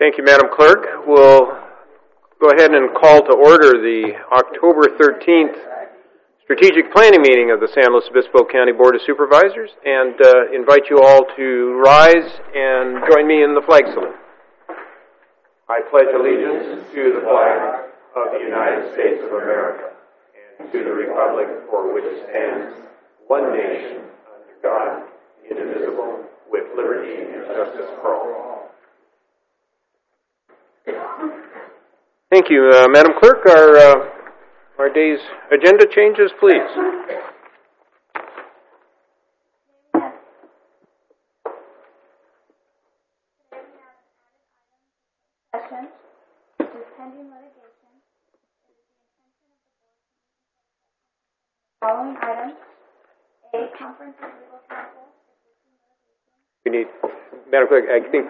Thank you, Madam Clerk. We'll go ahead and call to order the October 13th Strategic Planning Meeting of the San Luis Obispo County Board of Supervisors and invite you all to rise and join me in the flag salute. I pledge allegiance to the flag of the United States of America and to the republic for which it stands, one nation, under God, indivisible, with liberty and justice for all. Thank you, Madam Clerk. Our day's agenda changes, please. Session, which is pending litigation. It is the intention of the board to following items: A, conference of legal counsel. We need, Madam Clerk, I think.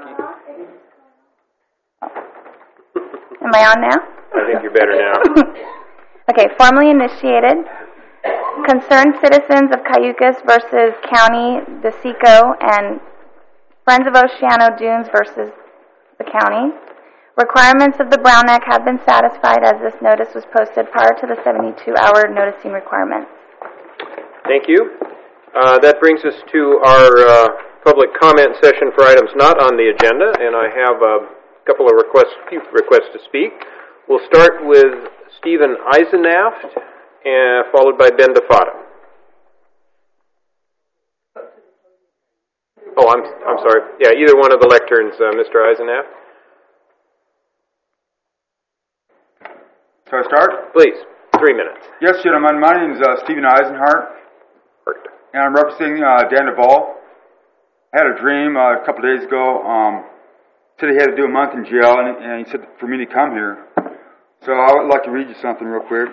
Am I on now? I think you're better now. Okay, formally initiated. Concerned Citizens of Cayucas versus County de Seco and Friends of Oceano Dunes versus the county. Requirements of the Brown Act have been satisfied as this notice was posted prior to the 72-hour noticing requirements. Thank you. That brings us to our public comment session for items not on the agenda, and I have a couple of few requests to speak. We'll start with Stephen Eisenaft, followed by Ben DeFatta. Oh, I'm sorry. Yeah, either one of the lecterns, Mr. Eisenaft. Shall I start? Please, 3 minutes. Yes, gentlemen. My name is Stephen Eisenhart, and I'm representing Dan Duvall. I had a dream a couple days ago. Said he had to do a month in jail, and he said for me to come here. So I would like to read you something real quick.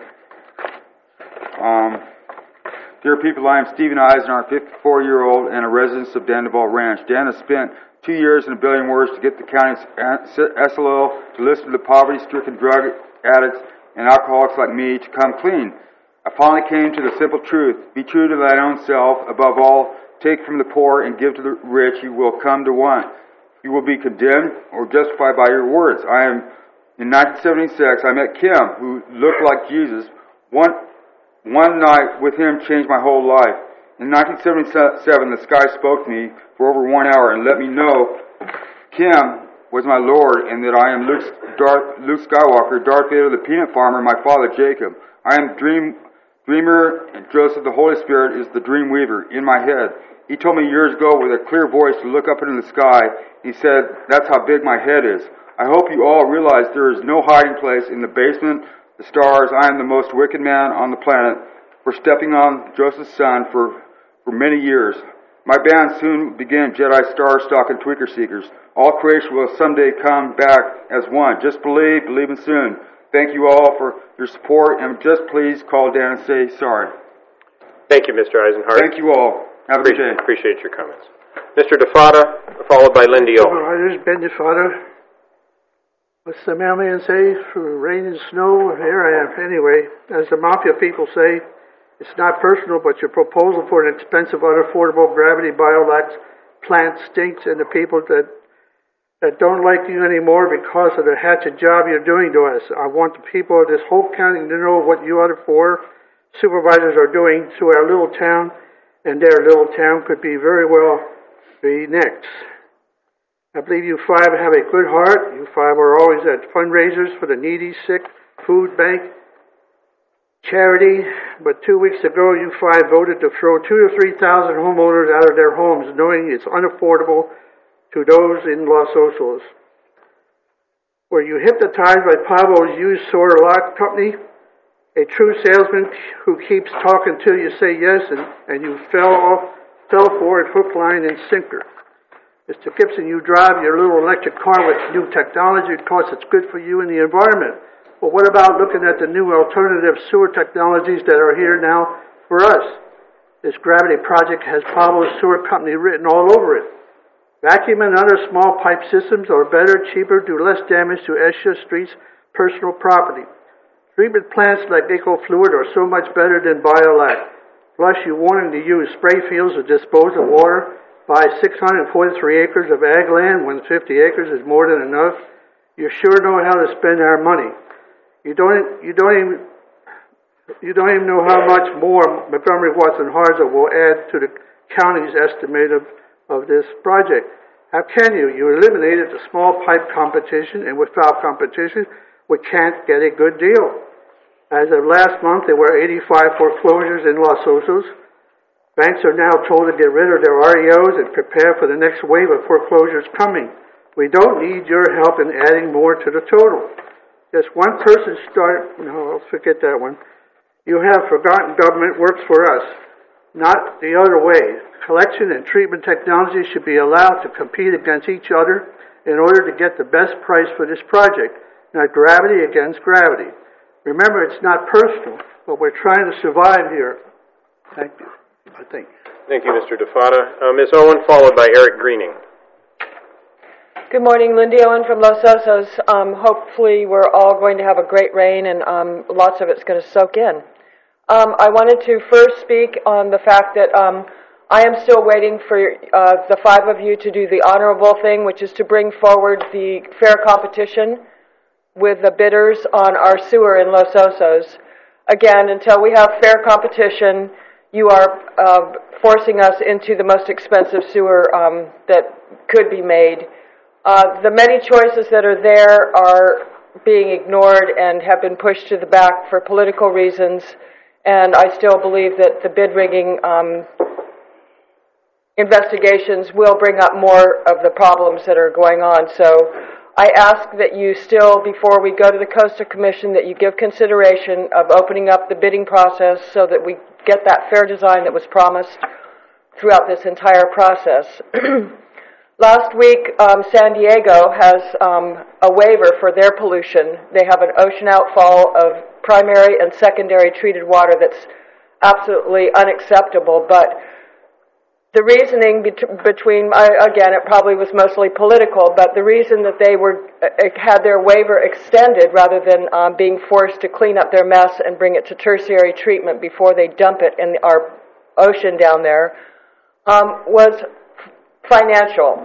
Dear people, I am Stephen Eisenhart, 54-year-old and a resident of Dan Duvall Ranch. Dan has spent 2 years in a billion words to get the county's SLO to listen to the poverty-stricken drug addicts and alcoholics like me to come clean. I finally came to the simple truth. Be true to thine own self. Above all, take from the poor and give to the rich. You will come to want. You will be condemned or justified by your words. In 1976, I met Kim, who looked like Jesus. One night with him changed my whole life. In 1977, the sky spoke to me for over 1 hour and let me know Kim was my Lord and that I am Luke Skywalker, Darth Vader, the peanut farmer, my father Jacob. I am dreamer, and Joseph, the Holy Spirit, is the dream weaver in my head. He told me years ago with a clear voice to look up into the sky. He said, that's how big my head is. I hope you all realize there is no hiding place in the basement, the stars. I am the most wicked man on the planet for stepping on Joseph's son for many years. My band soon begin Jedi Star Stalk and Tweaker Seekers. All creation will someday come back as one. Just believe in soon. Thank you all for your support, and just please call Dan and say sorry. Thank you, Mr. Eisenhart. Thank you all. Have a good day. Appreciate your comments. Mr. DeFatta, followed by Lindy O. This is Ben DeFatta. What's the mailman say? For rain and snow, here I am. Anyway, as the mafia people say, it's not personal, but your proposal for an expensive, unaffordable gravity biolax plant stinks, and the people that don't like you anymore because of the hatchet job you're doing to us. I want the people of this whole county to know what you other four supervisors are doing to our little town, and their little town could be very well be next. I believe you five have a good heart. You five are always at fundraisers for the needy, sick, food bank, charity. But 2 weeks ago, you five voted to throw 2,000 to 3,000 homeowners out of their homes, knowing it's unaffordable to those in Los Osos. Were you hypnotized by Pablo's used sword lock company? A true salesman who keeps talking till you say yes, and you fell for it hook, line, and sinker. Mr. Gibson, you drive your little electric car with new technology because it's good for you and the environment. But what about looking at the new alternative sewer technologies that are here now for us? This gravity project has Pablo's sewer company written all over it. Vacuum and other small pipe systems are better, cheaper, do less damage to ESHA Street's personal property. Treatment plants like EcoFluid are so much better than Biolac. Plus, you wanting to use spray fields to dispose of water, buy 643 acres of ag land when 50 acres is more than enough. You sure know how to spend our money. You don't even know how much more Montgomery, Watson, Hartsville will add to the county's estimate of this project. How can you? You eliminated the small pipe competition, and without competition, we can't get a good deal. As of last month, there were 85 foreclosures in Los Osos. Banks are now told to get rid of their REOs and prepare for the next wave of foreclosures coming. We don't need your help in adding more to the total. Just one person I'll forget that one. You have forgotten government works for us, not the other way. Collection and treatment technology should be allowed to compete against each other in order to get the best price for this project, not gravity against gravity. Remember, it's not personal, but we're trying to survive here. Thank you, I think. Thank you, Mr. DeFata. Ms. Owen, followed by Eric Greening. Good morning, Lindy Owen from Los Osos. Hopefully we're all going to have a great rain and lots of it's going to soak in. I wanted to first speak on the fact that I am still waiting for the five of you to do the honorable thing, which is to bring forward the fair competition with the bidders on our sewer in Los Osos. Again, until we have fair competition, you are forcing us into the most expensive sewer that could be made. The many choices that are there are being ignored and have been pushed to the back for political reasons, and I still believe that the bid rigging investigations will bring up more of the problems that are going on. So I ask that you still, before we go to the Coastal Commission, that you give consideration of opening up the bidding process so that we get that fair design that was promised throughout this entire process. Last week, San Diego has a waiver for their pollution. They have an ocean outfall of primary and secondary treated water that's absolutely unacceptable, but the reasoning between, again, it probably was mostly political, but the reason that they had their waiver extended rather than being forced to clean up their mess and bring it to tertiary treatment before they dump it in our ocean down there was financial.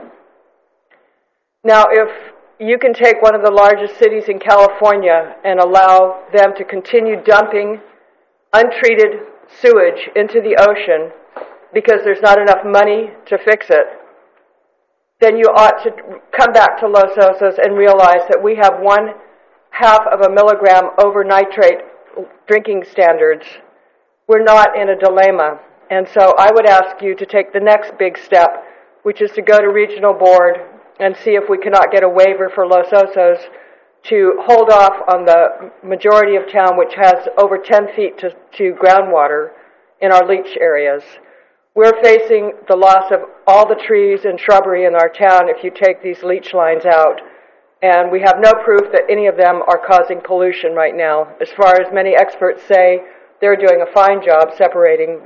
Now, if you can take one of the largest cities in California and allow them to continue dumping untreated sewage into the ocean because there's not enough money to fix it, then you ought to come back to Los Osos and realize that we have 1/2 of a milligram over nitrate drinking standards. We're not in a dilemma. And so I would ask you to take the next big step, which is to go to regional board and see if we cannot get a waiver for Los Osos to hold off on the majority of town, which has over 10 feet to groundwater in our leach areas. We're facing the loss of all the trees and shrubbery in our town if you take these leach lines out, and we have no proof that any of them are causing pollution right now. As far as many experts say, they're doing a fine job separating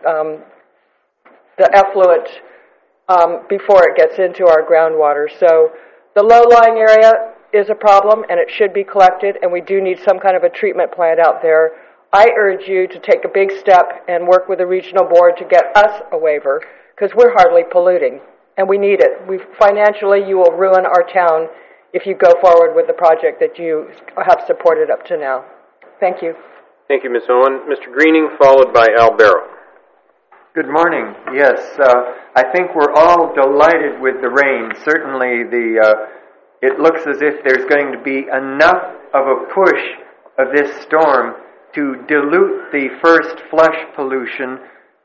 the effluent before it gets into our groundwater. So the low-lying area is a problem, and it should be collected, and we do need some kind of a treatment plant out there. I urge you to take a big step and work with the regional board to get us a waiver, because we're hardly polluting, and we need it. Financially, you will ruin our town if you go forward with the project that you have supported up to now. Thank you. Thank you, Ms. Owen. Mr. Greening, followed by Al Barrow. Good morning. Yes, I think we're all delighted with the rain. Certainly, it looks as if there's going to be enough of a push of this storm to dilute the first flush pollution.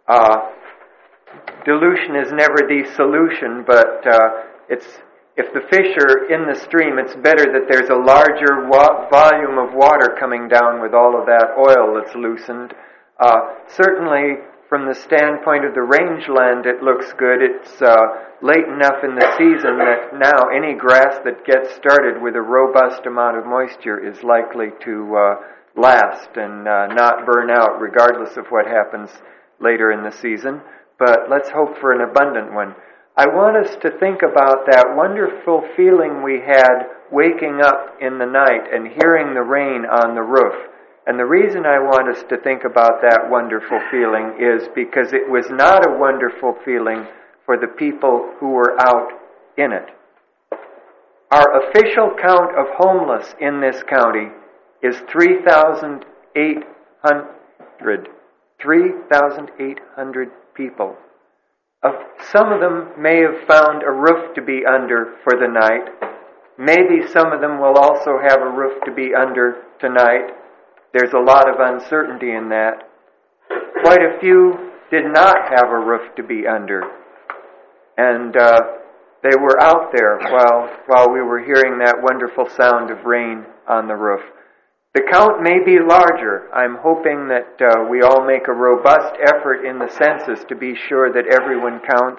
Dilution is never the solution, but if the fish are in the stream, it's better that there's a larger volume of water coming down with all of that oil that's loosened. Certainly, from the standpoint of the rangeland, it looks good. It's late enough in the season that now any grass that gets started with a robust amount of moisture is likely to last and not burn out, regardless of what happens later in the season. But let's hope for an abundant one. I want us to think about that wonderful feeling we had waking up in the night and hearing the rain on the roof. And the reason I want us to think about that wonderful feeling is because it was not a wonderful feeling for the people who were out in it. Our official count of homeless in this county is 3,800. 3,800 people. Some of them may have found a roof to be under for the night. Maybe some of them will also have a roof to be under tonight. There's a lot of uncertainty in that. Quite a few did not have a roof to be under. And they were out there while we were hearing that wonderful sound of rain on the roof. The count may be larger. I'm hoping that we all make a robust effort in the census to be sure that everyone counts.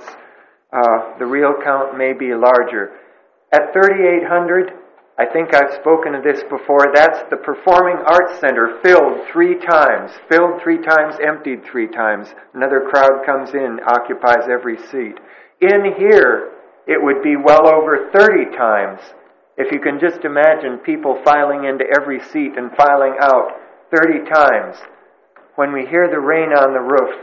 The real count may be larger. At 3,800, I think I've spoken of this before, that's the Performing Arts Center filled 3 times, emptied 3 times. Another crowd comes in, occupies every seat. In here, it would be well over 30 times. If you can just imagine people filing into every seat and filing out 30 times. When we hear the rain on the roof,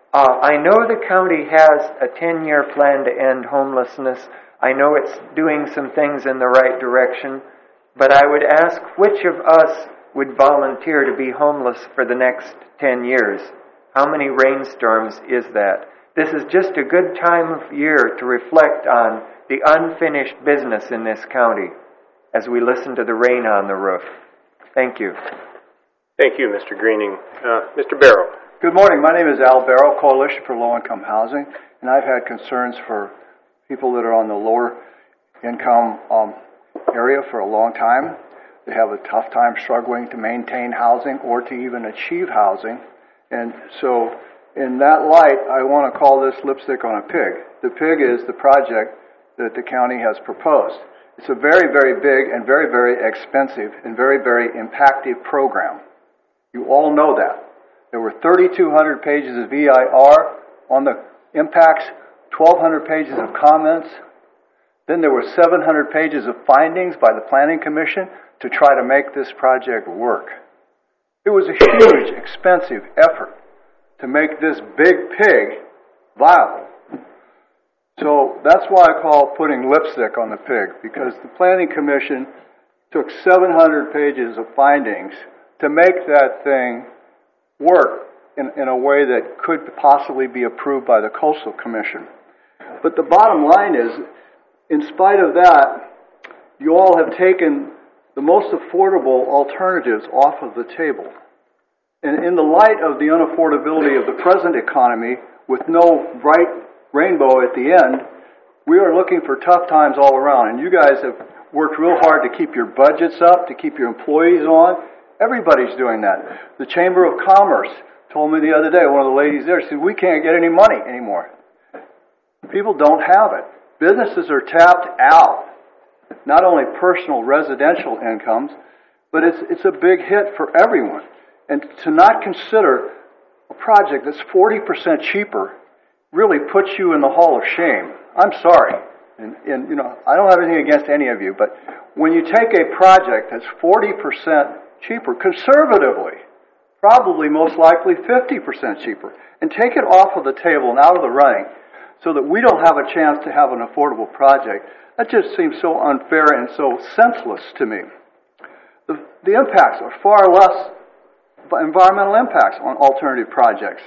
I know the county has a 10-year plan to end homelessness. I know it's doing some things in the right direction, but I would ask which of us would volunteer to be homeless for the next 10 years? How many rainstorms is that? This is just a good time of year to reflect on the unfinished business in this county as we listen to the rain on the roof. Thank you. Thank you, Mr. Greening. Mr. Barrow. Good morning. My name is Al Barrow, Coalition for Low Income Housing, and I've had concerns for people that are on the lower income area for a long time. They have a tough time struggling to maintain housing or to even achieve housing. And so in that light, I want to call this lipstick on a pig. The pig is the project that the county has proposed. It's a very, very big and very, very expensive and very, very impactful program. You all know that. There were 3,200 pages of EIR on the impacts, 1,200 pages of comments. Then there were 700 pages of findings by the Planning Commission to try to make this project work. It was a huge, expensive effort to make this big pig viable. So that's why I call putting lipstick on the pig, because the Planning Commission took 700 pages of findings to make that thing work in a way that could possibly be approved by the Coastal Commission. But the bottom line is, in spite of that, you all have taken the most affordable alternatives off of the table. And in the light of the unaffordability of the present economy, with no bright rainbow at the end, we are looking for tough times all around. And you guys have worked real hard to keep your budgets up, to keep your employees on. Everybody's doing that. The Chamber of Commerce told me the other day, one of the ladies there, she said, we can't get any money anymore. People don't have it. Businesses are tapped out. Not only personal residential incomes, but it's a big hit for everyone. And to not consider a project that's 40% cheaper really puts you in the hall of shame. I'm sorry. And you know, I don't have anything against any of you, but when you take a project that's 40% cheaper, conservatively, probably most likely 50% cheaper, and take it off of the table and out of the running so that we don't have a chance to have an affordable project, that just seems so unfair and so senseless to me. The impacts are far less environmental impacts on alternative projects.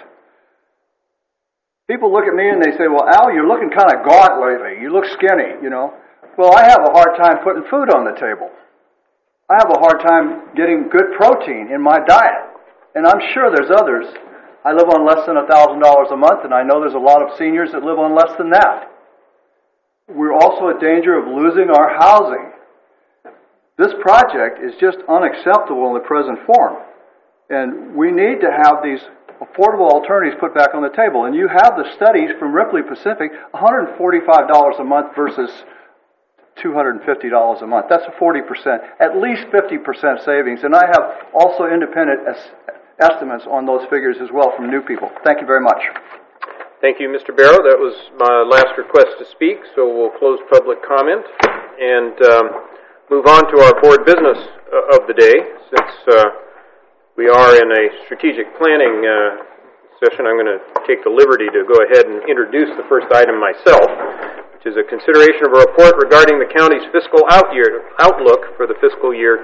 People look at me and they say, well, Al, you're looking kind of gaunt lately. You look skinny, you know. Well, I have a hard time putting food on the table. I have a hard time getting good protein in my diet. And I'm sure there's others. I live on less than $1,000 a month, and I know there's a lot of seniors that live on less than that. We're also in danger of losing our housing. This project is just unacceptable in the present form. And we need to have these affordable alternatives put back on the table. And you have the studies from Ripley Pacific, $145 a month versus $250 a month. That's a 40%, at least 50% savings. And I have also independent estimates on those figures as well from new people. Thank you very much. Thank you, Mr. Barrow. That was my last request to speak, so we'll close public comment and move on to our board business of the day. Since we are in a strategic planning session, I'm going to take the liberty to go ahead and introduce the first item myself. which is a consideration of a report regarding the county's fiscal outlook for the fiscal year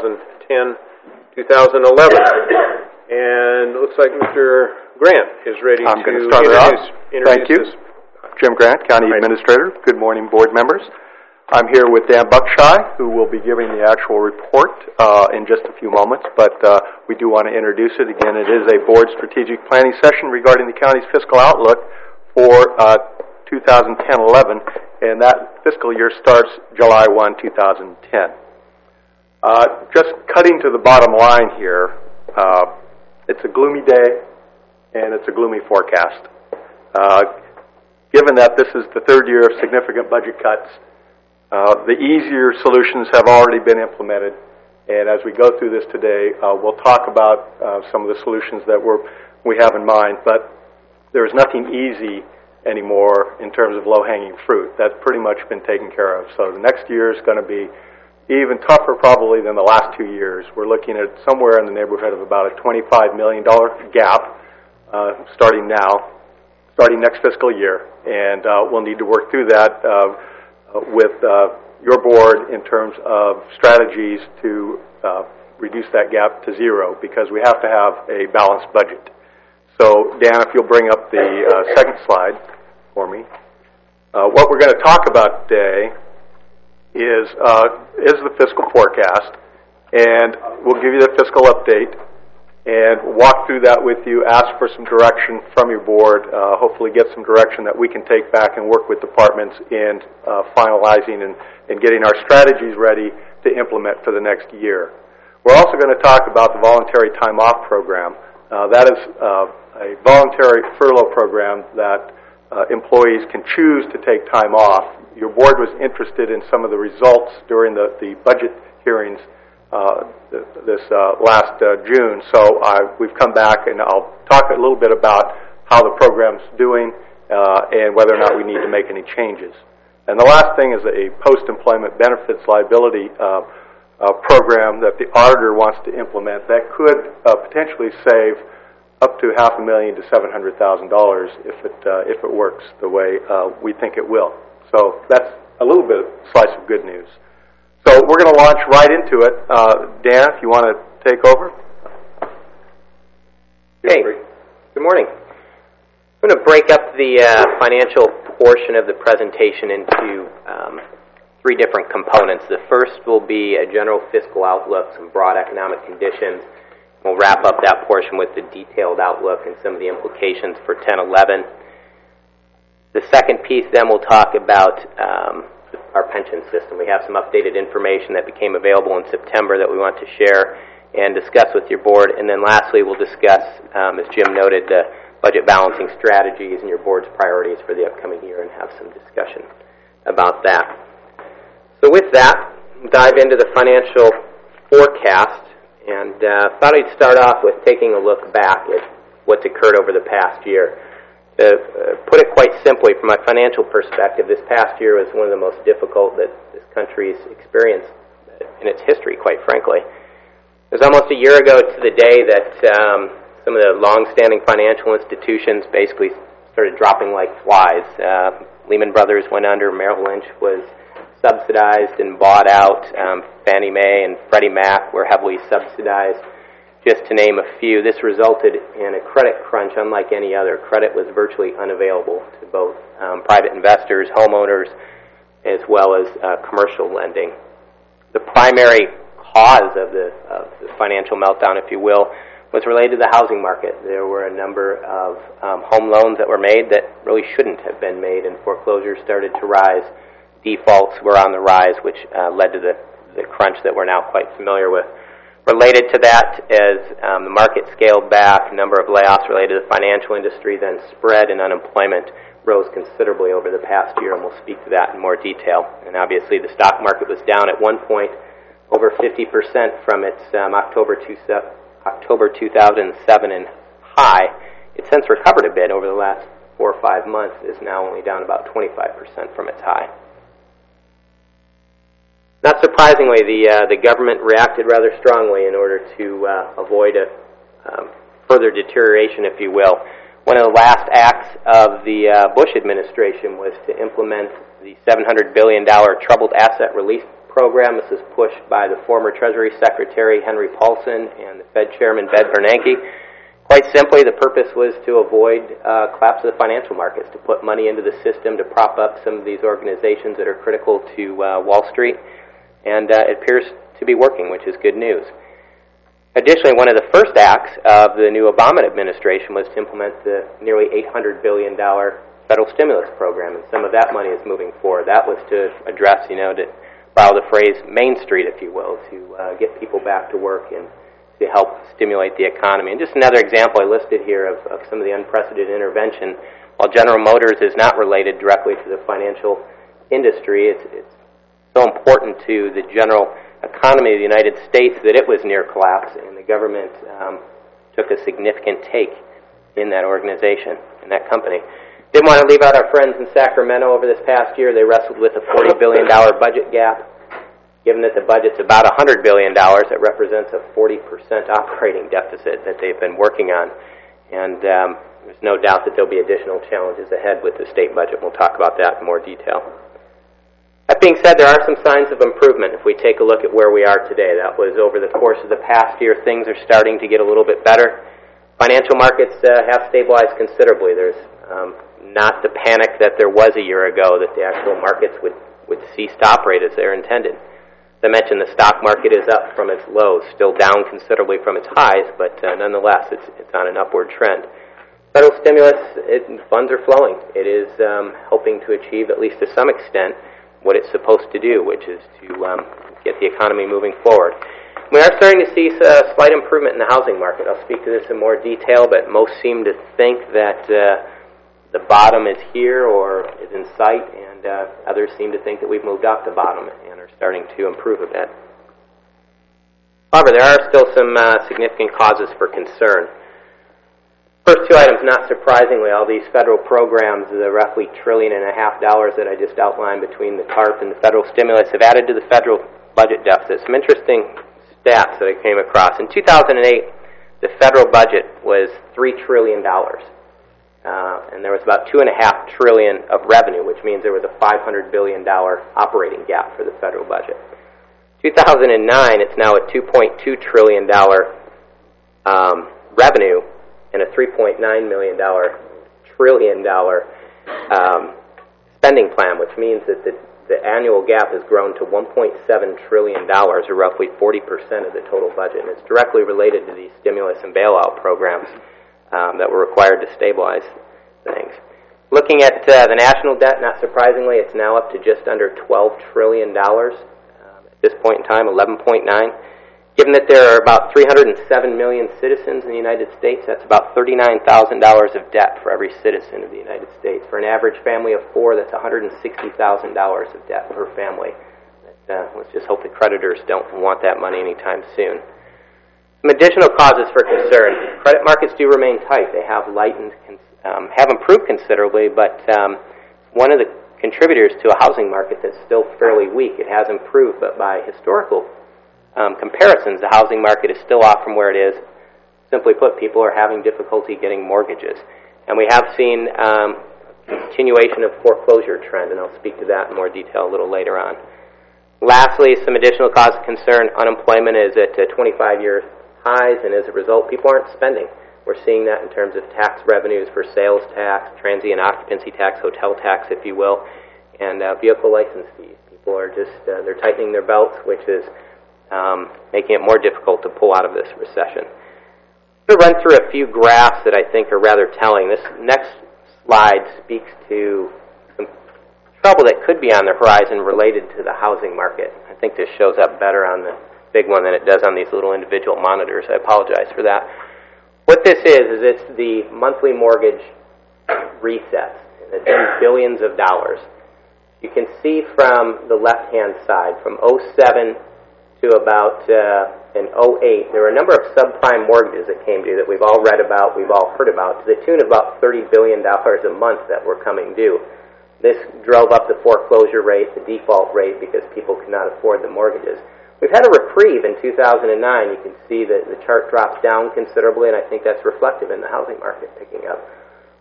2010-2011. And it looks like Mr. Grant is ready I'm going to to start it off. introduce Thank you. this. Jim Grant, County Administrator. Good morning, board members. I'm here with Dan Buckshire, who will be giving the actual report in just a few moments, but we do want to introduce it. Again, it is a board strategic planning session regarding the county's fiscal outlook for 2010-11, and that fiscal year starts July 1, 2010. Just cutting to the bottom line here, it's a gloomy day, and it's a gloomy forecast. Given that this is the third year of significant budget cuts, the easier solutions have already been implemented, and as we go through this today, we'll talk about some of the solutions that we have in mind, but there's nothing easy anymore in terms of low-hanging fruit. That's pretty much been taken care of. So the next year is going to be even tougher probably than the last 2 years. We're looking at somewhere in the neighborhood of about a $25 million gap starting next fiscal year, and we'll need to work through that with your board in terms of strategies to reduce that gap to zero, because we have to have a balanced budget. So, Dan, if you'll bring up the second slide for me. What we're going to talk about today is the fiscal forecast, and we'll give you the fiscal update and walk through that with you, ask for some direction from your board, hopefully get some direction that we can take back and work with departments in finalizing and getting our strategies ready to implement for the next year. We're also going to talk about the voluntary time off program. That is a voluntary furlough program that employees can choose to take time off. Your board was interested in some of the results during the budget hearings this last June, so we've come back and I'll talk a little bit about how the program's doing and whether or not we need to make any changes. And the last thing is a post-employment benefits liability program that the auditor wants to implement that could potentially save up to $500,000 to $700,000 if it works the way we think it will. So that's a little bit of slice of good news. So we're going to launch right into it. Dan, if you want to take over. Hey, good morning. I'm going to break up the financial portion of the presentation into three different components. The first will be a general fiscal outlook, some broad economic conditions. We'll wrap up that portion with the detailed outlook and some of the implications for 10-11. The second piece then we'll talk about our pension system. We have some updated information that became available in September that we want to share and discuss with your board. And then lastly, we'll discuss, as Jim noted, the budget balancing strategies and your board's priorities for the upcoming year and have some discussion about that. So with that, dive into the financial forecast, and thought I'd start off with taking a look back at what's occurred over the past year. To put it quite simply, from a financial perspective, this past year was one of the most difficult that this country's experienced in its history, quite frankly. It was almost a year ago to the day that some of the long-standing financial institutions basically started dropping like flies. Lehman Brothers went under, Merrill Lynch was subsidized and bought out, Fannie Mae and Freddie Mac were heavily subsidized, just to name a few. This resulted in a credit crunch unlike any other. Credit was virtually unavailable to both private investors, homeowners, as well as commercial lending. The primary cause of the financial meltdown, if you will, was related to the housing market. There were a number of home loans that were made that really shouldn't have been made, and foreclosures started to rise. Defaults were on the rise, which led to the crunch that we're now quite familiar with. Related to that, as the market scaled back, a number of layoffs related to the financial industry then spread, and unemployment rose considerably over the past year, and we'll speak to that in more detail. And obviously the stock market was down at one point over 50% from its October 2007 and high. It's since recovered a bit over the last 4 or 5 months, is now only down about 25% from its high. Not surprisingly, the government reacted rather strongly in order to avoid a further deterioration, if you will. One of the last acts of the Bush administration was to implement the $700 billion Troubled Asset Relief Program. This was pushed by the former Treasury Secretary Henry Paulson and the Fed Chairman Ed Bernanke. Quite simply, the purpose was to avoid collapse of the financial markets, to put money into the system to prop up some of these organizations that are critical to Wall Street. And it appears to be working, which is good news. Additionally, one of the first acts of the new Obama administration was to implement the nearly $800 billion federal stimulus program, and some of that money is moving forward. That was to address, to borrow the phrase, Main Street, if you will, to get people back to work and to help stimulate the economy. And just another example I listed here of some of the unprecedented intervention. While General Motors is not related directly to the financial industry, it's so important to the general economy of the United States that it was near collapse, and the government took a significant take in that organization, in that company. Didn't want to leave out our friends in Sacramento over this past year. They wrestled with a $40 billion budget gap. Given that the budget's about $100 billion, it represents a 40% operating deficit that they've been working on. And there's no doubt that there'll be additional challenges ahead with the state budget. We'll talk about that in more detail. That being said, there are some signs of improvement if we take a look at where we are today. That was over the course of the past year. Things are starting to get a little bit better. Financial markets have stabilized considerably. There's not the panic that there was a year ago that the actual markets would cease to operate as they're intended. As I mentioned, the stock market is up from its lows, still down considerably from its highs, but nonetheless, it's on an upward trend. Federal stimulus, funds are flowing. It is helping to achieve, at least to some extent, what it's supposed to do, which is to get the economy moving forward. We are starting to see a slight improvement in the housing market. I'll speak to this in more detail, but most seem to think that the bottom is here or is in sight, and others seem to think that we've moved off the bottom and are starting to improve a bit. However, there are still some significant causes for concern. First two items, not surprisingly, all these federal programs, the roughly $1.5 trillion that I just outlined between the TARP and the federal stimulus, have added to the federal budget deficit. Some interesting stats that I came across. In 2008, the federal budget was $3 trillion, and there was about $2.5 trillion of revenue, which means there was a $500 billion operating gap for the federal budget. 2009, it's now a $2.2 trillion revenue and a $3.9 trillion spending plan, which means that the annual gap has grown to $1.7 trillion, or roughly 40% of the total budget, and it's directly related to these stimulus and bailout programs that were required to stabilize things. Looking at the national debt, not surprisingly, it's now up to just under $12 trillion at this point in time, 11.9. Given that there are about 307 million citizens in the United States, that's about $39,000 of debt for every citizen of the United States. For an average family of four, that's $160,000 of debt per family. Let's just hope the creditors don't want that money anytime soon. Some additional causes for concern. Credit markets do remain tight. They have have improved considerably, but one of the contributors to a housing market that's still fairly weak. It has improved, but by historical comparisons, the housing market is still off from where it is. Simply put, people are having difficulty getting mortgages. And we have seen continuation of foreclosure trend, and I'll speak to that in more detail a little later on. Lastly, some additional cause of concern. Unemployment is at 25-year highs, and as a result, people aren't spending. We're seeing that in terms of tax revenues for sales tax, transient occupancy tax, hotel tax, if you will, and vehicle license fees. People are just, they're tightening their belts, which is making it more difficult to pull out of this recession. I'm going to run through a few graphs that I think are rather telling. This next slide speaks to some trouble that could be on the horizon related to the housing market. I think this shows up better on the big one than it does on these little individual monitors. I apologize for that. What this is it's the monthly mortgage resets. It's in billions of dollars. You can see from the left-hand side, from 2007 to about in 2008, there were a number of subprime mortgages that came due that we've all read about, we've all heard about, to the tune of about $30 billion a month that were coming due. This drove up the foreclosure rate, the default rate, because people could not afford the mortgages. We've had a reprieve in 2009. You can see that the chart drops down considerably, and I think that's reflective in the housing market picking up.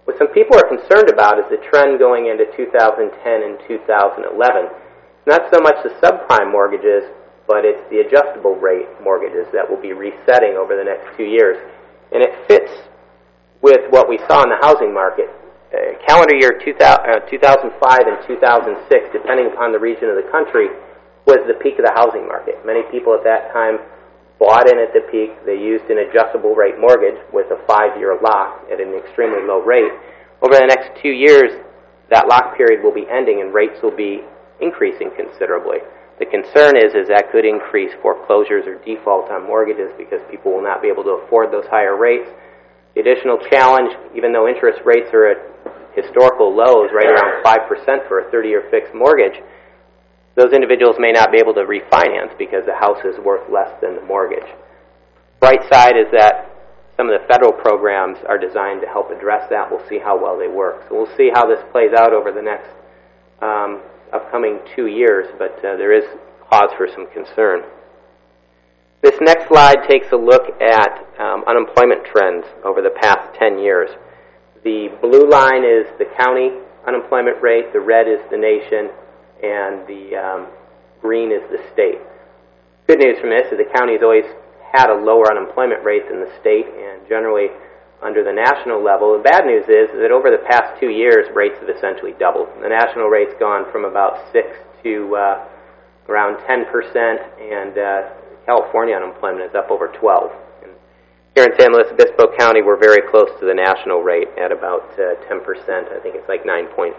What some people are concerned about is the trend going into 2010 and 2011. Not so much the subprime mortgages, but it's the adjustable rate mortgages that will be resetting over the next 2 years. And it fits with what we saw in the housing market. Calendar year 2005 and 2006, depending upon the region of the country, was the peak of the housing market. Many people at that time bought in at the peak. They used an adjustable rate mortgage with a 5-year lock at an extremely low rate. Over the next 2 years, that lock period will be ending and rates will be increasing considerably. The concern is that could increase foreclosures or default on mortgages because people will not be able to afford those higher rates. The additional challenge, even though interest rates are at historical lows, right around 5% for a 30-year fixed mortgage, those individuals may not be able to refinance because the house is worth less than the mortgage. Bright side is that some of the federal programs are designed to help address that. We'll see how well they work. So we'll see how this plays out over the next upcoming 2 years, but there is cause for some concern. This next slide takes a look at unemployment trends over the past 10 years. The blue line is the county unemployment rate, the red is the nation, and the green is the state. Good news from this is the county has always had a lower unemployment rate than the state, and generally under the national level. The bad news is that over the past 2 years, rates have essentially doubled. The national rate's gone from about 6 to around 10%, and California unemployment is up over 12. And here in San Luis Obispo County, we're very close to the national rate at about 10%. I think it's like 9.8%.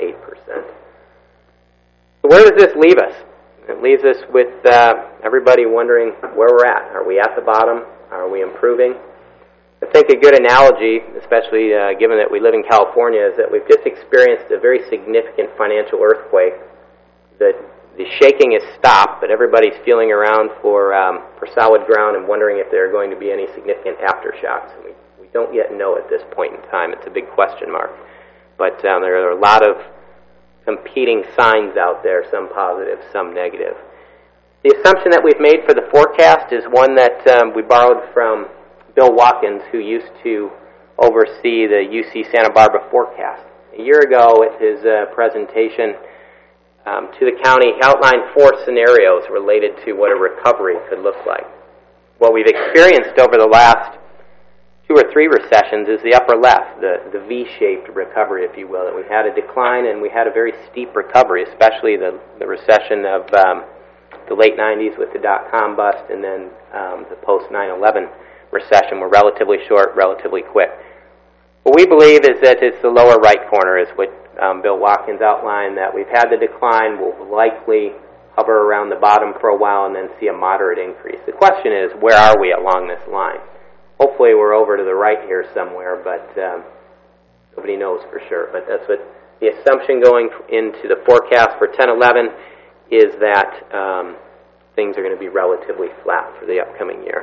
So where does this leave us? It leaves us with everybody wondering where we're at. Are we at the bottom? Are we improving? I think a good analogy, especially given that we live in California, is that we've just experienced a very significant financial earthquake. The shaking has stopped, but everybody's feeling around for solid ground and wondering if there are going to be any significant aftershocks. We don't yet know at this point in time. It's a big question mark. But there are a lot of competing signs out there, some positive, some negative. The assumption that we've made for the forecast is one that we borrowed from Bill Watkins, who used to oversee the UC Santa Barbara forecast. A year ago at his presentation to the county, he outlined 4 scenarios related to what a recovery could look like. What we've experienced over the last 2 or 3 recessions is the upper left, the V-shaped recovery, if you will. That we had a decline and we had a very steep recovery, especially the recession of the late 90s with the dot-com bust and then the post-9/11 recession were relatively short, relatively quick. What we believe is that it's the lower right corner is what Bill Watkins outlined, that we've had the decline, we'll likely hover around the bottom for a while and then see a moderate increase. The question is, where are we along this line? Hopefully we're over to the right here somewhere, but nobody knows for sure. But that's what the assumption going into the forecast for 10/11 is that things are going to be relatively flat for the upcoming year.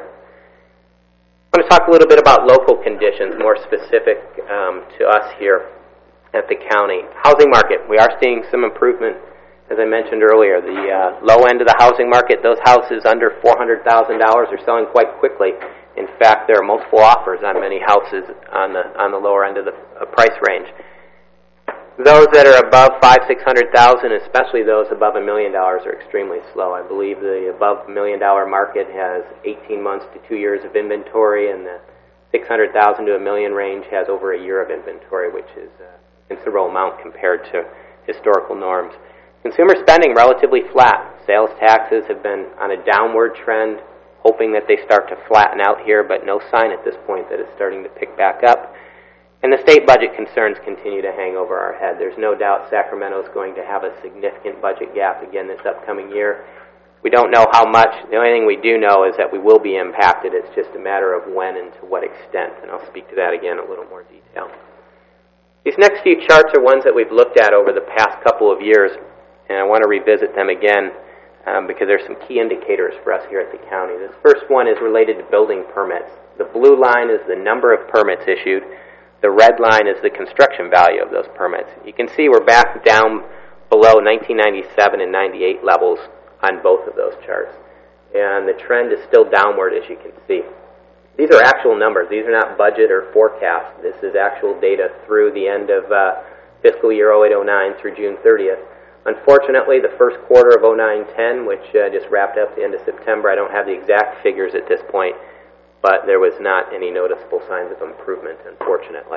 I want to talk a little bit about local conditions, more specific to us here at the county. Housing market, we are seeing some improvement. As I mentioned earlier, the low end of the housing market, those houses under $400,000 are selling quite quickly. In fact, there are multiple offers on many houses on the lower end of the price range. Those that are above $500,000-$600,000, especially those above $1 million, are extremely slow. I believe the above $1 million market has 18 months to 2 years of inventory, and the $600,000 to $1 million range has over a year of inventory, which is a considerable amount compared to historical norms. Consumer spending relatively flat. Sales taxes have been on a downward trend, hoping that they start to flatten out here, but no sign at this point that it's starting to pick back up. And the state budget concerns continue to hang over our head. There's no doubt Sacramento is going to have a significant budget gap again this upcoming year. We don't know how much. The only thing we do know is that we will be impacted. It's just a matter of when and to what extent, and I'll speak to that again in a little more detail. These next few charts are ones that we've looked at over the past couple of years, and I want to revisit them again because there's some key indicators for us here at the county. This first one is related to building permits. The blue line is the number of permits issued. The red line is the construction value of those permits. You can see we're back down below 1997 and 98 levels on both of those charts. And the trend is still downward, as you can see. These are actual numbers. These are not budget or forecast. This is actual data through the end of fiscal year 08-09 through June 30th. Unfortunately, the first quarter of 09-10, which just wrapped up the end of September, I don't have the exact figures at this point, but there was not any noticeable signs of improvement, unfortunately.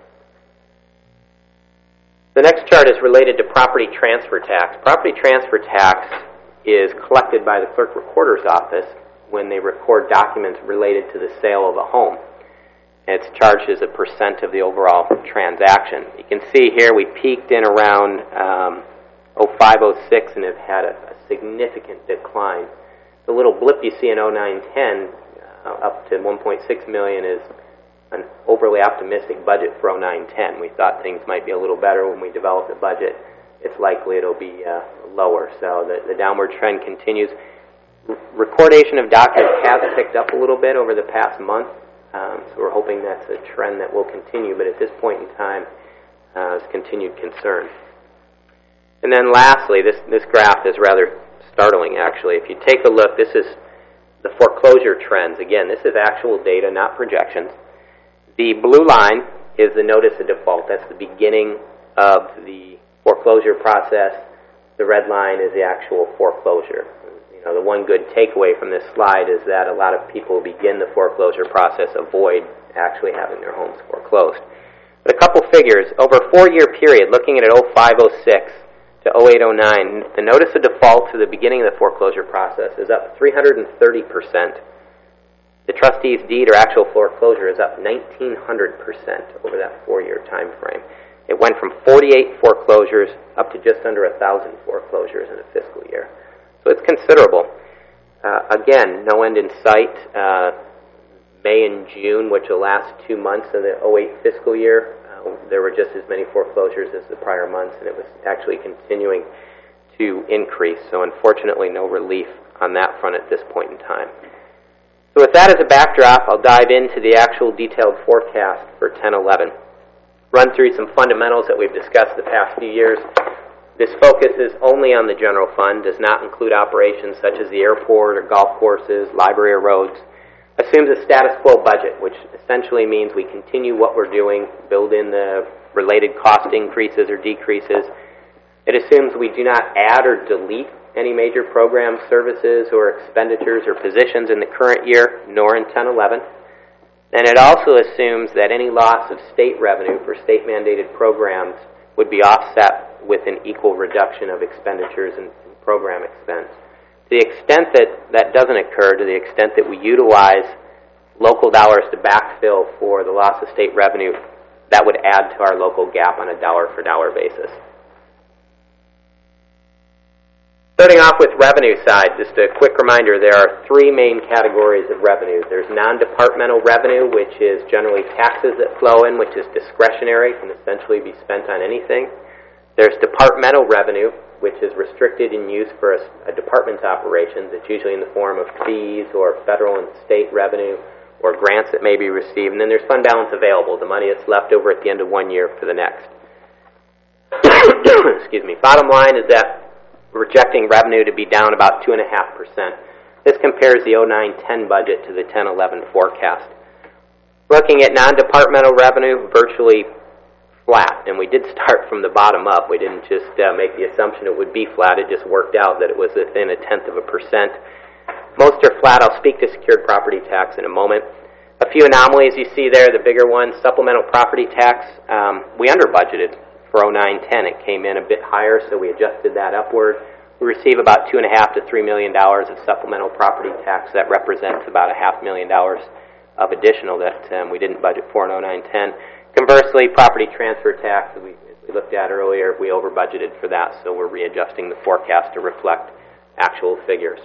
The next chart is related to property transfer tax. Property transfer tax is collected by the clerk recorder's office when they record documents related to the sale of a home. And it's charged as a percent of the overall transaction. You can see here we peaked in around 05-06 and have had a significant decline. The little blip you see in 09-10 up to 1.6 million is an overly optimistic budget for 09-10. We thought things might be a little better when we developed the budget. It's likely it'll be lower. So the downward trend continues. Recordation of documents has picked up a little bit over the past month, so we're hoping that's a trend that will continue, but at this point in time, it's continued concern. And then lastly, this graph is rather startling, actually. If you take a look, this is the foreclosure trends. Again, this is actual data, not projections. The blue line is the notice of default. That's the beginning of the foreclosure process. The red line is the actual foreclosure. The one good takeaway from this slide is that a lot of people who begin the foreclosure process avoid actually having their homes foreclosed. But a couple figures. Over a 4-year period, looking at it 05-06 to 08-09, the notice of default to the beginning of the foreclosure process is up 330%. The trustee's deed or actual foreclosure is up 1,900% over that 4-year time frame. It went from 48 foreclosures up to just under 1,000 foreclosures in a fiscal year. So it's considerable. Again, no end in sight. May and June, which are the last 2 months of the 08 fiscal year, there were just as many foreclosures as the prior months, and it was actually continuing to increase. So unfortunately, no relief on that front at this point in time. So with that as a backdrop, I'll dive into the actual detailed forecast for 10-11. Run through some fundamentals that we've discussed the past few years. This focuses only on the general fund, does not include operations such as the airport or golf courses, library or roads. Assumes a status quo budget, which essentially means we continue what we're doing, build in the related cost increases or decreases. It assumes we do not add or delete any major programs, services, or expenditures or positions in the current year, nor in 10-11. And it also assumes that any loss of state revenue for state-mandated programs would be offset with an equal reduction of expenditures and program expense. To the extent that that doesn't occur, to the extent that we utilize local dollars to backfill for the loss of state revenue, that would add to our local gap on a dollar-for-dollar basis. Starting off with revenue side, just a quick reminder, there are 3 main categories of revenue. There's non-departmental revenue, which is generally taxes that flow in, which is discretionary, can essentially be spent on anything. There's departmental revenue, which is restricted in use for a department's operations. It's usually in the form of fees or federal and state revenue or grants that may be received. And then there's fund balance available, the money that's left over at the end of one year for the next. Excuse me. Bottom line is that we're projecting revenue to be down about 2.5%. This compares the 09-10 budget to the 10-11 forecast. Looking at non-departmental revenue, virtually flat, and we did start from the bottom up. We didn't just make the assumption it would be flat. It just worked out that it was within 0.1%. Most are flat. I'll speak to secured property tax in a moment. A few anomalies you see there. The bigger one, supplemental property tax. We under budgeted for 09-10. It came in a bit higher, so we adjusted that upward. We receive about $2.5 to $3 million of supplemental property tax. That represents about $500,000 of additional that we didn't budget for in 09-10. Conversely, property transfer tax, as we looked at earlier, we over budgeted for that, so we're readjusting the forecast to reflect actual figures.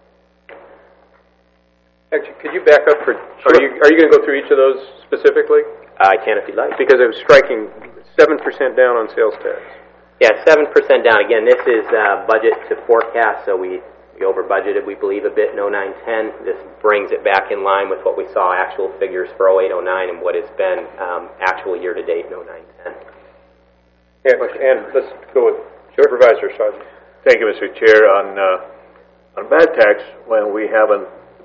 Actually, could you back up for? Sure. Are you going to go through each of those specifically? I can if you'd like. Because it was striking 7% down on sales tax. Yeah, 7% down. Again, this is budget to forecast, so we over budgeted, we believe, a bit in 09-10. This brings it back in line with what we saw actual figures for 08-09 and what has been actual year-to-date in 09-10. Yeah, and let's go with Supervisor Sargent. Thank you, Mr. Chair. On bad tax, when we have a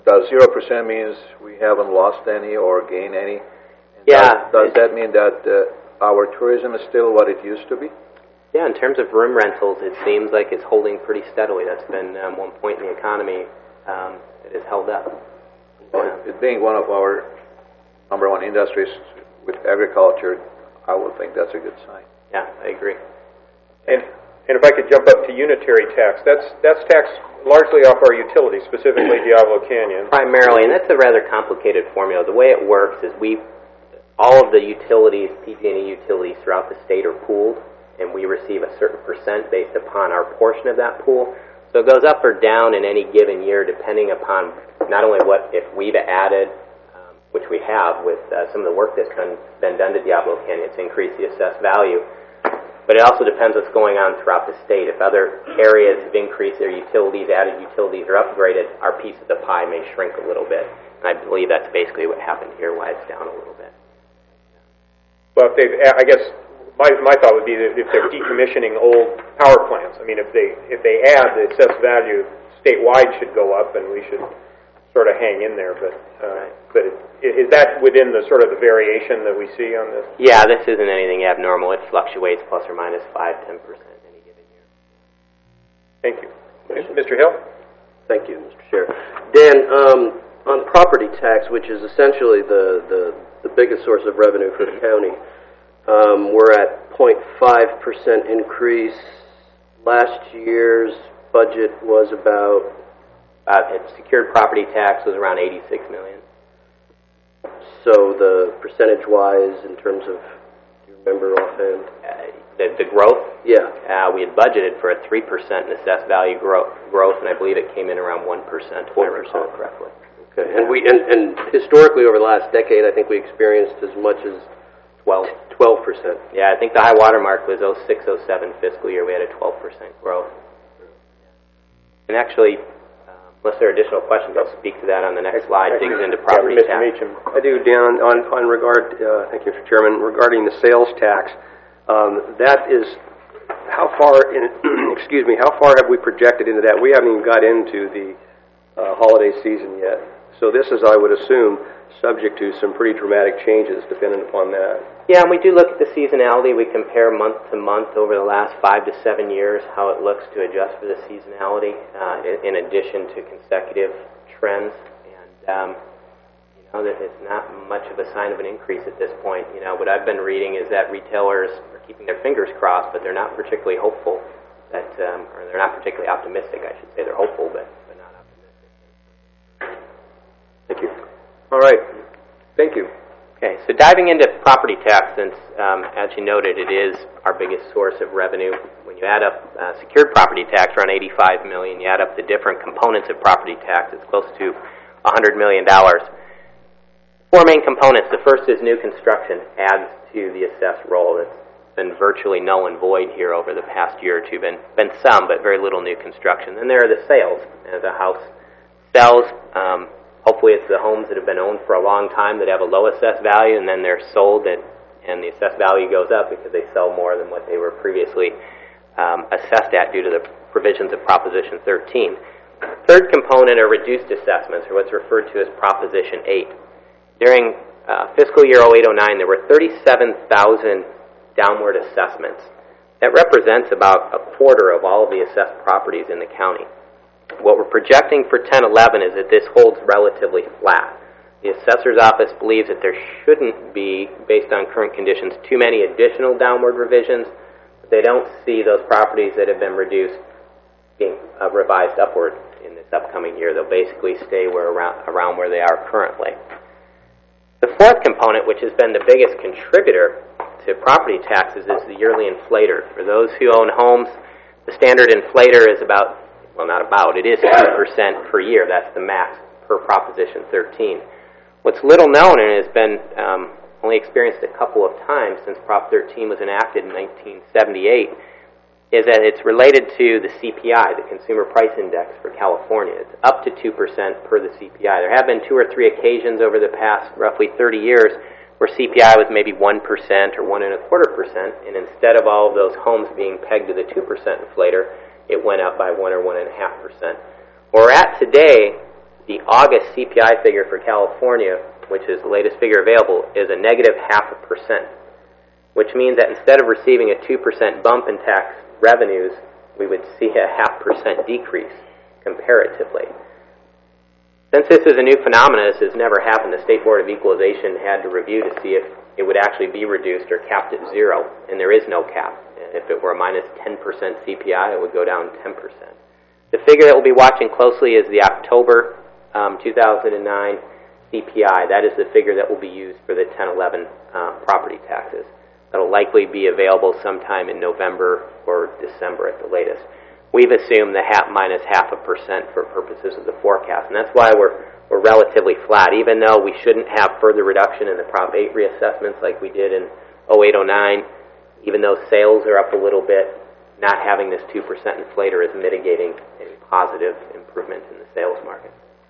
does 0% means we haven't lost any or gained any? And Yeah. Does that mean that our tourism is still what it used to be? Yeah, in terms of room rentals, it seems like it's holding pretty steadily. That's been one point in the economy that has held up. Well, it being one of our number one industries with agriculture, I would think that's a good sign. Yeah, I agree. And if I could jump up to unitary tax, that's tax largely off our utilities, specifically Diablo Canyon. Primarily, and that's a rather complicated formula. The way it works is all of the utilities, PG&E utilities throughout the state are pooled, and we receive a certain percent based upon our portion of that pool. So it goes up or down in any given year depending upon not only if we've added, which we have with some of the work that's been done to Diablo Canyon to increase the assessed value, but it also depends what's going on throughout the state. If other areas have increased their utilities, added utilities, or upgraded, our piece of the pie may shrink a little bit. And I believe that's basically what happened here, why it's down a little bit. Well, I guess my thought would be that if they're decommissioning old power plants, I mean, if they add, the assessed value statewide should go up, and we should sort of hang in there. But is that within the sort of the variation that we see on this? Yeah, this isn't anything abnormal. It fluctuates plus or minus 5-10% any given year. Thank you, Mr. Hill. Thank you, Mr. Chair. Dan, on property tax, which is essentially the biggest source of revenue for the county. We're at 0.5% increase. Last year's budget was about secured property tax was around $86 million. So the percentage-wise, in terms of, do you remember offhand? The growth? Yeah. We had budgeted for a 3% in assessed value growth, and I believe it came in around 1%, if I recall correctly. Okay. And historically over the last decade, I think we experienced as much as 12%. Yeah, I think the high water mark was 06-07 fiscal year. We had a 12% growth. And actually, unless there are additional questions, I'll speak to that on the next slide. Digs into property tax. I do, Dan. On regard, thank you, Mr. Chairman. Regarding the sales tax, that is how far in. Excuse me. How far have we projected into that? We haven't even got into the holiday season yet. So this is, I would assume, subject to some pretty dramatic changes depending upon that. Yeah, and we do look at the seasonality. We compare month to month over the last 5 to 7 years how it looks to adjust for the seasonality in addition to consecutive trends. And, that it's not much of a sign of an increase at this point. What I've been reading is that retailers are keeping their fingers crossed, but they're not particularly hopeful or they're not particularly optimistic, I should say. They're hopeful, but not optimistic. Thank you. All right. Thank you. Okay, so diving into property tax, since, as you noted, it is our biggest source of revenue. When you add up secured property tax, around $85 million, you add up the different components of property tax, it's close to $100 million. 4 main components. The first is new construction, adds to the assessed roll. It's been virtually null and void here over the past year or two. Been some, but very little new construction. Then there are the sales. As a house sells, hopefully it's the homes that have been owned for a long time that have a low assessed value, and then they're sold, and the assessed value goes up because they sell more than what they were previously assessed at due to the provisions of Proposition 13. Third component are reduced assessments, or what's referred to as Proposition 8. During fiscal year 08-09, there were 37,000 downward assessments. That represents about a quarter of all of the assessed properties in the county. What we're projecting for 10-11 is that this holds relatively flat. The assessor's office believes that there shouldn't be, based on current conditions, too many additional downward revisions. But they don't see those properties that have been reduced being revised upward in this upcoming year. They'll basically stay around where they are currently. The fourth component, which has been the biggest contributor to property taxes, is the yearly inflator. For those who own homes, the standard inflator is it is 2% per year. That's the max per Proposition 13. What's little known and has been only experienced a couple of times since Prop 13 was enacted in 1978 is that it's related to the CPI, the Consumer Price Index for California. It's up to 2% per the CPI. There have been 2 or 3 occasions over the past roughly 30 years where CPI was maybe 1% or 1.25%, and instead of all of those homes being pegged to the 2% inflator, it went up by 1 or 1.5%. Where we're at today, The August CPI figure for California, which is the latest figure available, is a negative 0.5%, which means that instead of receiving a 2% bump in tax revenues, we would see a 0.5% decrease comparatively. Since this is a new phenomenon, this has never happened, the State Board of Equalization had to review to see if it would actually be reduced or capped at 0, and there is no cap. If it were a minus 10% CPI, it would go down 10%. The figure that we'll be watching closely is the October 2009 CPI. That is the figure that will be used for the 10-11 property taxes. That will likely be available sometime in November or December at the latest. We've assumed the minus 0.5% for purposes of the forecast, and that's why we're relatively flat. Even though we shouldn't have further reduction in the Prop 8 reassessments like we did in 08-09, even though sales are up a little bit, not having this 2% inflator is mitigating any positive improvement in the sales market.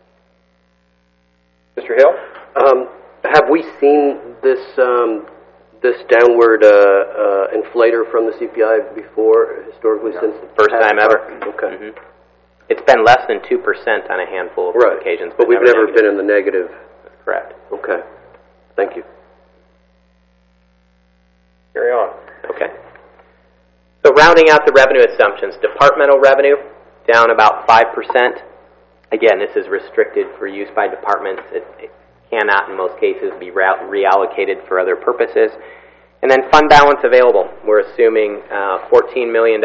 Mr. Hill? Have we seen this this downward inflator from the CPI before, historically, since the first time ever? Okay. Mm-hmm. It's been less than 2% on a handful of occasions. But we've never been in the negative. That's correct. Okay. Thank you. Carry on. Okay. So rounding out the revenue assumptions, departmental revenue down about 5%. Again, this is restricted for use by departments. It cannot, in most cases, be reallocated for other purposes. And then fund balance available. We're assuming $14 million.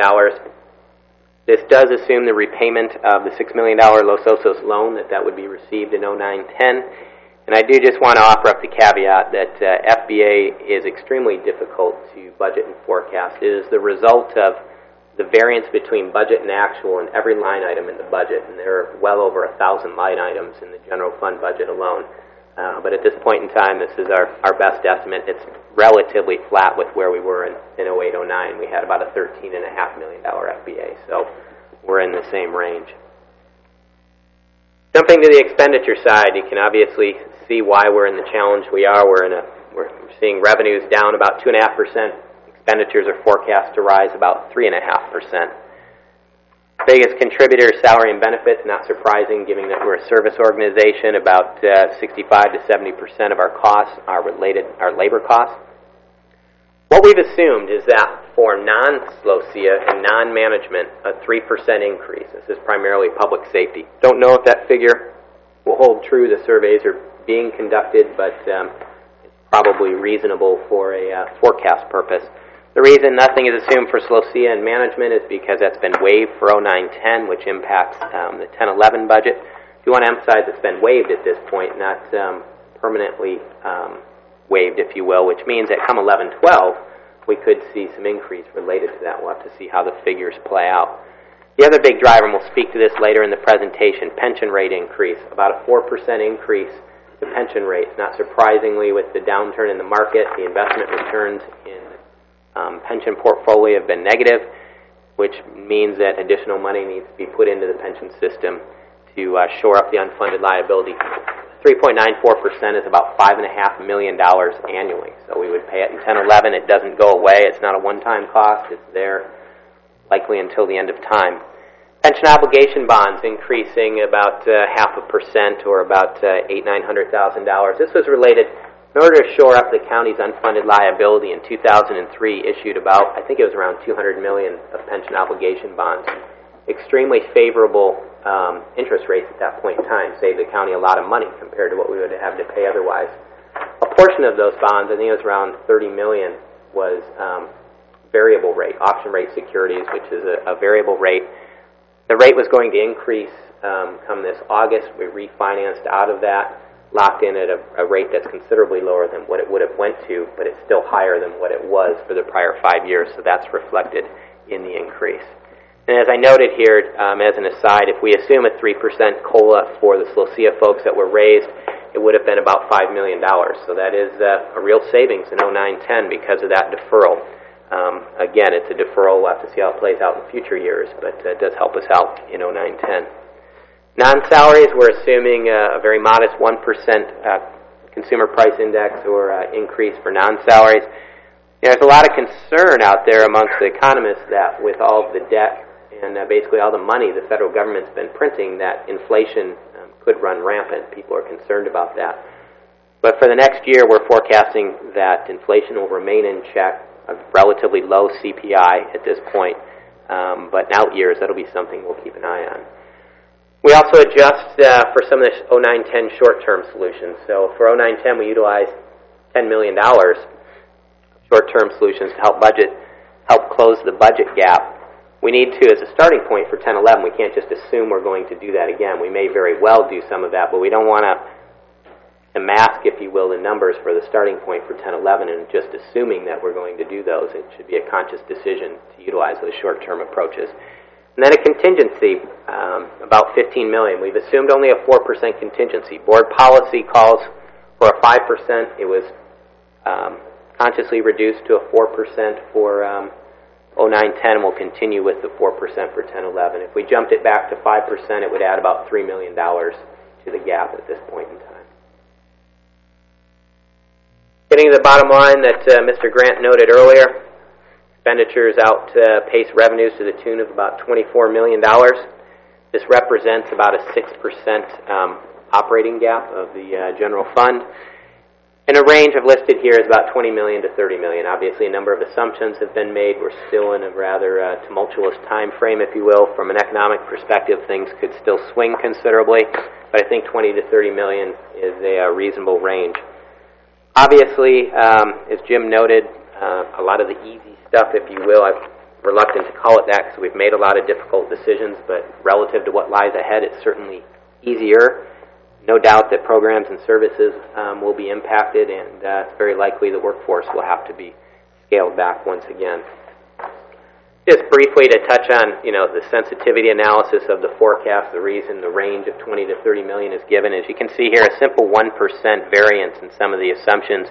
This does assume the repayment of the $6 million Los Osos loan that would be received in 09-10. And I do just want to offer up the caveat that FBA is extremely difficult to budget and forecast. It is the result of the variance between budget and actual in every line item in the budget, and there are well over 1,000 line items in the general fund budget alone. But at this point in time, this is our best estimate. It's relatively flat with where we were in 08-09. We had about a $13.5 million FBA, so we're in the same range. Jumping to the expenditure side, you can obviously see why we're in the challenge we are. We're seeing revenues down about 2.5%. Expenditures are forecast to rise about 3.5%. Biggest contributor is salary and benefits, not surprising given that we're a service organization. About 65 to 70% of our costs are labor costs. What we've assumed is that for non-SLOCIA and non-management, a 3% increase. This is primarily public safety. Don't know if that figure will hold true. The surveys are being conducted, but it's probably reasonable for a forecast purpose. The reason nothing is assumed for SLOCIA and management is because that's been waived for 09-10, which impacts the 10-11 budget. You want to emphasize it's been waived at this point, not permanently waived, if you will, which means that come 11-12, we could see some increase related to that. We'll have to see how the figures play out. The other big driver, and we'll speak to this later in the presentation, pension rate increase, about a 4% increase to pension rates. Not surprisingly, with the downturn in the market, the investment returns in pension portfolio have been negative, which means that additional money needs to be put into the pension system to shore up the unfunded liability. 3.94% is about $5.5 million annually. So we would pay it in 10-11. It doesn't go away. It's not a one-time cost. It's there likely until the end of time. Pension obligation bonds increasing about 0.5% or about $800,000-900,000. This was related, in order to shore up the county's unfunded liability in 2003, issued about, I think it was around $200 million of pension obligation bonds. Extremely favorable interest rates at that point in time, saved the county a lot of money compared to what we would have to pay otherwise. A portion of those bonds, I think it was around $30 million, was variable rate, option rate securities, which is a variable rate. The rate was going to increase come this August. We refinanced out of that, locked in at a rate that's considerably lower than what it would have went to, but it's still higher than what it was for the prior 5 years, so that's reflected in the increase. And as I noted here, as an aside, if we assume a 3% COLA for the SLOCIA folks that were raised, it would have been about $5 million. So that is a real savings in 09-10 because of that deferral. Again, it's a deferral. We'll have to see how it plays out in future years, but it does help us out in 09-10. Non-salaries, we're assuming a very modest 1% consumer price index or increase for non-salaries. There's a lot of concern out there amongst the economists that with all of the debt and basically all the money the federal government's been printing, that inflation could run rampant. People are concerned about that. But for the next year, we're forecasting that inflation will remain in check, a relatively low CPI at this point. But in out years, that'll be something we'll keep an eye on. We also adjust for some of the 09-10 short-term solutions. So for 09-10, we utilized $10 million short-term solutions to help close the budget gap. We need to, as a starting point for 10-11, we can't just assume we're going to do that again. We may very well do some of that, but we don't want to mask, if you will, the numbers for the starting point for 10-11 and just assuming that we're going to do those. It should be a conscious decision to utilize those short-term approaches. And then a contingency, about $15 million. We've assumed only a 4% contingency. Board policy calls for a 5%. It was consciously reduced to a 4% for 09-10, and we'll continue with the 4% for 10-11. If we jumped it back to 5%, it would add about $3 million to the gap at this point in time. Getting to the bottom line that Mr. Grant noted earlier, expenditures outpace revenues to the tune of about $24 million. This represents about a 6% operating gap of the general fund. And a range I've listed here is about $20 million to $30 million. Obviously, a number of assumptions have been made. We're still in a rather tumultuous time frame, if you will. From an economic perspective, things could still swing considerably, but I think $20 to $30 million is a reasonable range. Obviously, as Jim noted, a lot of the easy stuff, if you will, I'm reluctant to call it that because we've made a lot of difficult decisions, but relative to what lies ahead, it's certainly easier. No doubt that programs and services will be impacted, and it's very likely the workforce will have to be scaled back once again. Just briefly to touch on, the sensitivity analysis of the forecast, the reason the range of 20 to 30 million is given. As you can see here, a simple 1% variance in some of the assumptions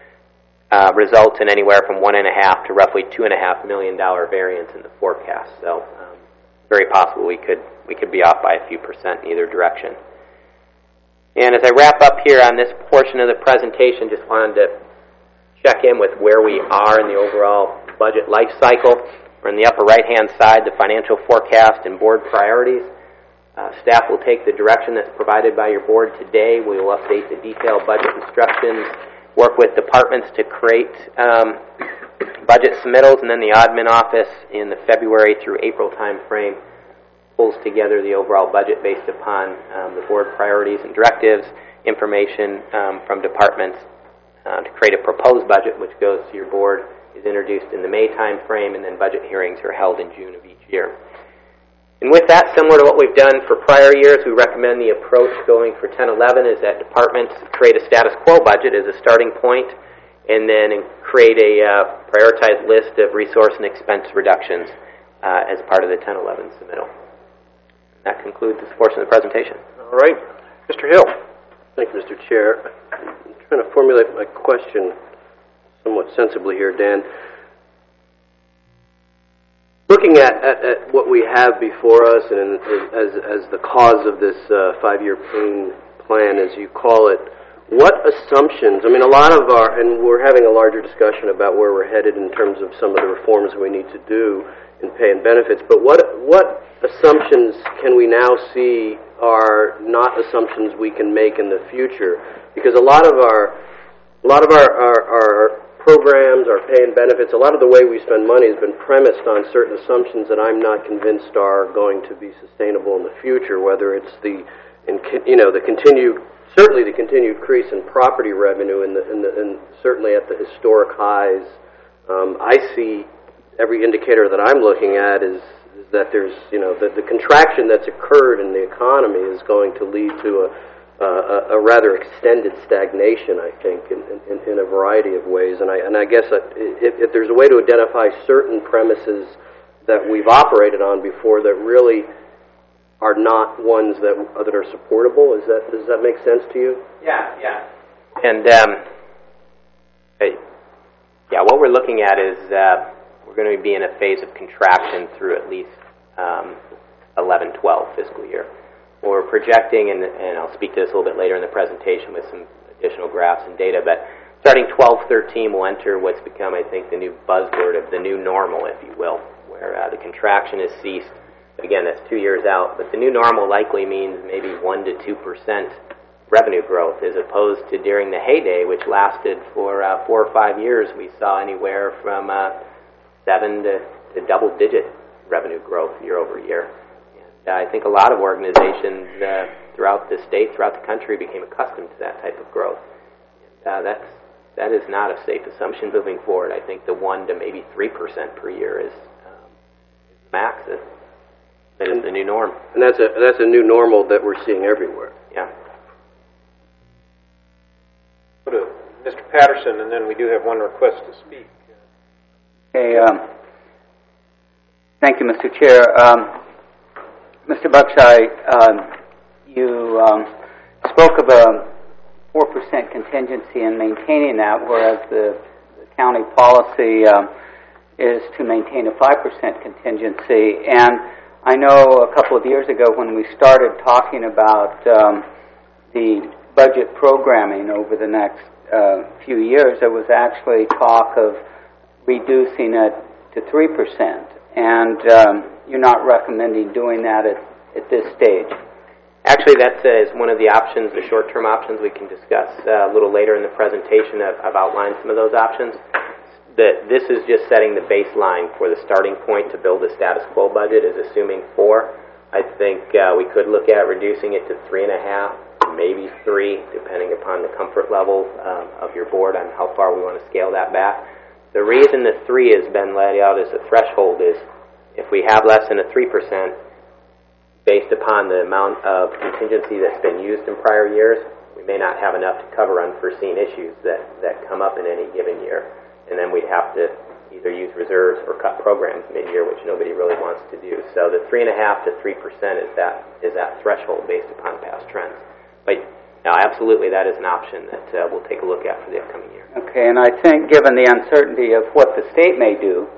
results in anywhere from $1.5 to roughly $2.5 million variance in the forecast. So, very possible we could be off by a few percent in either direction. And as I wrap up here on this portion of the presentation, just wanted to check in with where we are in the overall budget life cycle. We're in the upper right-hand side, the financial forecast and board priorities. Staff will take the direction that's provided by your board today. We will update the detailed budget instructions, work with departments to create budget submittals, and then the admin office in the February through April time frame pulls together the overall budget based upon the board priorities and directives, information from departments to create a proposed budget, which goes to your board, is introduced in the May time frame, and then budget hearings are held in June of each year. And with that, similar to what we've done for prior years, we recommend the approach going for 10-11 is that departments create a status quo budget as a starting point, and then create a prioritized list of resource and expense reductions as part of the 10-11 submittal. That concludes this portion of the presentation. All right. Mr. Hill. Thank you, Mr. Chair. I'm trying to formulate my question somewhat sensibly here, Dan. Looking at what we have before us and as the cause of this 5-year pain plan, as you call it, what assumptions, a lot of and we're having a larger discussion about where we're headed in terms of some of the reforms we need to do in pay and benefits, but what assumptions can we now see are not assumptions we can make in the future? Because a lot of our programs, our pay and benefits, a lot of the way we spend money has been premised on certain assumptions that I'm not convinced are going to be sustainable in the future, whether it's the continued increase in property revenue and certainly at the historic highs. I see every indicator that I'm looking at is that there's, the contraction that's occurred in the economy is going to lead to a rather extended stagnation, I think, in a variety of ways. And I guess if there's a way to identify certain premises that we've operated on before that really are not ones that are supportable, does that make sense to you? Yeah. And what we're looking at is we're going to be in a phase of contraction through at least 11-12 fiscal year. We're projecting, and I'll speak to this a little bit later in the presentation with some additional graphs and data, but starting 12-13 we'll enter what's become, I think, the new buzzword of the new normal, if you will, where the contraction has ceased, Again, that's 2 years out, but the new normal likely means maybe 1 to 2% revenue growth, as opposed to during the heyday, which lasted for 4 or 5 years. We saw anywhere from 7 to double-digit revenue growth year over year. And I think a lot of organizations throughout the state, throughout the country, became accustomed to that type of growth. And that is not a safe assumption moving forward. I think the 1 to maybe 3% per year is max. That is the new norm. And that's a new normal that we're seeing everywhere. Yeah. Go to Mr. Patterson, and then we do have one request to speak. Okay. Thank you, Mr. Chair. Mr. Buckshire, you spoke of a 4% contingency and maintaining that, whereas the county policy is to maintain a 5% contingency. And I know a couple of years ago when we started talking about the budget programming over the next few years, there was actually talk of reducing it to 3%. And you're not recommending doing that at this stage. Actually, that is one of the options, the short-term options we can discuss a little later in the presentation. I've outlined some of those options. This is just setting the baseline for the starting point to build a status quo budget, is assuming 4. I think we could look at reducing it to 3.5, maybe 3, depending upon the comfort level of your board on how far we want to scale that back. The reason that 3 has been laid out as a threshold is if we have less than a 3%, based upon the amount of contingency that's been used in prior years, we may not have enough to cover unforeseen issues that come up in any given year. And then we'd have to either use reserves or cut programs mid-year, which nobody really wants to do. So the 3.5 to 3% is that threshold based upon past trends. But now, absolutely, that is an option that we'll take a look at for the upcoming year. Okay, and I think given the uncertainty of what the state may do,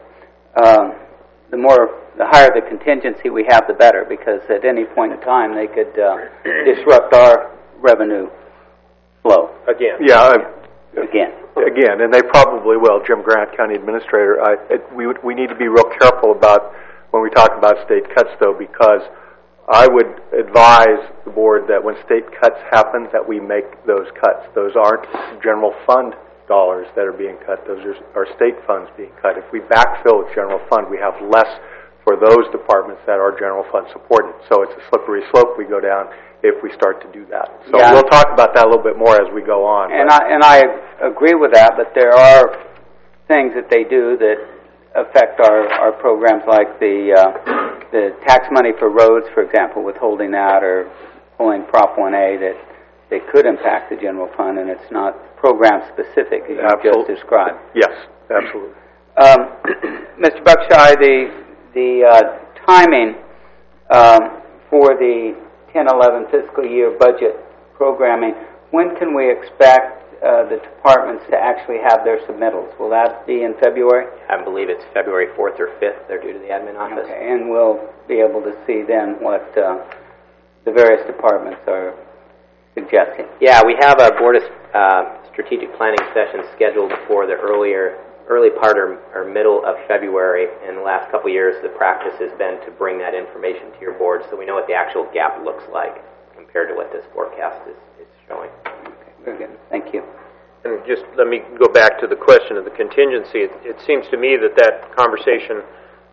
the higher the contingency we have, the better, because at any point in time they could disrupt our revenue flow. Again. Yeah. Again, and they probably will. Jim Grant, County Administrator. We need to be real careful about when we talk about state cuts, though, because I would advise the board that when state cuts happen, that we make those cuts. Those aren't general fund dollars that are being cut. Those are state funds being cut. If we backfill with general fund, we have less for those departments that are general fund supported. So it's a slippery slope we go down if we start to do that. So we'll talk about that a little bit more as we go on. And I agree with that, but there are things that they do that affect our programs, like the tax money for roads, for example, withholding that or pulling Prop 1A that they could impact the general fund, and it's not program specific as you just described. Yes, absolutely. Mr. Buckshire, the timing for the 10-11 fiscal year budget programming, when can we expect the departments to actually have their submittals? Will that be in February? I believe it's February 4th or 5th. They're due to the admin office. Okay, and we'll be able to see then what the various departments are suggesting. Yeah, we have our Board of Strategic Planning session scheduled for the early part or middle of February. In the last couple of years, the practice has been to bring that information to your board so we know what the actual gap looks like compared to what this forecast is showing. Okay, very good. Thank you. And just let me go back to the question of the contingency. It seems to me that conversation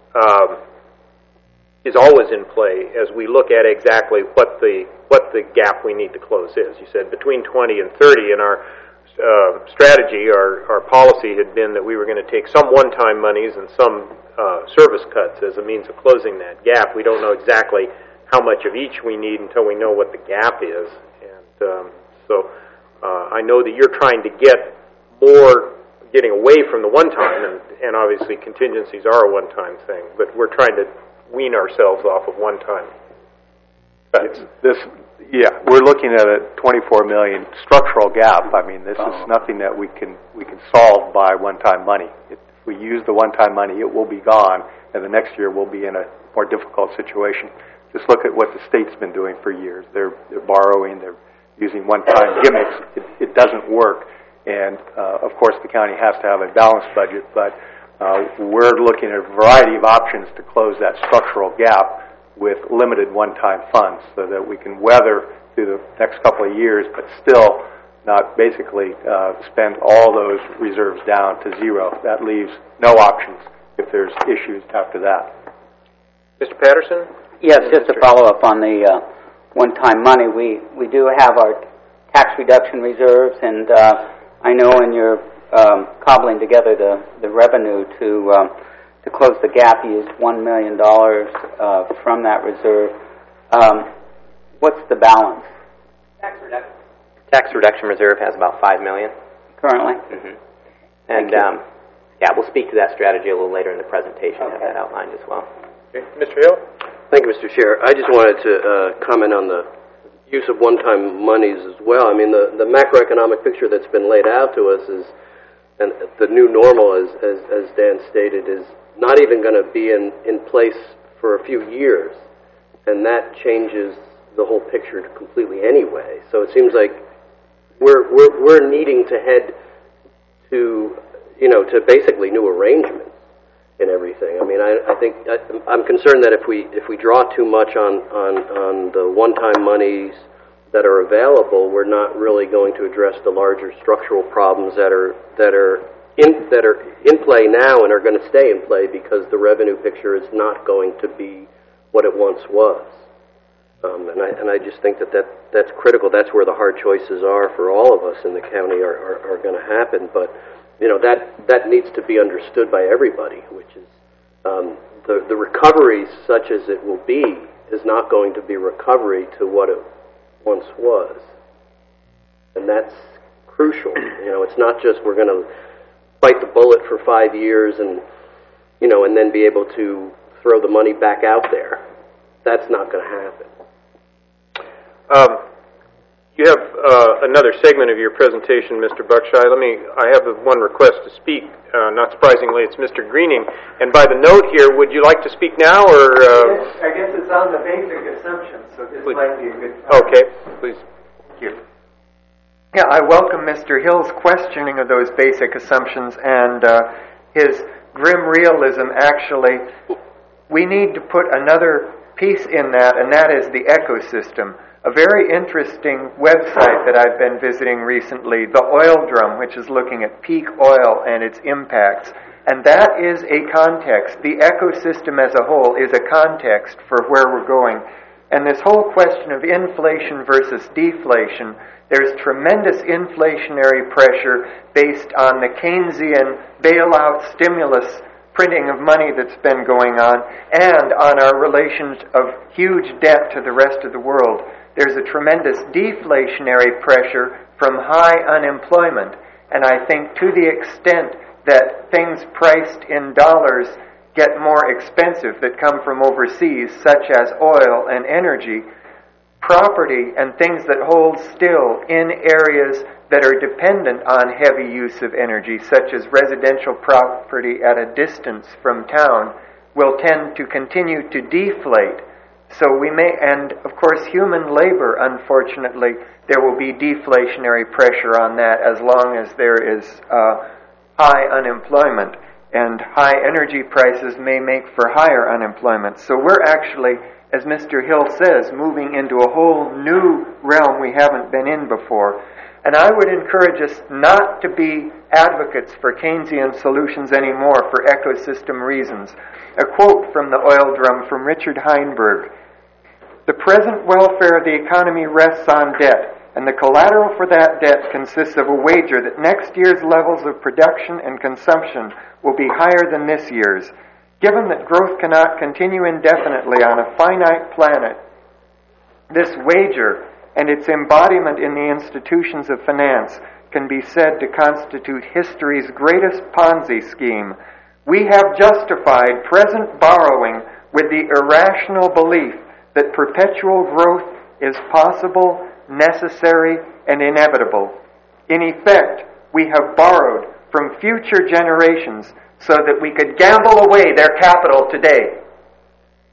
is always in play as we look at exactly what the gap we need to close is. You said between 20 and 30, and our strategy, our policy had been that we were going to take some one-time monies and some service cuts as a means of closing that gap. We don't know exactly how much of each we need until we know what the gap is. And so I know that you're trying to get more, getting away from the one-time, and obviously contingencies are a one-time thing, but we're trying to wean ourselves off of one-time cuts. We're looking at a $24 million structural gap. I mean, this is nothing that we can solve by one-time money. If we use the one-time money, it will be gone, and the next year we'll be in a more difficult situation. Just look at what the state's been doing for years. They're borrowing, they're using one-time gimmicks. It doesn't work, and of course the county has to have a balanced budget, but we're looking at a variety of options to close that structural gap with limited one-time funds so that we can weather through the next couple of years, but still not basically spend all those reserves down to zero. That leaves no options if there's issues after that. Mr. Patterson? Yes, just to follow up on the one-time money, we do have our tax reduction reserves, and I know in your cobbling together the revenue to close the gap, you used $1 million from that reserve. What's the balance? Tax reduction reserve has about $5 million currently. Mm-hmm. And we'll speak to that strategy a little later in the presentation. Okay. Have that outlined as well. Okay. Mr. Hill? Thank you, Mr. Chair. I just wanted to comment on the use of one-time monies as well. I mean, the macroeconomic picture that's been laid out to us is, and the new normal, as Dan stated, is not even going to be in place for a few years, and that changes the whole picture completely anyway. So it seems like we're needing to head to basically new arrangements in everything. I mean, I think I'm concerned that if we draw too much on the one-time monies that are available, we're not really going to address the larger structural problems that are in play now and are going to stay in play because the revenue picture is not going to be what it once was. And I just think that's critical. That's where the hard choices are for all of us in the county are going to happen. But that needs to be understood by everybody, which is the recovery, such as it will be, is not going to be recovery to what it once was, and that's crucial. It's not just we're going to bite the bullet for 5 years and then be able to throw the money back out there. That's not going to happen. You have another segment of your presentation, Mr. Buckshire. I have one request to speak. Not surprisingly, it's Mr. Greening. And by the note here, would you like to speak now, or? I guess it's on the basic assumption, so this might be a good time. Okay, please. Thank you. Yeah, I welcome Mr. Hill's questioning of those basic assumptions and his grim realism. Actually, we need to put another piece in that, and that is the ecosystem. A very interesting website that I've been visiting recently, the Oil Drum, which is looking at peak oil and its impacts. And that is a context. The ecosystem as a whole is a context for where we're going. And this whole question of inflation versus deflation, there's tremendous inflationary pressure based on the Keynesian bailout stimulus printing of money that's been going on and on our relations of huge debt to the rest of the world. There's a tremendous deflationary pressure from high unemployment. And I think to the extent that things priced in dollars get more expensive that come from overseas, such as oil and energy, property and things that hold still in areas that are dependent on heavy use of energy, such as residential property at a distance from town, will tend to continue to deflate. So we may, and of course human labor, unfortunately, there will be deflationary pressure on that as long as there is high unemployment. And high energy prices may make for higher unemployment. So we're actually, as Mr. Hill says, moving into a whole new realm we haven't been in before. And I would encourage us not to be advocates for Keynesian solutions anymore for ecosystem reasons. A quote from the Oil Drum from Richard Heinberg: "The present welfare of the economy rests on debt, and the collateral for that debt consists of a wager that next year's levels of production and consumption will be higher than this year's. Given that growth cannot continue indefinitely on a finite planet, this wager and its embodiment in the institutions of finance can be said to constitute history's greatest Ponzi scheme. We have justified present borrowing with the irrational belief that perpetual growth is possible, necessary, and inevitable. In effect, we have borrowed from future generations so that we could gamble away their capital today.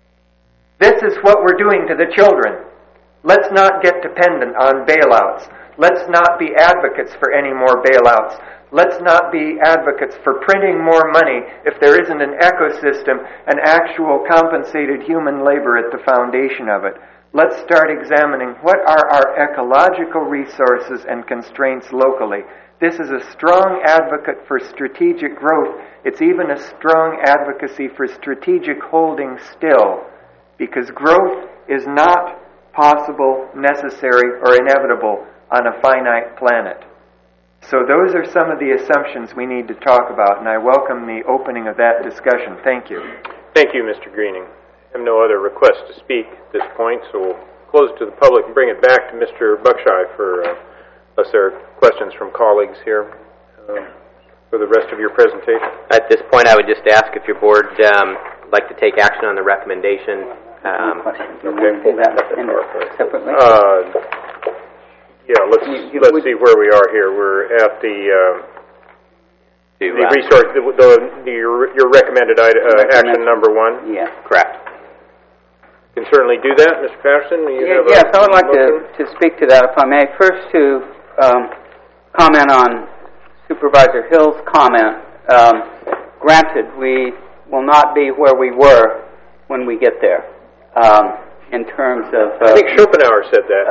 This is what we're doing to the children. Let's not get dependent on bailouts. Let's not be advocates for any more bailouts. Let's not be advocates for printing more money if there isn't an ecosystem, an actual compensated human labor at the foundation of it. Let's start examining what are our ecological resources and constraints locally. This is a strong advocate for strategic growth. It's even a strong advocacy for strategic holding still, because growth is not possible, necessary, or inevitable on a finite planet. So those are some of the assumptions we need to talk about, and I welcome the opening of that discussion. Thank you. Thank you, Mr. Greening. I have no other requests to speak at this point, so we'll close it to the public and bring it back to Mr. Buckshire for, unless there are questions from colleagues here for the rest of your presentation. At this point, I would just ask if your board would like to take action on the recommendation. Okay. Separately? Yeah, let's see where we are here. We're at the resource, your recommended action number 1. Yes, correct. You can certainly do that, Mr. Patterson. Yes, I would like to speak to that, if I may. First, to comment on Supervisor Hill's comment. Granted, we will not be where we were when we get there. In terms of... I think Schopenhauer said that.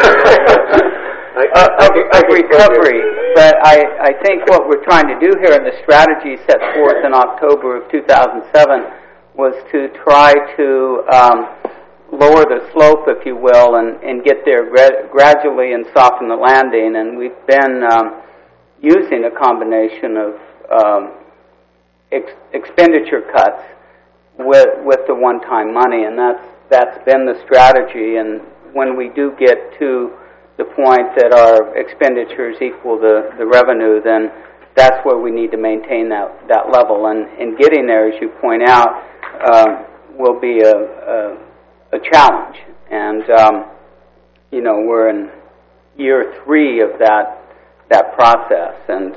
Of recovery, but I think what we're trying to do here in the strategy set forth in October of 2007 was to try to lower the slope, if you will, and get there gradually and soften the landing. And we've been using a combination of expenditure cuts with the one-time money, and that's been the strategy. And when we do get to the point that our expenditures equal the revenue, then that's where we need to maintain that level. And in getting there, as you point out, will be a challenge. And we're in year 3 of that process, and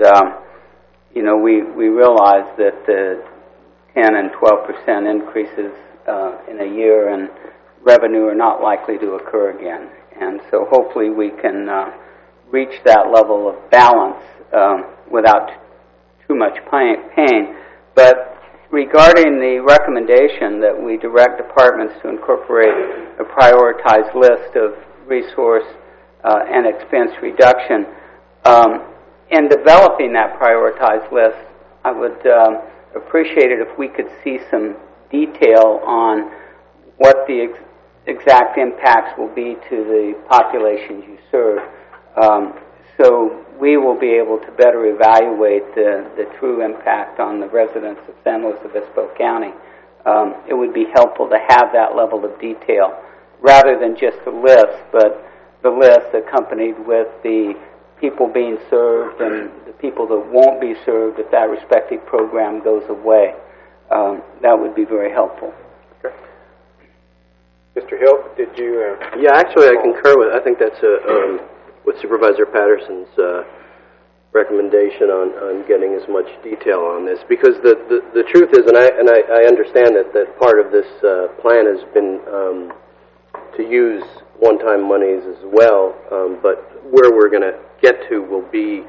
we realize that the 10 and 12% increases in a year in revenue are not likely to occur again. And so hopefully we can reach that level of balance without too much pain. But regarding the recommendation that we direct departments to incorporate a prioritized list of resource and expense reduction, in developing that prioritized list, I would appreciate it if we could see some detail on what the exact impacts will be to the populations you serve, so we will be able to better evaluate the true impact on the residents of San Luis Obispo County. It would be helpful to have that level of detail rather than just the list, but the list accompanied with the people being served and the people that won't be served if that respective program goes away. That would be very helpful. Okay. Mr. Hill, did you... Yeah, actually I concur with, I think that's with Supervisor Patterson's recommendation on getting as much detail on this, because the truth is, and I understand that part of this plan has been to use one-time monies as well, but where we're going to get to will be,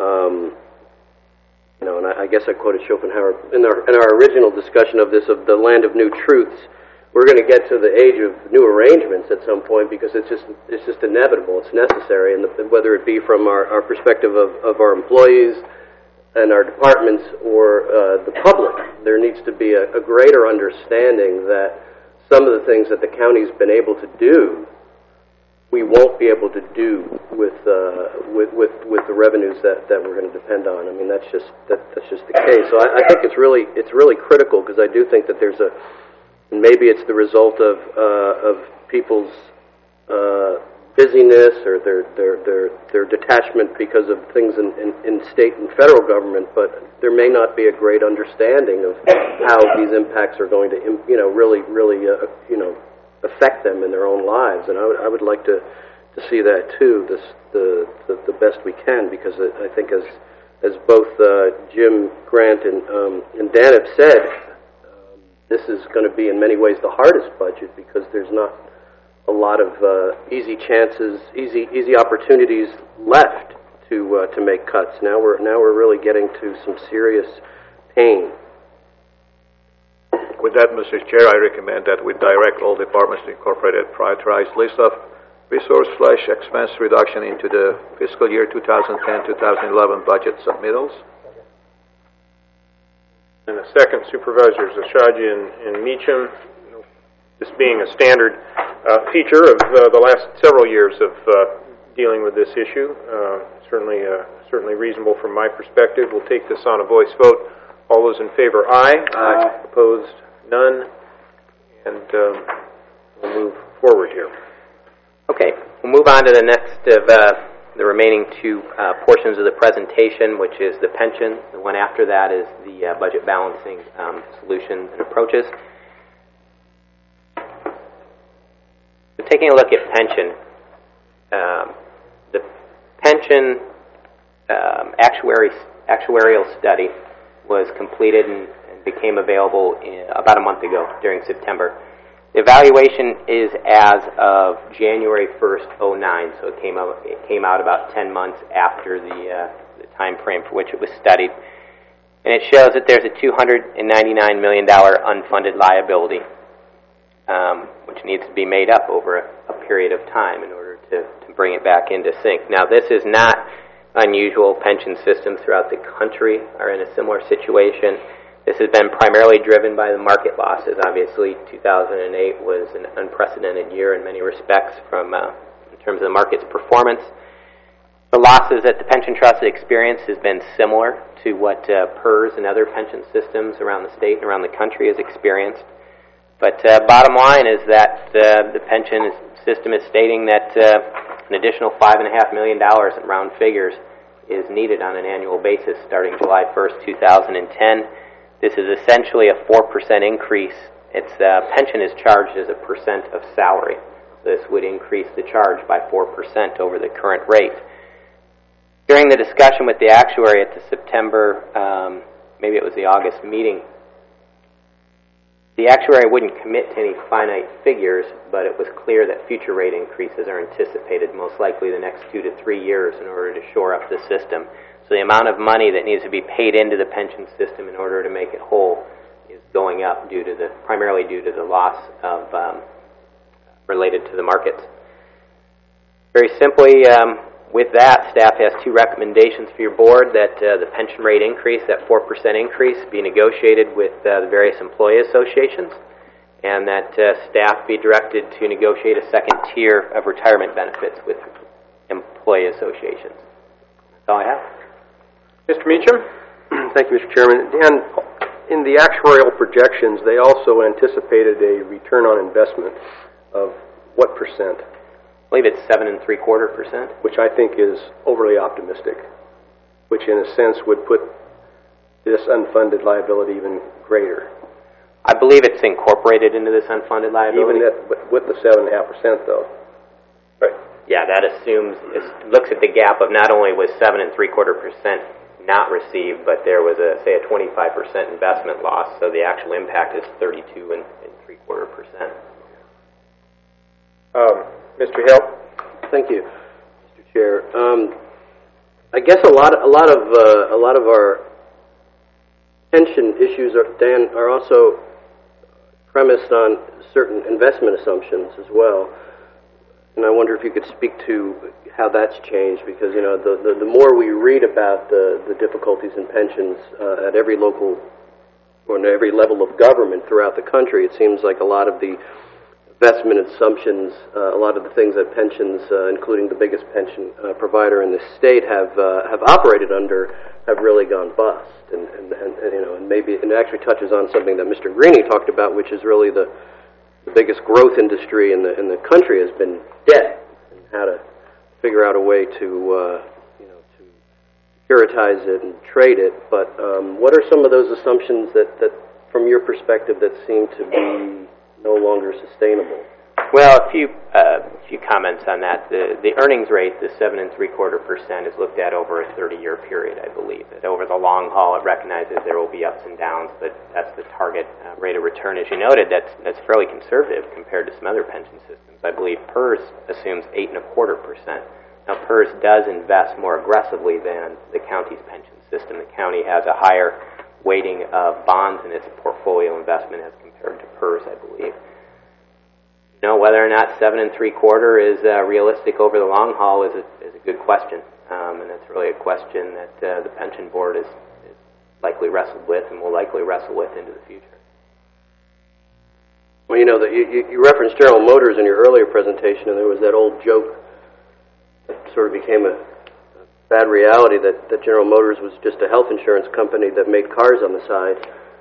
and I guess I quoted Schopenhauer in our original discussion of this, of the land of new truths. We're going to get to the age of new arrangements at some point, because it's just inevitable. It's necessary, and whether it be from our perspective of our employees and our departments or the public, there needs to be a greater understanding that some of the things that the county's been able to do, we won't be able to do with the revenues that we're going to depend on. I mean, that's just the case. So I think it's really critical, because I do think that there's maybe it's the result of people's busyness or their detachment because of things in state and federal government, but there may not be a great understanding of how these impacts are going to really affect them in their own lives. And I would like to see that too, the best we can, because I think as both Jim, Grant, and Dan have said, this is going to be in many ways the hardest budget, because there's not a lot of easy chances, easy opportunities left to make cuts. Now we're really getting to some serious pain. With that, Mr. Chair, I recommend that we direct all departments to incorporate a prioritized list of resource/expense reduction into the fiscal year 2010-2011 budget submittals. And the second, Supervisors Ashaji and Meacham. This being a standard feature of the last several years of dealing with this issue, certainly reasonable from my perspective. We'll take this on a voice vote. All those in favor, aye. Aye. Opposed, none. And we'll move forward here. Okay, we'll move on to the next of the remaining two portions of the presentation, which is the pension. The one after that is the budget balancing solutions and approaches. So taking a look at pension, the pension actuarial study was completed and became available about a month ago during September. The evaluation is as of January 1st, 2009, so it came out about 10 months after the time frame for which it was studied. And it shows that there's a $299 million unfunded liability, which needs to be made up over a period of time in order to bring it back into sync. Now, this is not unusual. Pension systems throughout the country are in a similar situation. This has been primarily driven by the market losses. Obviously, 2008 was an unprecedented year in many respects in terms of the market's performance. The losses that the pension trust experienced has been similar to what PERS and other pension systems around the state and around the country has experienced. But bottom line is that the pension system is stating that an additional $5.5 million in round figures is needed on an annual basis starting July 1st, 2010. This is essentially a 4% increase. Its pension is charged as a percent of salary. This would increase the charge by 4% over the current rate. During the discussion with the actuary at the September, maybe it was the August meeting, the actuary wouldn't commit to any finite figures, but it was clear that future rate increases are anticipated, most likely the next 2 to 3 years, in order to shore up the system. So the amount of money that needs to be paid into the pension system in order to make it whole is going up primarily due to the loss of related to the markets. Very simply, with that, staff has two recommendations for your board: that the pension rate increase, that 4% increase, be negotiated with the various employee associations, and that staff be directed to negotiate a second tier of retirement benefits with employee associations. That's all I have. Mr. Meacham? Thank you, Mr. Chairman. Dan, in the actuarial projections, they also anticipated a return on investment of what percent? I believe it's 7.75%. Which I think is overly optimistic, which in a sense would put this unfunded liability even greater. I believe it's incorporated into this unfunded liability. Even with the 7.5%, though. Right. Yeah, that assumes, it looks at the gap of not only was 7.75% not received, but there was a 25% investment loss, so the actual impact is 32.75%. Mr. Hill? Thank you, Mr. Chair. I guess a lot of our pension issues are also premised on certain investment assumptions as well. And I wonder if you could speak to how that's changed, because the more we read about the difficulties in pensions at every local or at every level of government throughout the country, it seems like a lot of the investment assumptions, a lot of the things that pensions, including the biggest pension provider in the state, have operated under, have really gone bust. And maybe it actually touches on something that Mr. Greene talked about, which is really the biggest growth industry in the country has been debt, and how to figure out a way to securitize it and trade it. But what are some of those assumptions that from your perspective, that seem to be no longer sustainable? Well, a few few comments on that. The earnings rate, the 7.75%, is looked at over a 30-year period, I believe. That over the long haul, it recognizes there will be ups and downs, but that's the target rate of return. As you noted, that's fairly conservative compared to some other pension systems. I believe PERS assumes 8.25%. Now, PERS does invest more aggressively than the county's pension system. The county has a higher weighting of bonds in its portfolio investment as compared to PERS, I believe. Whether or not 7.75% is realistic over the long haul is a good question, and it's really a question that the pension board is likely wrestled with and will likely wrestle with into the future. Well, you referenced General Motors in your earlier presentation, and there was that old joke that sort of became a bad reality that General Motors was just a health insurance company that made cars on the side.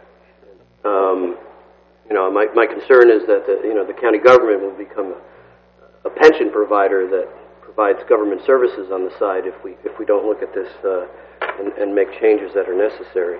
My concern is that the county government will become a pension provider that provides government services on the side if we don't look at this and make changes that are necessary.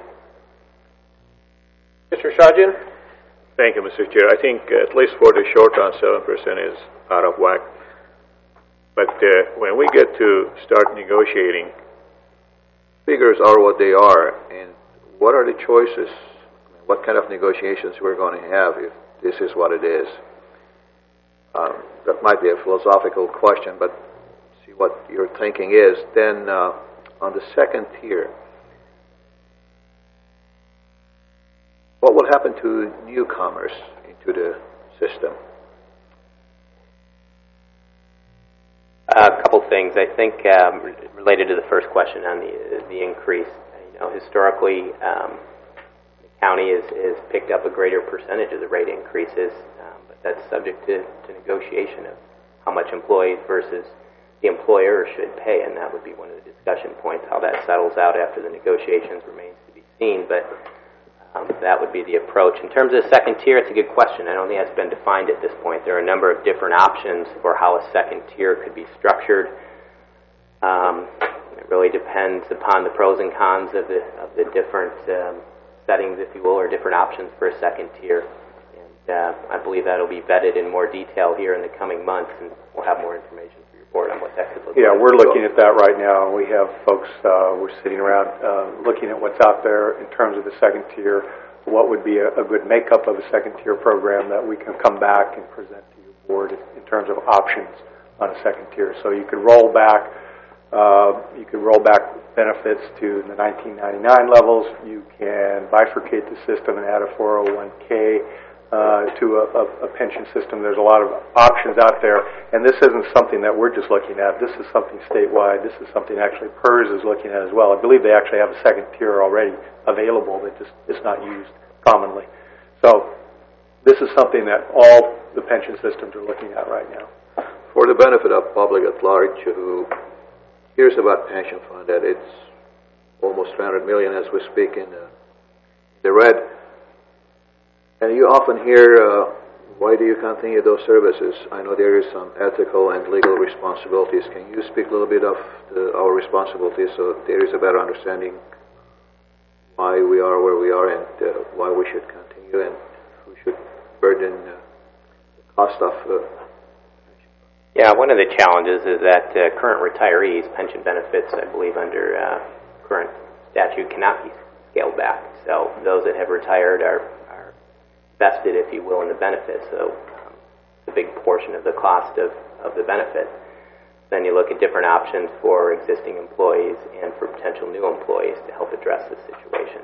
Mr. Shahjian? Thank you, Mr. Chair. I think at least for the short run, 7% is out of whack. But when we get to start negotiating, figures are what they are, and what are the choices? What kind of negotiations we're going to have if this is what it is? That might be a philosophical question, but see what your thinking is. Then on the second tier, what will happen to newcomers into the system? A couple things. I think related to the first question on the increase. Historically, the county has picked up a greater percentage of the rate increases, but that's subject to negotiation of how much employees versus the employer should pay, and that would be one of the discussion points. How that settles out after the negotiations remains to be seen, but that would be the approach. In terms of the second tier, it's a good question. I don't think that's been defined at this point. There are a number of different options for how a second tier could be structured. It really depends upon the pros and cons of the different settings, if you will, or different options for a second tier. And I believe that'll be vetted in more detail here in the coming months, and we'll have more information for your board on what that could look like. Yeah, we're looking at that right now. We have folks, we're sitting around looking at what's out there in terms of the second tier, what would be a good makeup of a second tier program that we can come back and present to your board in terms of options on a second tier. So you could roll back benefits to the 1999 levels. You can bifurcate the system and add a 401k to a pension system. There's a lot of options out there, and this isn't something that we're just looking at. This is something statewide. This is something actually PERS is looking at as well. I believe they actually have a second tier already available that just is not used commonly. So this is something that all the pension systems are looking at right now. For the benefit of public at large who hears about pension fund, that it's almost $300 million as we speak in the red. And you often hear, why do you continue those services? I know there is some ethical and legal responsibilities. Can you speak a little bit of our responsibilities so there is a better understanding why we are where we are and why we should continue and who should burden the cost of Yeah, one of the challenges is that current retirees' pension benefits, I believe, under current statute cannot be scaled back. So those that have retired are vested, if you will, in the benefit. So it's a big portion of the cost of the benefit. Then you look at different options for existing employees and for potential new employees to help address this situation.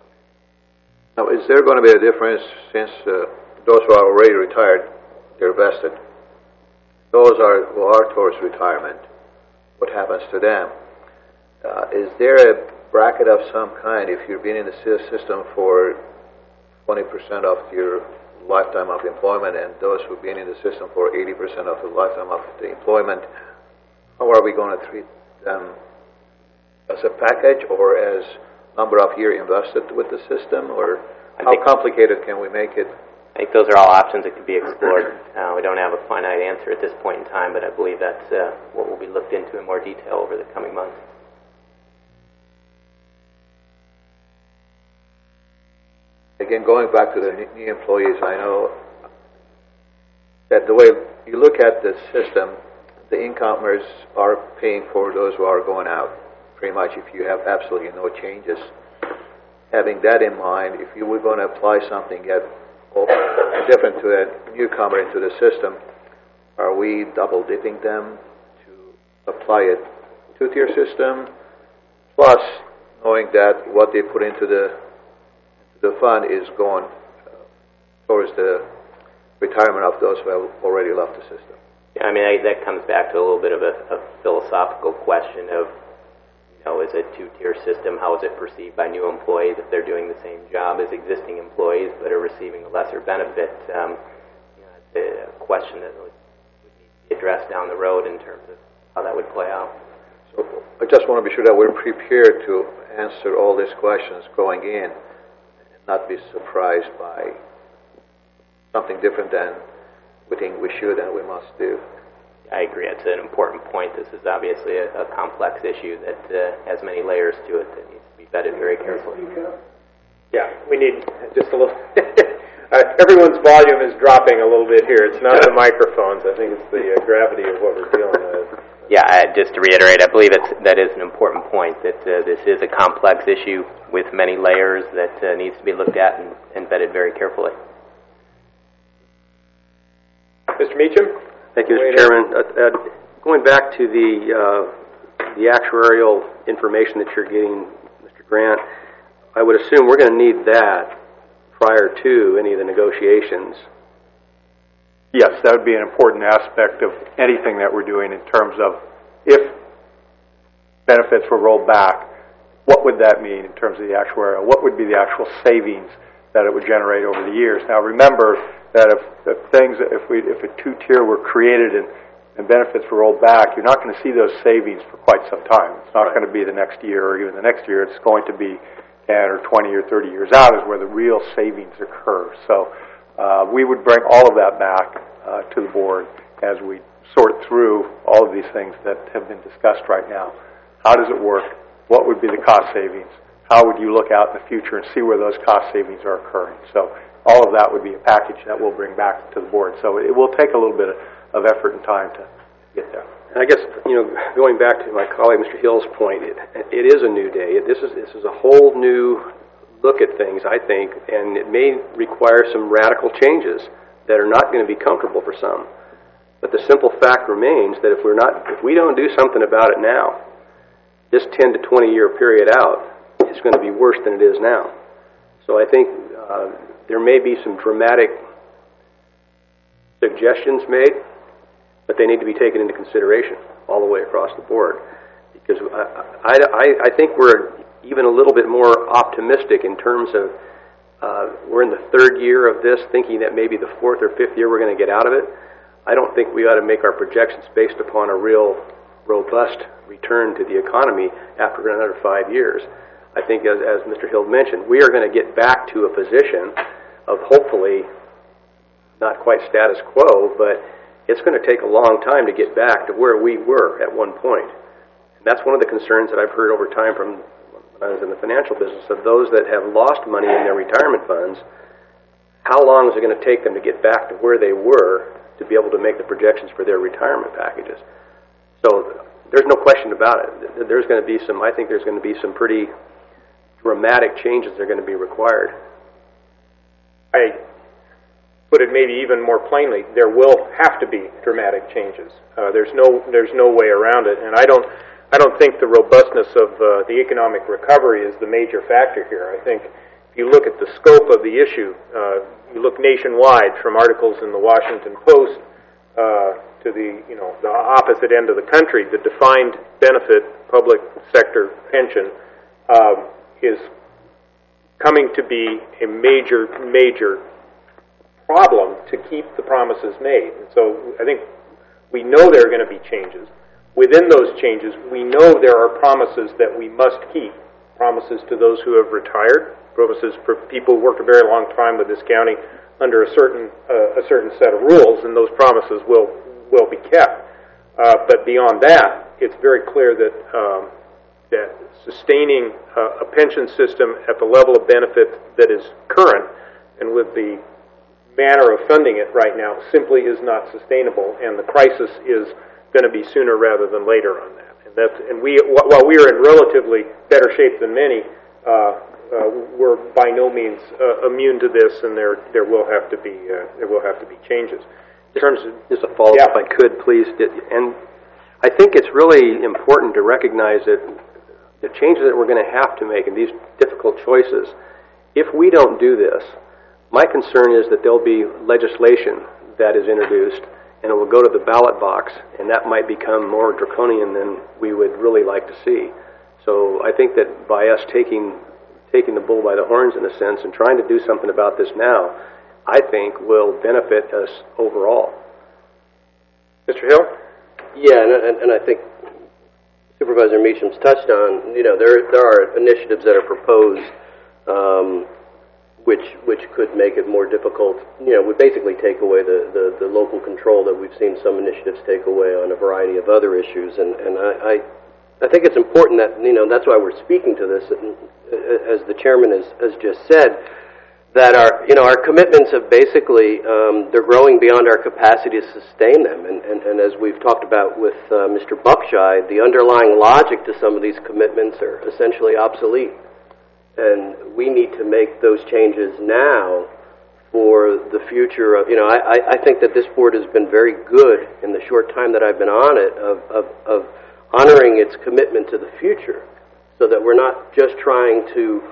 Now, is there going to be a difference since those who are already retired, they're vested? Those who are towards retirement, what happens to them? Is there a bracket of some kind if you've been in the system for 20% of your lifetime of employment and those who've been in the system for 80% of the lifetime of the employment? How are we going to treat them as a package or as number of years invested with the system, or how complicated can we make it? I think those are all options that could be explored. We don't have a finite answer at this point in time, but I believe that's what will be looked into in more detail over the coming months. Again, going back to the new employees, I know that the way you look at the system, the incomers are paying for those who are going out. Pretty much, if you have absolutely no changes. Having that in mind, if you were going to apply something different to a newcomer into the system, are we double dipping them to apply a two-tier system? Plus, knowing that what they put into the fund is going towards the retirement of those who have already left the system. Yeah, I mean, that comes back to a little bit of a philosophical question of, is a two-tier system, how is it perceived by new employees if they're doing the same job as existing employees but are receiving a lesser benefit? It's a question that would need to be addressed down the road in terms of how that would play out. So I just want to be sure that we're prepared to answer all these questions going in and not be surprised by something different than we think we should and we must do. I agree. It's an important point. This is obviously a complex issue that has many layers to it that needs to be vetted very carefully. Yeah, we need just a little... everyone's volume is dropping a little bit here. It's not the microphones. I think it's the gravity of what we're dealing with. Yeah, just to reiterate, I believe that is an important point, that this is a complex issue with many layers that needs to be looked at and vetted very carefully. Mr. Meacham? Thank you, Mr. Chairman. Going back to the actuarial information that you're getting, Mr. Grant, I would assume we're going to need that prior to any of the negotiations. Yes, that would be an important aspect of anything that we're doing in terms of if benefits were rolled back, what would that mean in terms of the actuarial? What would be the actual savings that it would generate over the years? Now, remember that if a two-tier were created and benefits were rolled back, you're not going to see those savings for quite some time. It's not going to be the next year or even the next year. It's going to be 10 or 20 or 30 years out is where the real savings occur. So we would bring all of that back to the board as we sort through all of these things that have been discussed right now. How does it work? What would be the cost savings? How would you look out in the future and see where those cost savings are occurring? So all of that would be a package that we'll bring back to the board. So it will take a little bit of effort and time to get there. And I guess, going back to my colleague Mr. Hill's point, it is a new day. This is a whole new look at things, I think, and it may require some radical changes that are not going to be comfortable for some. But the simple fact remains that if we don't do something about it now, this 10 to 20 year period out is going to be worse than it is now. So I think there may be some dramatic suggestions made, but they need to be taken into consideration all the way across the board. Because I think we're even a little bit more optimistic in terms of we're in the third year of this, thinking that maybe the fourth or fifth year we're going to get out of it. I don't think we ought to make our projections based upon a real robust return to the economy after another 5 years. I think, as Mr. Hill mentioned, we are going to get back to a position of hopefully not quite status quo, but it's going to take a long time to get back to where we were at one point. And that's one of the concerns that I've heard over time from when I was in the financial business, of those that have lost money in their retirement funds. How long is it going to take them to get back to where they were to be able to make the projections for their retirement packages? So there's no question about it. There's going to be I think there's going to be some pretty dramatic changes that are going to be required. I put it maybe even more plainly, there will have to be dramatic changes. There's no way around it, and I don't think the robustness of the economic recovery is the major factor here. I think if you look at the scope of the issue, you look nationwide from articles in the Washington Post to the opposite end of the country, the defined benefit public sector pension is coming to be a major problem to keep the promises made. And so I think we know there are going to be changes. Within those changes, we know there are promises that we must keep. Promises to those who have retired, promises for people who worked a very long time with this county under a certain set of rules, and those promises will be kept. But beyond that, it's very clear that that sustaining a pension system at the level of benefit that is current, and with the manner of funding it right now simply is not sustainable, and the crisis is going to be sooner rather than later on that. While we are in relatively better shape than many, we're by no means immune to this, and there will have to be changes. In terms of just a follow-up, if I could, please. And I think it's really important to recognize that the changes that we're going to have to make in these difficult choices, if we don't do this, my concern is that there'll be legislation that is introduced, and it will go to the ballot box, and that might become more draconian than we would really like to see. So I think that by us taking the bull by the horns, in a sense, and trying to do something about this now, I think will benefit us overall. Mr. Hill? Yeah, and I think Supervisor Meacham's touched on, there are initiatives that are proposed which could make it more difficult, would basically take away the local control that we've seen some initiatives take away on a variety of other issues. And I think it's important that, that's why we're speaking to this, as the chairman has just said, that our commitments have basically, they're growing beyond our capacity to sustain them. And as we've talked about with Mr. Buckshire, the underlying logic to some of these commitments are essentially obsolete. And we need to make those changes now for the future of, I think that this board has been very good in the short time that I've been on it of honoring its commitment to the future, so that we're not just trying to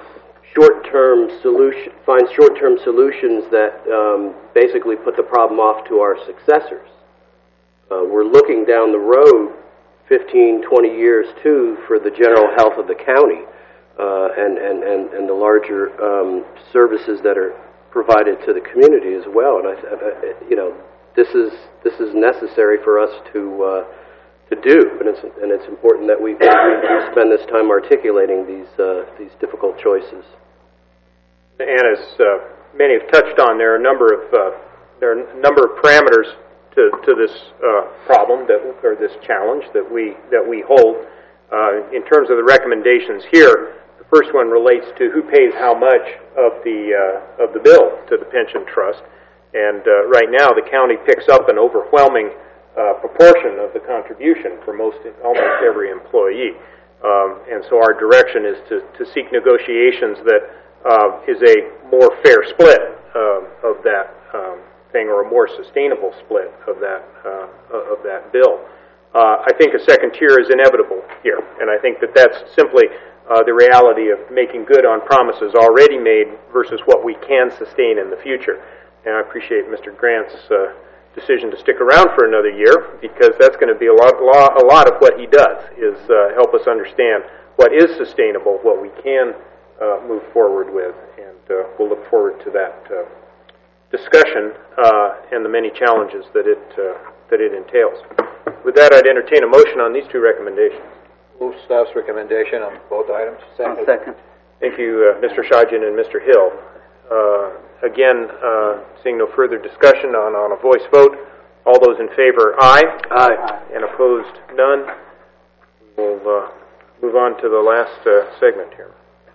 find short-term solutions that basically put the problem off to our successors. We're looking down the road 15, 20 years too for the general health of the county. And the larger services that are provided to the community as well, and this is necessary for us to do, and it's important that we spend this time articulating these difficult choices. And as many have touched on, there are a number of parameters to this problem or this challenge that we hold. In terms of the recommendations here, the first one relates to who pays how much of the bill to the pension trust, and right now the county picks up an overwhelming proportion of the contribution for almost every employee, and so our direction is to seek negotiations that is a more fair split of that thing, or a more sustainable split of that bill. I think a second tier is inevitable here, and I think that that's simply the reality of making good on promises already made versus what we can sustain in the future. And I appreciate Mr. Grant's decision to stick around for another year, because that's going to be a lot of what he does, is help us understand what is sustainable, what we can move forward with, and we'll look forward to that discussion and the many challenges that it entails. With that, I'd entertain a motion on these two recommendations. Move staff's recommendation on both items. Second. Thank you, Mr. Shajan and Mr. Hill. Again, seeing no further discussion on a voice vote, all those in favor, aye. Aye. And opposed, none. We'll move on to the last segment here.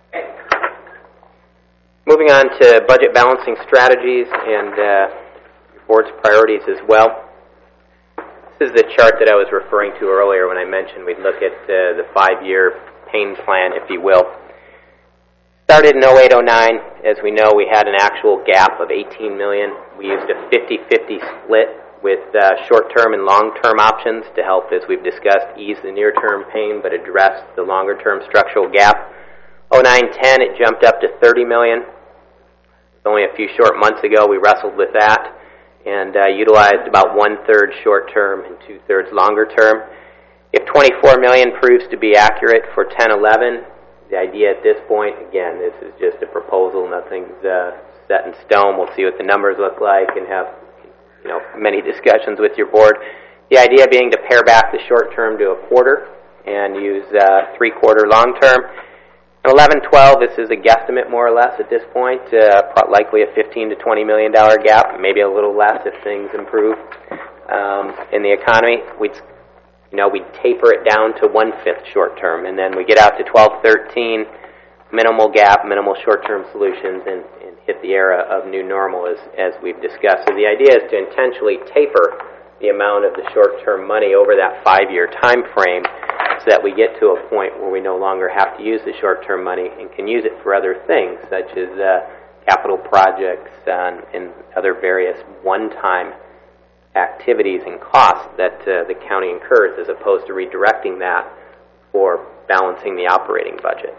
Moving on to budget balancing strategies and your board's priorities as well. This is the chart that I was referring to earlier when I mentioned we'd look at the 5-year pain plan, if you will. Started in 08-09. As we know, we had an actual gap of $18 million. We used a 50-50 split with short-term and long-term options to help, as we've discussed, ease the near-term pain but address the longer-term structural gap. 09-10, it jumped up to $30 million. Only a few short months ago, we wrestled with that and utilized about 1/3 short-term and 2/3 longer-term. If $24 million proves to be accurate for 10-11, the idea at this point, again, this is just a proposal, nothing's set in stone. We'll see what the numbers look like and have many discussions with your board. The idea being to pare back the short-term to a quarter and use 3/4 long-term. 11-12, this is a guesstimate more or less at this point, likely a $15 to $20 million gap, maybe a little less if things improve in the economy. We'd taper it down to 1/5 short term, and then we get out to 12-13. minimal gap, minimal short-term solutions, and hit the era of new normal as we've discussed. So the idea is to intentionally taper the amount of the short-term money over that 5-year time frame so that we get to a point where we no longer have to use the short-term money and can use it for other things, such as capital projects and other various one-time activities and costs that the county incurs, as opposed to redirecting that for balancing the operating budget.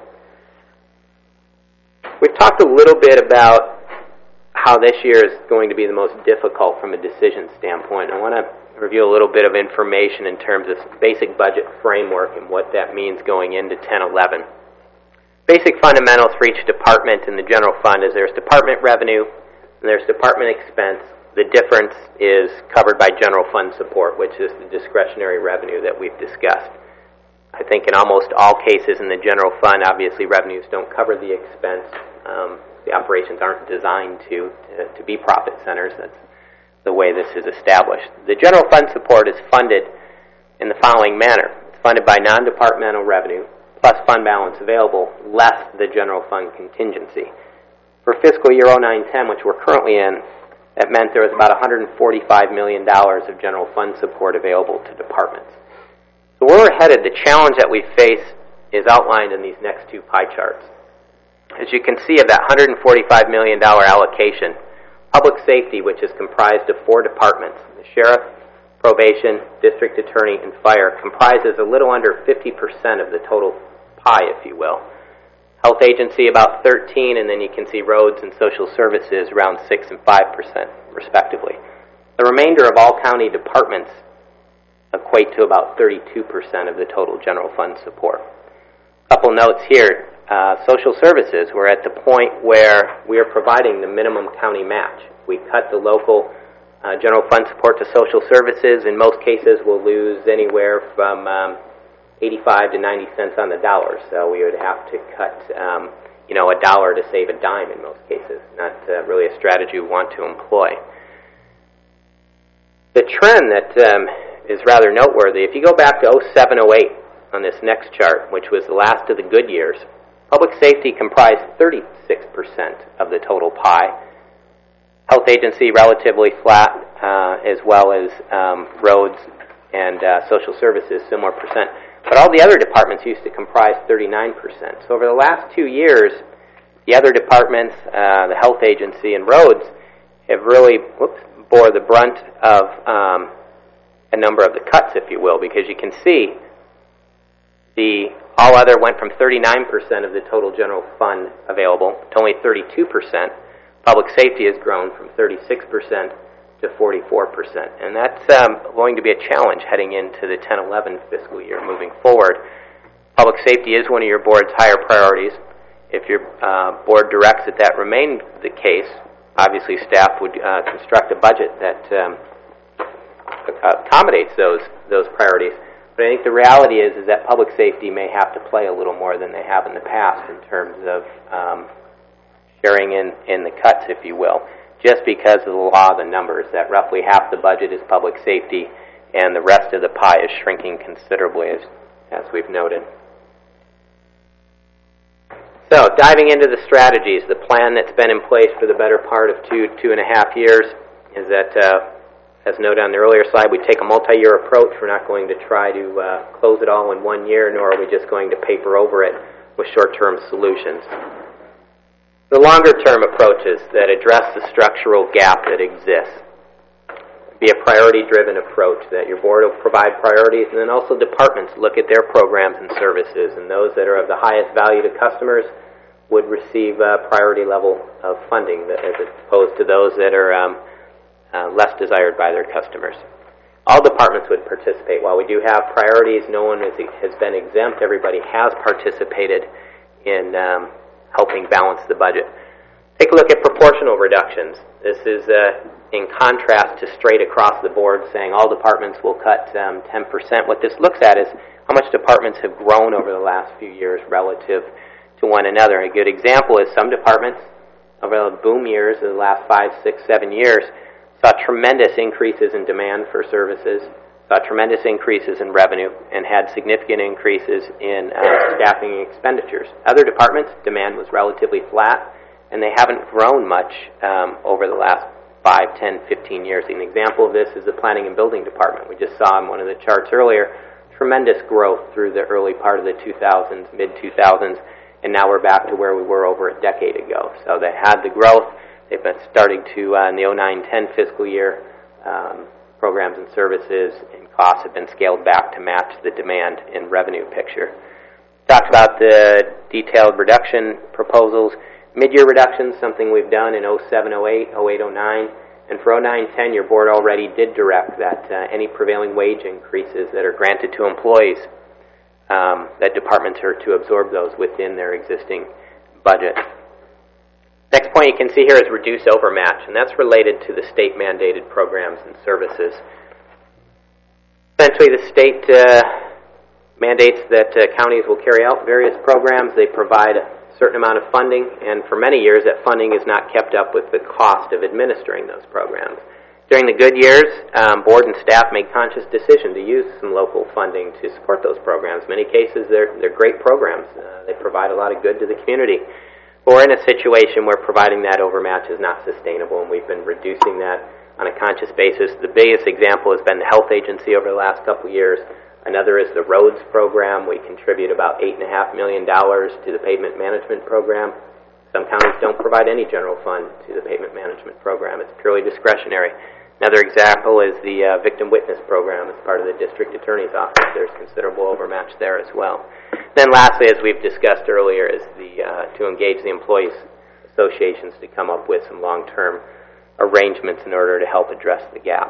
We've talked a little bit about how this year is going to be the most difficult from a decision standpoint. I want to review a little bit of information in terms of basic budget framework and what that means going into 10-11. Basic fundamentals for each department in the general fund is there's department revenue and there's department expense. The difference is covered by general fund support, which is the discretionary revenue that we've discussed. I think in almost all cases in the general fund, obviously revenues don't cover the expense. The operations aren't designed to be profit centers. That's the way this is established. The general fund support is funded in the following manner. It's funded by non-departmental revenue plus fund balance available less the general fund contingency. For fiscal year 09-10, which we're currently in, that meant there was about $145 million of general fund support available to departments. So where we're headed, the challenge that we face is outlined in these next two pie charts. As you can see, of that $145 million allocation, public safety, which is comprised of 4 departments, the sheriff, probation, district attorney, and fire, comprises a little under 50% of the total pie, if you will. Health agency about 13%, and then you can see roads and social services around 6% and 5%, respectively. The remainder of all county departments equate to about 32% of the total general fund support. A couple notes here. Social services, we're at the point where we are providing the minimum county match. We cut the local general fund support to social services. In most cases, we'll lose anywhere from 85 to 90 cents on the dollar. So we would have to cut, $1 to save a dime in most cases. Not really a strategy we want to employ. The trend that is rather noteworthy. If you go back to 07-08 on this next chart, which was the last of the good years, public safety comprised 36% of the total pie. Health agency relatively flat, as well as roads and social services, similar percent. But all the other departments used to comprise 39%. So over the last 2 years, the other departments, the health agency and roads, have really bore the brunt of a number of the cuts, if you will, because you can see the all other went from 39% of the total general fund available to only 32%. Public safety has grown from 36% to 44%. And that's going to be a challenge heading into the 10-11 fiscal year moving forward. Public safety is one of your board's higher priorities. If your board directs that remain the case, obviously staff would construct a budget that accommodates those priorities. But I think the reality is that public safety may have to play a little more than they have in the past in terms of sharing in the cuts, if you will, just because of the law of the numbers, that roughly half the budget is public safety and the rest of the pie is shrinking considerably, as we've noted. So, diving into the strategies, the plan that's been in place for the better part of 2.5 years is that, as noted on the earlier slide, we take a multi-year approach. We're not going to try to close it all in 1 year, nor are we just going to paper over it with short-term solutions. The longer-term approaches that address the structural gap that exists. Be a priority-driven approach that your board will provide priorities, and then also departments look at their programs and services, and those that are of the highest value to customers would receive a priority level of funding as opposed to those that are less desired by their customers. All departments would participate. While we do have priorities, no one has been exempt. Everybody has participated in helping balance the budget. Take a look at proportional reductions. This is in contrast to straight across the board saying all departments will cut 10%. What this looks at is how much departments have grown over the last few years relative to one another. A good example is some departments over the boom years of the last 5, 6, 7 years saw tremendous increases in demand for services. saw tremendous increases in revenue and had significant increases in staffing expenditures. Other departments, demand was relatively flat, and they haven't grown much over the last 5, 10, 15 years. An example of this is the planning and building department. We just saw in one of the charts earlier tremendous growth through the early part of the 2000s, mid-2000s, and now we're back to where we were over a decade ago. So they had the growth. They've been starting to, in the 09-10 fiscal year, programs and services and costs have been scaled back to match the demand and revenue picture. Talked about the detailed reduction proposals. Mid-year reductions, something we've done in 07-08, 08-09, and for 09-10, your board already did direct that any prevailing wage increases that are granted to employees, that departments are to absorb those within their existing budget. Next point you can see here is reduce overmatch, and that's related to the state-mandated programs and services. Essentially, the state mandates that counties will carry out various programs. They provide a certain amount of funding, and for many years that funding is not kept up with the cost of administering those programs. During the good years, board and staff made conscious decision to use some local funding to support those programs. In many cases, they're great programs. They provide a lot of good to the community. We're in a situation where providing that overmatch is not sustainable, and we've been reducing that on a conscious basis. The biggest example has been the health agency over the last couple of years. Another is the roads program. We contribute about $8.5 million to the pavement management program. Some counties don't provide any general fund to the pavement management program. It's purely discretionary. Another example is the victim witness program as part of the district attorney's office. There's considerable overmatch there as well. Then lastly, as we've discussed earlier, is to engage the employees associations to come up with some long-term arrangements in order to help address the gap.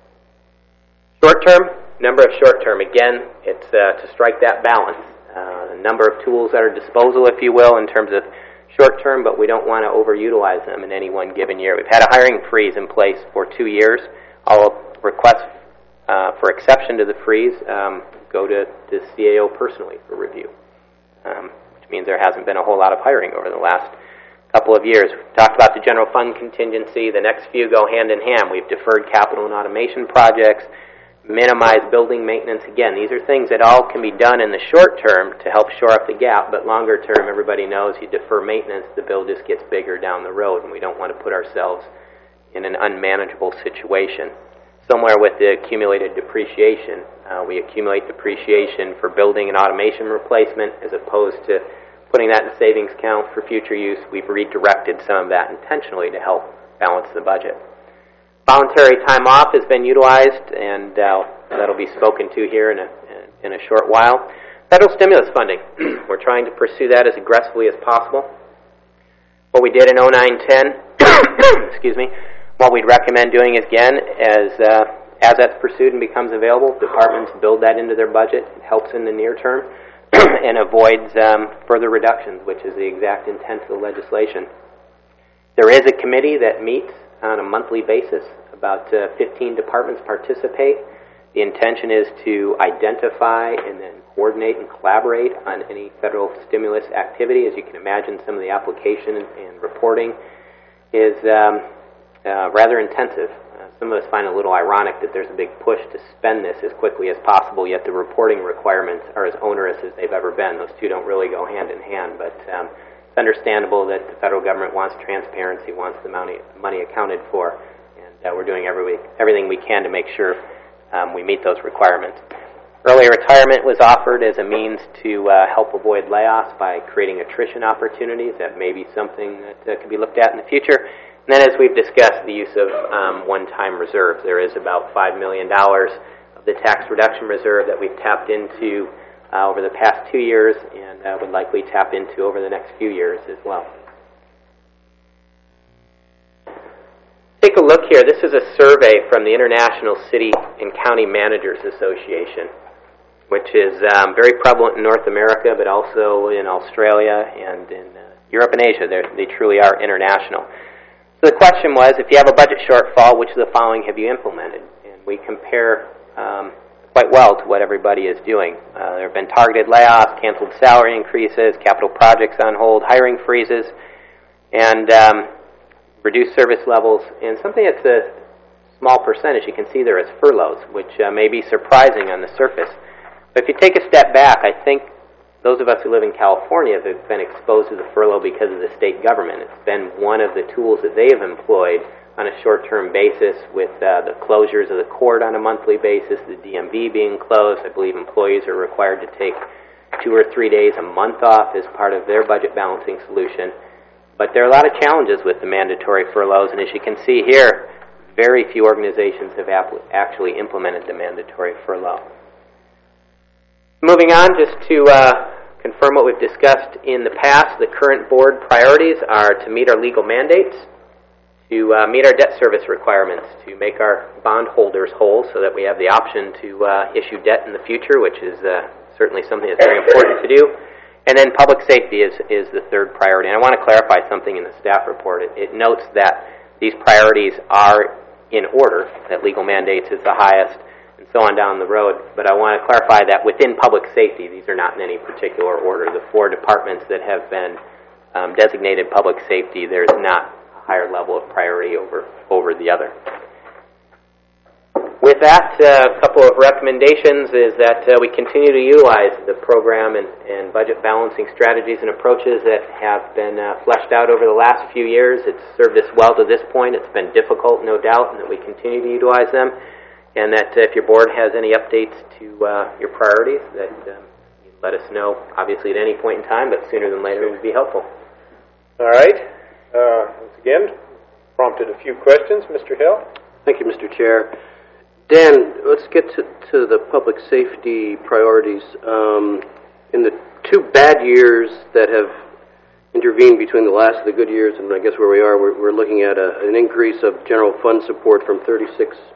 Short-term, number of short-term. Again, it's to strike that balance. A number of tools at our disposal, if you will, in terms of short-term, but we don't want to overutilize them in any one given year. We've had a hiring freeze in place for 2 years. All requests for exception to the freeze go to the CAO personally for review, which means there hasn't been a whole lot of hiring over the last couple of years. We've talked about the general fund contingency. The next few go hand in hand. We've deferred capital and automation projects, minimized building maintenance. Again, these are things that all can be done in the short term to help shore up the gap, but longer term, everybody knows you defer maintenance, the bill just gets bigger down the road, and we don't want to put ourselves in an unmanageable situation. Somewhere with the accumulated depreciation, we accumulate depreciation for building and automation replacement as opposed to putting that in a savings account for future use. We've redirected some of that intentionally to help balance the budget. Voluntary time off has been utilized, and that'll be spoken to here in a short while. Federal stimulus funding. We're trying to pursue that as aggressively as possible. What we did in 09-10, excuse me, what we'd recommend doing is, again, as that's pursued and becomes available, departments build that into their budget. It helps in the near term and avoids further reductions, which is the exact intent of the legislation. There is a committee that meets on a monthly basis. About 15 departments participate. The intention is to identify and then coordinate and collaborate on any federal stimulus activity. As you can imagine, some of the application and reporting is rather intensive. Some of us find it a little ironic that there's a big push to spend this as quickly as possible, yet the reporting requirements are as onerous as they've ever been. Those two don't really go hand in hand, but it's understandable that the federal government wants transparency, wants the money accounted for, and we're doing everything we can to make sure we meet those requirements. Early retirement was offered as a means to help avoid layoffs by creating attrition opportunities. That may be something that could be looked at in the future. And then, as we've discussed, the use of one-time reserves. There is about $5 million of the tax reduction reserve that we've tapped into over the past 2 years and would likely tap into over the next few years as well. Take a look here. This is a survey from the International City and County Managers Association, which is very prevalent in North America, but also in Australia and in Europe and Asia. They truly are international. So the question was, if you have a budget shortfall, which of the following have you implemented? And we compare quite well to what everybody is doing. There have been targeted layoffs, canceled salary increases, capital projects on hold, hiring freezes, and reduced service levels. And something that's small percentage you can see there is furloughs, which may be surprising on the surface. But if you take a step back, I think those of us who live in California have been exposed to the furlough because of the state government. It's been one of the tools that they have employed on a short-term basis with the closures of the court on a monthly basis, the DMV being closed. I believe employees are required to take 2 or 3 days a month off as part of their budget balancing solution. But there are a lot of challenges with the mandatory furloughs, and as you can see here, very few organizations have actually implemented the mandatory furlough. Moving on, just to confirm what we've discussed in the past, the current board priorities are to meet our legal mandates, to meet our debt service requirements, to make our bondholders whole so that we have the option to issue debt in the future, which is certainly something that's very important to do. And then public safety is the third priority. And I want to clarify something in the staff report. It notes that these priorities are in order, that legal mandates is the highest, and so on down the road. But I want to clarify that within public safety, these are not in any particular order. The 4 departments that have been designated public safety, there's not a higher level of priority over the other. With that, a couple of recommendations is that we continue to utilize the program and budget balancing strategies and approaches that have been fleshed out over the last few years. It's served us well to this point. It's been difficult, no doubt, and that we continue to utilize them. And that if your board has any updates to your priorities, that you let us know, obviously at any point in time, but sooner than later would be helpful. All right. Once again, prompted a few questions. Mr. Hill? Thank you, Mr. Chair. Dan, let's get to the public safety priorities. In the 2 bad years that have intervened between the last of the good years and I guess where we are, we're looking at an increase of general fund support from 36%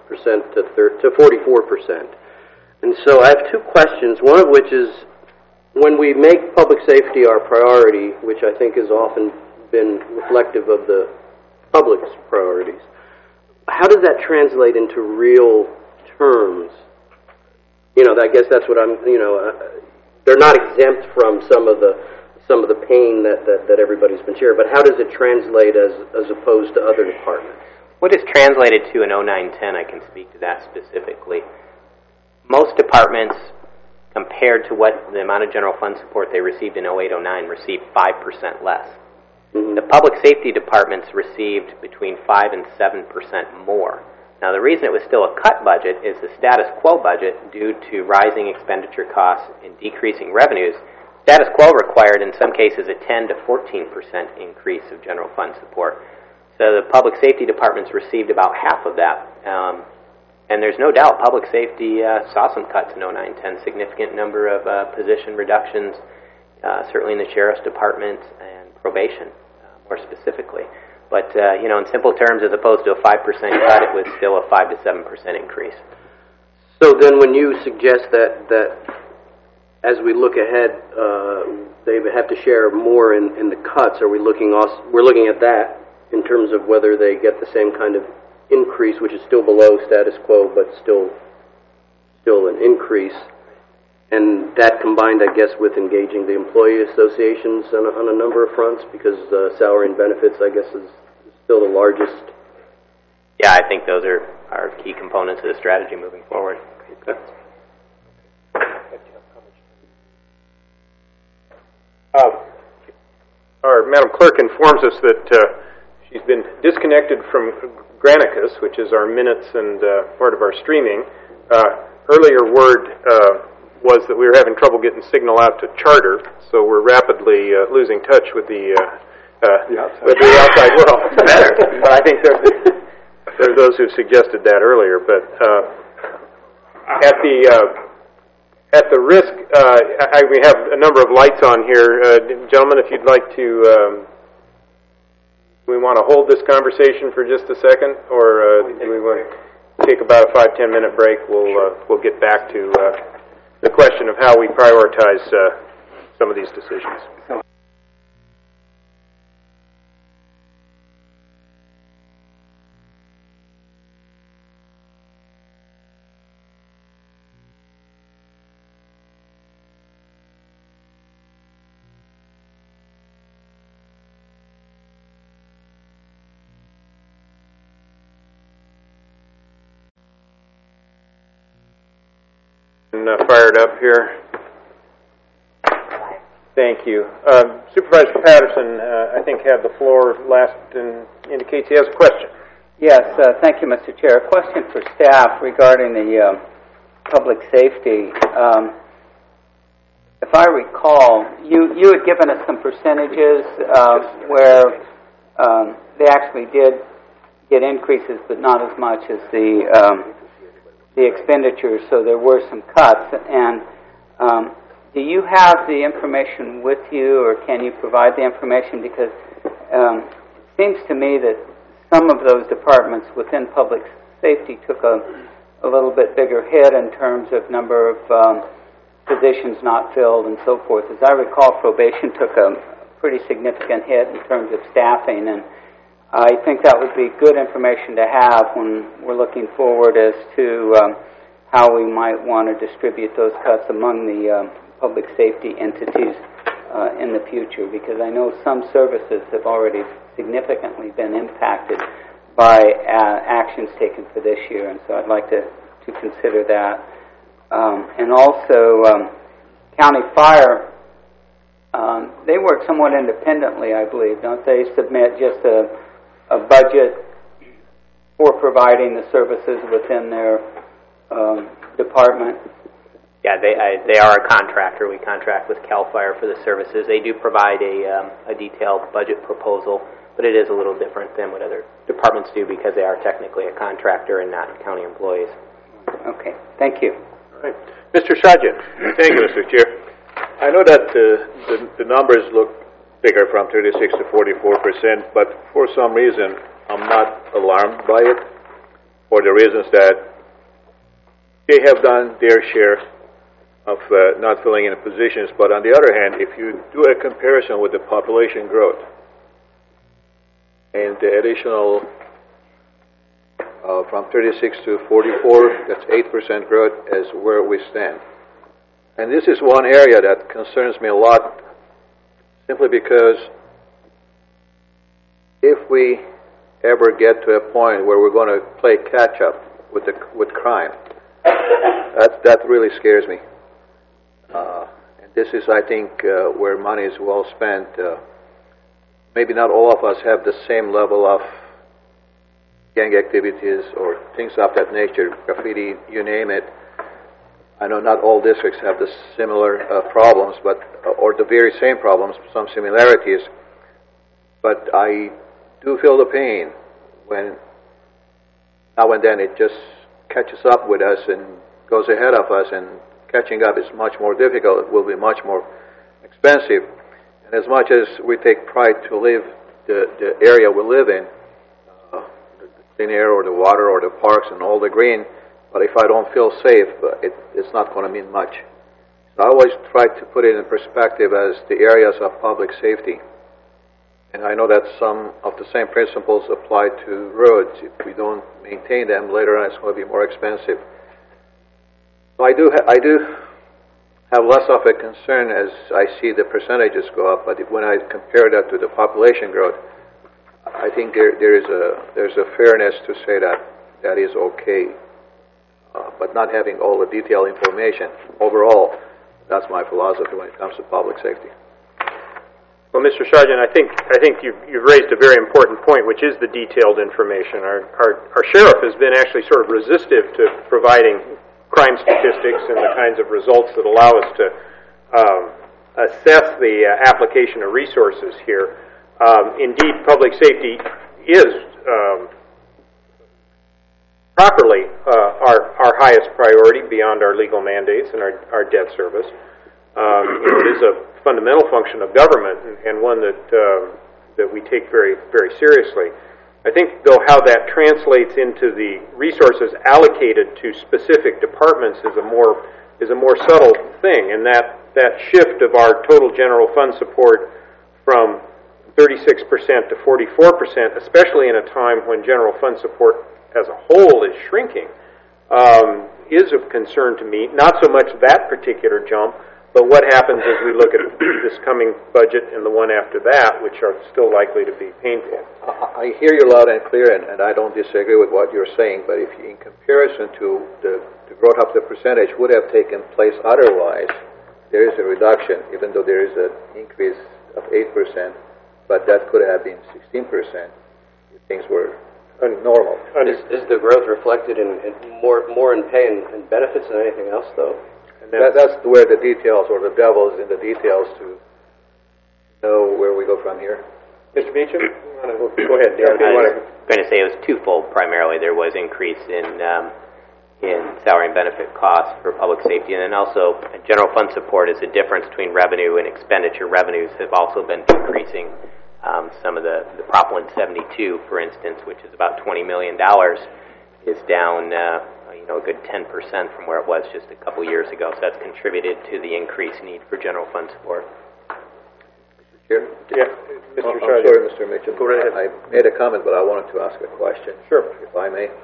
to 44%. And so I have 2 questions, one of which is, when we make public safety our priority, which I think has often been reflective of the public's priorities, how does that translate into real terms? I guess that's what they're not exempt from some of the pain that everybody's been sharing, but how does it translate as opposed to other departments? What is translated to in 0910, I can speak to that specifically. Most departments, compared to what the amount of general fund support they received in 0809, received 5% less. Mm-hmm. The public safety departments received between 5 and 7% more. Now, the reason it was still a cut budget is the status quo budget, due to rising expenditure costs and decreasing revenues. Status quo required, in some cases, a 10 to 14% increase of general fund support. So the public safety departments received about half of that. And there's no doubt public safety saw some cuts in 0910, significant number of position reductions, certainly in the Sheriff's Department and probation, more specifically. But, in simple terms, as opposed to a 5% cut, it was still a 5 to 7% increase. So then when you suggest that as we look ahead, they have to share more in the cuts, we're looking at that in terms of whether they get the same kind of increase, which is still below status quo, but still an increase. And that combined, I guess, with engaging the employee associations on a number of fronts, because salary and benefits, I guess, is still the largest. Yeah, I think those are key components of the strategy moving forward. Okay. Our Madam Clerk informs us that she's been disconnected from Granicus, which is our minutes and part of our streaming. Earlier word was that we were having trouble getting signal out to Charter, so we're rapidly losing touch with the outside world. But I think there are those who've suggested that earlier. But at the risk, we have a number of lights on here. Gentlemen, if you'd like to, we want to hold this conversation for just a second, or do we want to take about a 5-10 minute break? We'll get back to the question of how we prioritize some of these decisions. Fired up here. Thank you. Supervisor Patterson, I think, had the floor last and indicates he has a question. Yes, thank you, Mr. Chair. A question for staff regarding the public safety. If I recall, you had given us some percentages where they actually did get increases, but not as much as the expenditures, so there were some cuts. And do you have the information with you, or can you provide the information? Because it seems to me that some of those departments within public safety took a little bit bigger hit in terms of number of positions not filled and so forth. As I recall, probation took a pretty significant hit in terms of staffing, and I think that would be good information to have when we're looking forward as to how we might want to distribute those cuts among the public safety entities in the future, because I know some services have already significantly been impacted by actions taken for this year, and so I'd like to consider that. And also, County Fire, they work somewhat independently, I believe, don't they? Submit just a budget for providing the services within their department? Yeah, they are a contractor. We contract with CAL FIRE for the services. They do provide a detailed budget proposal, but it is a little different than what other departments do because they are technically a contractor and not county employees. Okay, thank you. All right. Mr. Sajjan. Thank you, Mr. Chair. I know that the numbers look bigger from 36 to 44%, but for some reason I'm not alarmed by it for the reasons that they have done their share of not filling in positions. But on the other hand, if you do a comparison with the population growth and the additional from 36 to 44, that's 8% growth as where we stand. And this is one area that concerns me a lot, simply because if we ever get to a point where we're going to play catch up with crime, that really scares me. And this is, I think, where money is well spent. Maybe not all of us have the same level of gang activities or things of that nature, graffiti, you name it. I know not all districts have the similar problems, but or the very same problems, some similarities. But I do feel the pain when now and then it just catches up with us and goes ahead of us, and catching up is much more difficult. It will be much more expensive. And as much as we take pride to live the area we live in, the clean air or the water or the parks and all the green, but if I don't feel safe, it's not going to mean much. So I always try to put it in perspective as the areas of public safety. And I know that some of the same principles apply to roads. If we don't maintain them, later on it's going to be more expensive. So I do have less of a concern as I see the percentages go up, but when I compare that to the population growth, I think there's a fairness to say that is okay. But not having all the detailed information. Overall, that's my philosophy when it comes to public safety. Well, Mr. Sajjan, I think you've raised a very important point, which is the detailed information. Our sheriff has been actually sort of resistive to providing crime statistics and the kinds of results that allow us to assess the application of resources here. Indeed, public safety is properly our highest priority beyond our legal mandates and our debt service. It is a fundamental function of government and one that we take very, very seriously. I think, though, how that translates into the resources allocated to specific departments is a more subtle thing, and that shift of our total general fund support from 36% to 44%, especially in a time when general fund support as a whole is shrinking, is of concern to me. Not so much that particular jump, But what happens as we look at this coming budget and the one after that, which are still likely to be painful? I hear you loud and clear, and I don't disagree with what you're saying, but if in comparison to the growth of the percentage would have taken place otherwise, there is a reduction, even though there is an increase of 8%, but that could have been 16% if things were normal. Is the growth reflected in more in pay and benefits than anything else, though? That's where the details, or the devil is in the details, to know where we go from here. Mr. Beecham, go ahead, Dan. I was going to say it was twofold. Primarily, there was increase in salary and benefit costs for public safety, and then also general fund support is a difference between revenue and expenditure. Revenues have also been decreasing. Some of the Prop 172, for instance, which is about $20 million, is down a good 10% from where it was just a couple years ago. So that's contributed to the increased need for general fund support. Mr. Chair? Yeah, Mr. I'm sorry, Mr. Mitchell. Go right ahead. I made a comment, but I wanted to ask a question. Sure. If I may.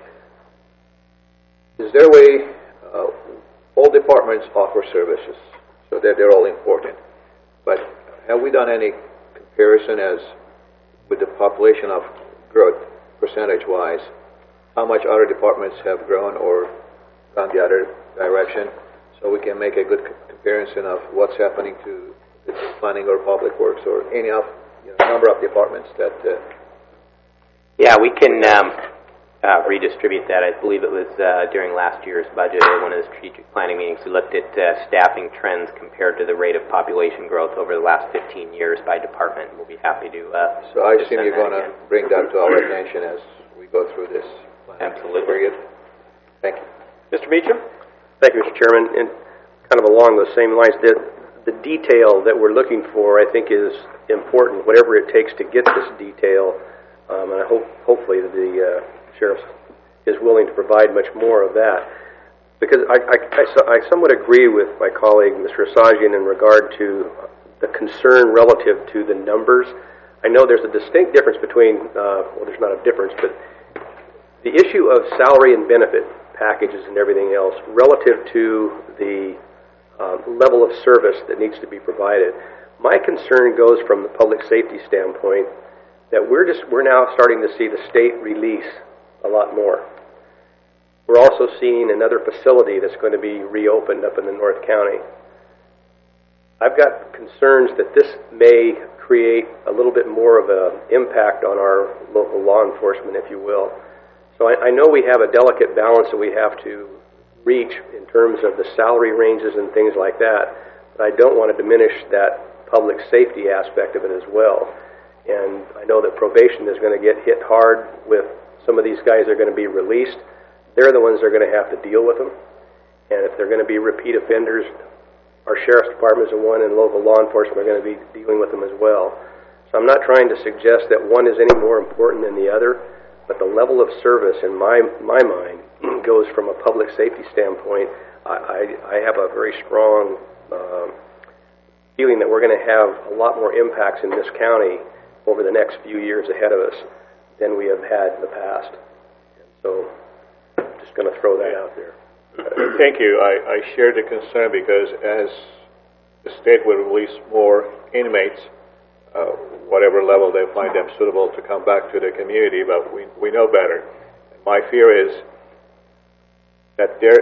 Is there a way all departments offer services, so that they're all important, but have we done any comparison as with the population of growth, percentage-wise, how much other departments have grown or gone the other direction, so we can make a good comparison of what's happening to the planning or public works or any of number of departments that. Yeah, we can redistribute that. I believe it was during last year's budget or one of the strategic planning meetings. We looked at staffing trends compared to the rate of population growth over the last 15 years by department. We'll be happy to. So I assume you're going to bring that to our attention as we go through this. Absolutely. Very good. Thank you. Mr. Beecham? Thank you, Mr. Chairman. And kind of along those same lines, the detail that we're looking for, I think, is important, whatever it takes to get this detail. And I hopefully the Sheriff is willing to provide much more of that. Because I somewhat agree with my colleague, Mr. Asajian, in regard to the concern relative to the numbers. I know there's a distinct difference between, there's not a difference, but the issue of salary and benefit packages and everything else relative to the level of service that needs to be provided. My concern goes from the public safety standpoint that we're now starting to see the state release a lot more. We're also seeing another facility that's going to be reopened up in the North County. I've got concerns that this may create a little bit more of an impact on our local law enforcement, if you will. So I know we have a delicate balance that we have to reach in terms of the salary ranges and things like that, but I don't want to diminish that public safety aspect of it as well. And I know that probation is going to get hit hard with some of these guys that are going to be released. They're the ones that are going to have to deal with them. And if they're going to be repeat offenders, our sheriff's departments and one and local law enforcement are going to be dealing with them as well. So I'm not trying to suggest that one is any more important than the other, but the level of service in my mind goes from a public safety standpoint. I have a very strong feeling that we're going to have a lot more impacts in this county over the next few years ahead of us than we have had in the past. And so I'm just going to throw that out there. Thank you. I share the concern because as the state will release more inmates, whatever level they find them suitable to come back to the community, but we know better. My fear is that they're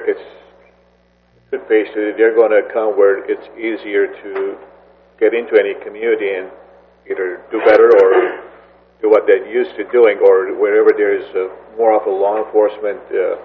going to come where it's easier to get into any community and either do better or do what they're used to doing, or wherever there is more of a law enforcement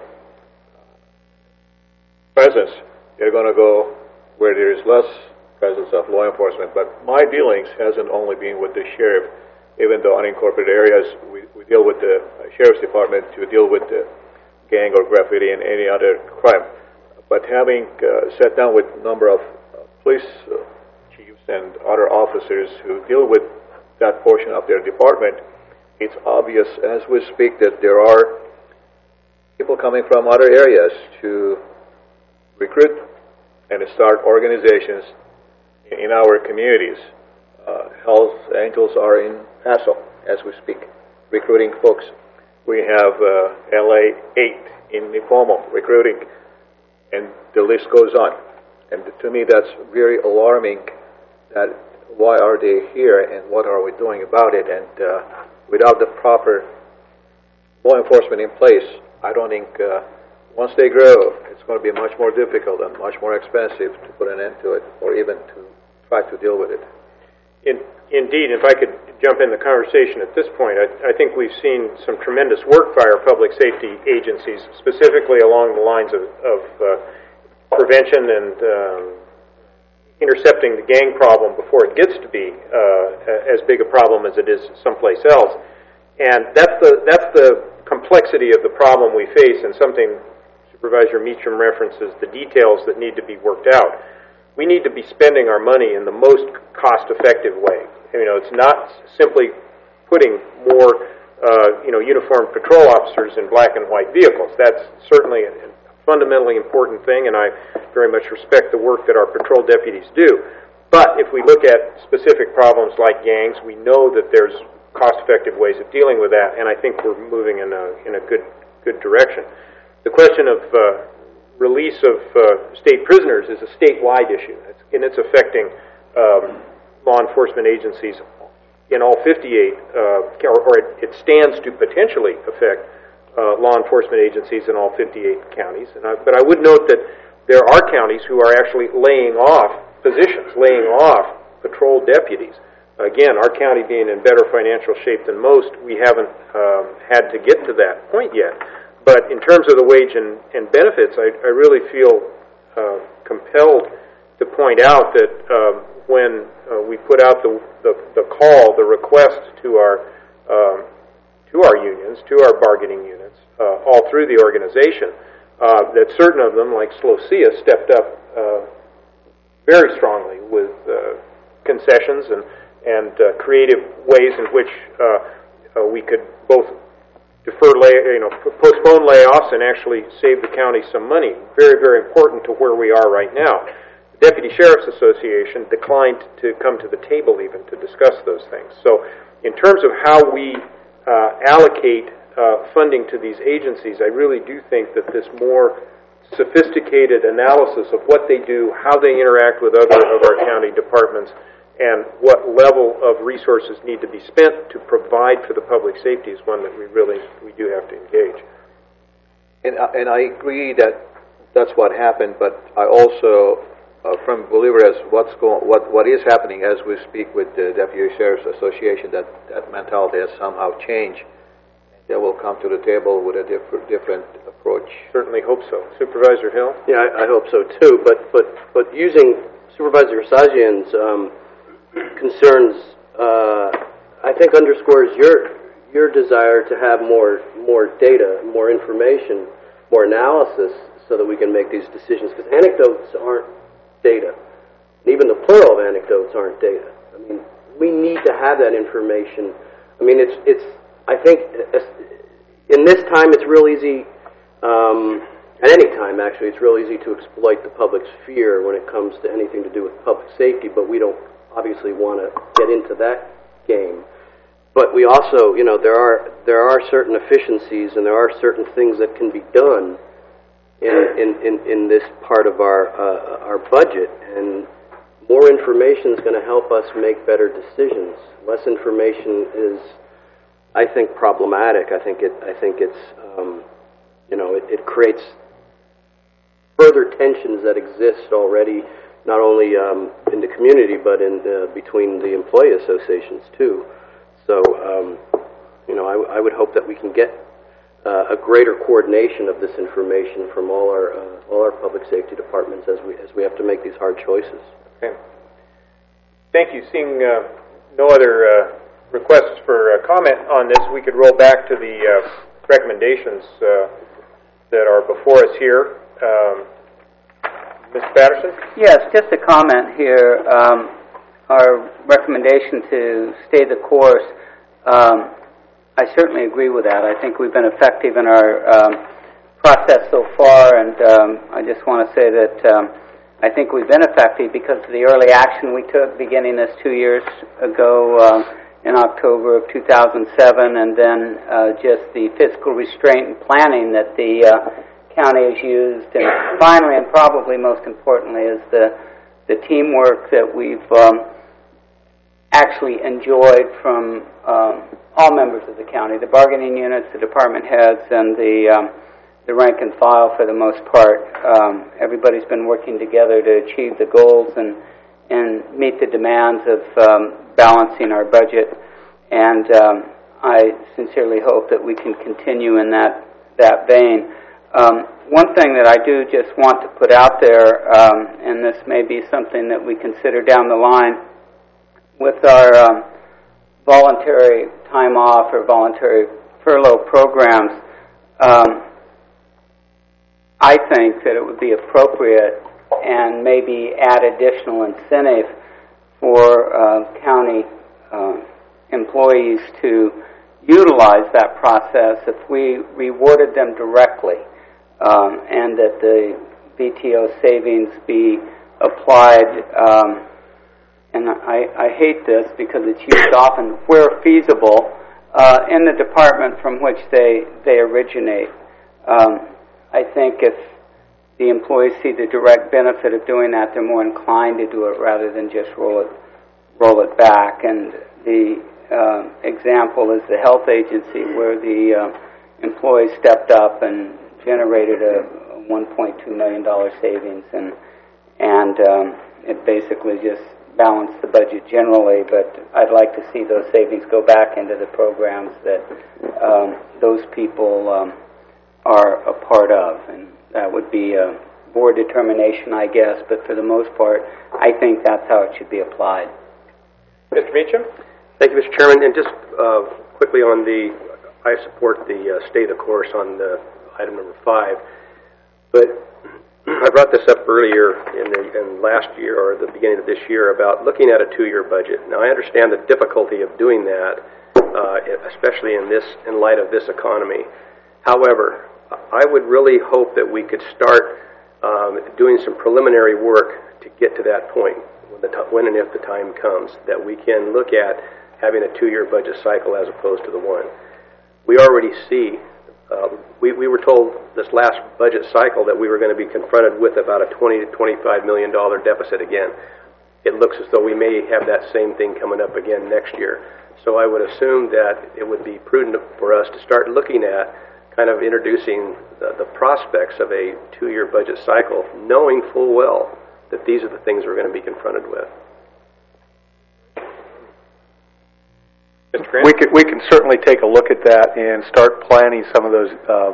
presence, they're going to go where there is less presence of law enforcement. But my dealings hasn't only been with the sheriff. Even though unincorporated areas, we deal with the sheriff's department to deal with the gang or graffiti and any other crime. But having sat down with a number of police chiefs and other officers who deal with that portion of their department, it's obvious as we speak that there are people coming from other areas to recruit and to start organizations in our communities. Hells Angels are in Paso as we speak, recruiting folks. We have LA 8 in Nipomo recruiting, and the list goes on. And to me, that's very alarming. That why are they here and what are we doing about it? And without the proper law enforcement in place, I don't think once they grow, it's going to be much more difficult and much more expensive to put an end to it, or even to try to deal with it. Indeed, if I could jump in the conversation at this point, I think we've seen some tremendous work by our public safety agencies, specifically along the lines of prevention and intercepting the gang problem before it gets to be as big a problem as it is someplace else. And that's the complexity of the problem we face, and something Supervisor Meacham references, the details that need to be worked out. We need to be spending our money in the most cost-effective way. It's not simply putting more, uniformed patrol officers in black and white vehicles. That's certainly a fundamentally important thing, and I very much respect the work that our patrol deputies do. But if we look at specific problems like gangs, we know that there's cost-effective ways of dealing with that, and I think we're moving in a good direction. The question of release of state prisoners is a statewide issue, and it's affecting law enforcement agencies in all 58, or it stands to potentially affect law enforcement agencies in all 58 counties. But I would note that there are counties who are actually laying off positions, laying off patrol deputies. Again, our county being in better financial shape than most, we haven't had to get to that point yet. But in terms of the wage and benefits, I really feel compelled to point out that when we put out the call, the request to our unions, to our bargaining units, all through the organization, that certain of them, like SLOCIA, stepped up very strongly with concessions and creative ways in which we could both postpone layoffs and actually save the county some money. Very, very important to where we are right now. The Deputy Sheriff's Association declined to come to the table even to discuss those things. So in terms of how we allocate funding to these agencies, I really do think that this more sophisticated analysis of what they do, how they interact with other of our county departments, and what level of resources need to be spent to provide for the public safety is one that we do have to engage. And I agree that that's what happened, but I also firm believer as what is happening as we speak with the Deputy Sheriff's Association, that mentality has somehow changed. They will come to the table with a different approach. Certainly hope so. Supervisor Hill? Yeah, I hope so too. But using Supervisor Sajian's concerns, I think underscores your desire to have more data, more information, more analysis, so that we can make these decisions. Because anecdotes aren't data, and even the plural of anecdotes aren't data. I mean, we need to have that information. I mean, it's. I think in this time, it's real easy. At any time, actually, it's real easy to exploit the public's fear when it comes to anything to do with public safety. But we don't obviously want to get into that game. But we also, there are certain efficiencies and there are certain things that can be done in this part of our budget, and more information is going to help us make better decisions. Less information is, I think, problematic. I think it's it creates further tensions that exist already, not only in the community, but between the employee associations too. So, I would hope that we can get a greater coordination of this information from all our public safety departments as we have to make these hard choices. Okay. Thank you. Seeing no other requests for comment on this, we could roll back to the recommendations that are before us here. Mr. Patterson? Yes, just a comment here. Our recommendation to stay the course, I certainly agree with that. I think we've been effective in our process so far, and I just want to say that I think we've been effective because of the early action we took beginning this 2 years ago in October of 2007, and then just the fiscal restraint and planning that the county has used. And finally, and probably most importantly, is the teamwork that we've actually enjoyed from all members of the county, the bargaining units, the department heads, and the rank and file for the most part. Everybody's been working together to achieve the goals and meet the demands of balancing our budget. And I sincerely hope that we can continue in that vein. One thing that I do just want to put out there, and this may be something that we consider down the line, with our voluntary time off or voluntary furlough programs, I think that it would be appropriate and maybe add additional incentive for county employees to utilize that process if we rewarded them directly, and that the VTO savings be applied, and I hate this because it's used often where feasible, in the department from which they originate. I think if the employees see the direct benefit of doing that, they're more inclined to do it rather than just roll it back. And the example is the health agency, where the employees stepped up and generated a $1.2 million savings, and it basically just balanced the budget generally. But I'd like to see those savings go back into the programs that those people are a part of, and that would be a board determination, I guess, but for the most part, I think that's how it should be applied. Mr. Meacham? Thank you, Mr. Chairman. And just quickly on I support the stay the course on the item number 5, but I brought this up earlier in last year, or the beginning of this year, about looking at a 2-year budget. Now, I understand the difficulty of doing that, especially in light of this economy. However, I would really hope that we could start doing some preliminary work to get to that point, when and if the time comes, that we can look at having a 2-year budget cycle as opposed to the 1. We already see, we were told this last budget cycle that we were going to be confronted with about a $20 to $25 million deficit again. It looks as though we may have that same thing coming up again next year. So I would assume that it would be prudent for us to start looking at kind of introducing the prospects of a 2-year budget cycle, knowing full well that these are the things we're going to be confronted with. We can certainly take a look at that and start planning some of those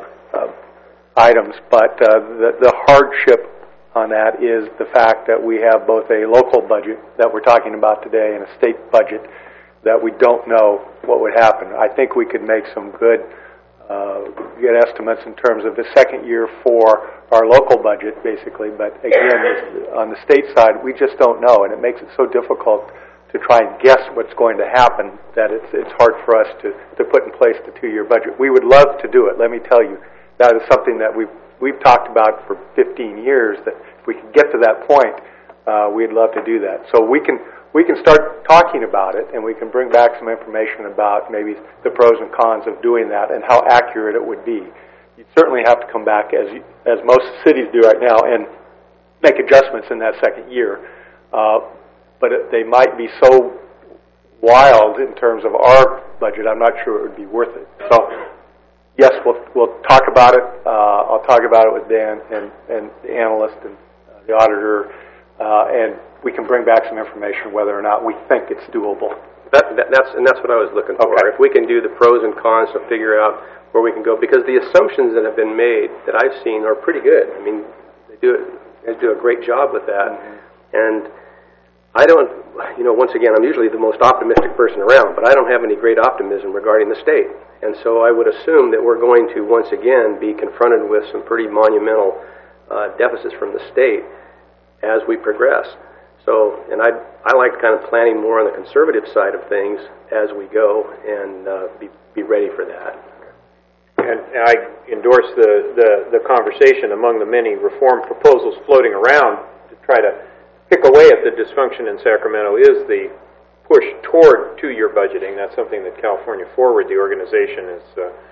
items, but the hardship on that is the fact that we have both a local budget that we're talking about today and a state budget that we don't know what would happen. I think we could make some good estimates in terms of the second year for our local budget, basically, but again, on the state side, we just don't know, and it makes it so difficult to try and guess what's going to happen that it's hard for us to put in place the 2-year budget. We would love to do it, let me tell you. That is something that we've talked about for 15 years, that if we could get to that point, we'd love to do that. So we can start talking about it, and we can bring back some information about maybe the pros and cons of doing that and how accurate it would be. You'd certainly have to come back, as most cities do right now, and make adjustments in that second year. But they might be so wild in terms of our budget, I'm not sure it would be worth it. So, yes, we'll talk about it. I'll talk about it with Dan and the analyst and the auditor, and we can bring back some information whether or not we think it's doable. That's what I was looking for. Okay. If we can do the pros and cons to figure out where we can go, because the assumptions that have been made that I've seen are pretty good. I mean, they do a great job with that, and I don't, once again, I'm usually the most optimistic person around, but I don't have any great optimism regarding the state. And so I would assume that we're going to, once again, be confronted with some pretty monumental deficits from the state as we progress. So, and I like kind of planning more on the conservative side of things as we go and be ready for that. And I endorse the conversation among the many reform proposals floating around to try to pick away at the dysfunction in Sacramento is the push toward 2-year budgeting. That's something that California Forward, the organization,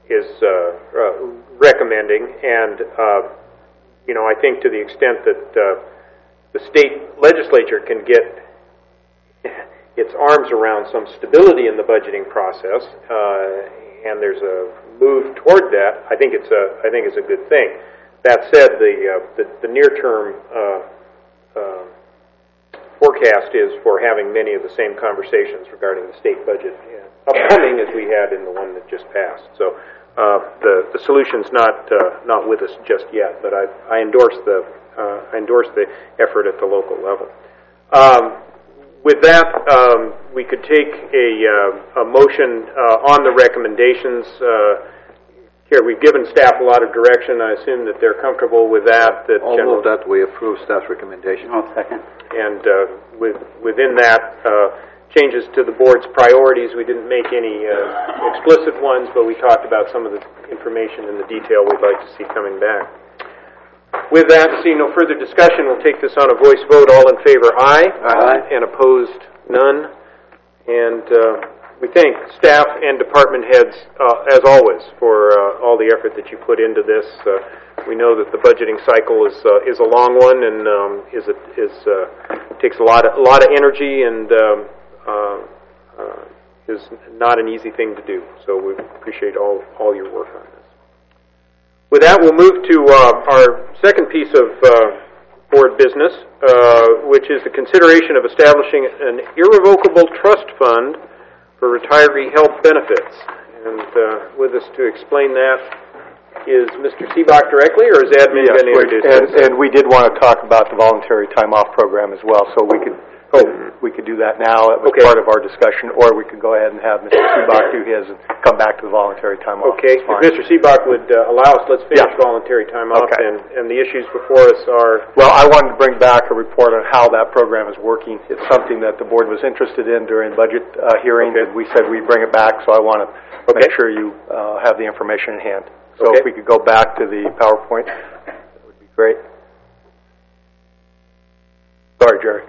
recommending, and I think to the extent that the state legislature can get its arms around some stability in the budgeting process, and there's a move toward that, I think it's a good thing. That said, the near-term forecast is for having many of the same conversations regarding the state budget upcoming as we had in the one that just passed. So the solution's not with us just yet, but I endorse the effort at the local level. With that, we could take a motion on the recommendations. Here, we've given staff a lot of direction. I assume that they're comfortable with that. I'll move that we approve staff's recommendation. I'll second. And within that, changes to the board's priorities. We didn't make any explicit ones, but we talked about some of the information and the detail we'd like to see coming back. With that, seeing no further discussion, we'll take this on a voice vote. All in favor, aye. Aye. And opposed, none. And we thank staff and department heads, as always, for all the effort that you put into this. We know that the budgeting cycle is a long one and takes a lot of energy and is not an easy thing to do. So we appreciate all your work on this. With that, we'll move to our second piece of board business, which is the consideration of establishing an irrevocable trust fund for retiree health benefits. And with us to explain that is Mr. Seebach directly, or is admin going to introduce us? And we did want to talk about the voluntary time off program as well, so we could do that now as part of our discussion, or we could go ahead and have Mr. Seebach do his and come back to the voluntary time off. Okay, if Mr. Seebach would allow us, let's finish voluntary time off, and the issues before us are... Well, I wanted to bring back a report on how that program is working. It's something that the board was interested in during budget hearings, and we said we'd bring it back, so I want to make sure you have the information in hand. So if we could go back to the PowerPoint, that would be great. Sorry, Jerry.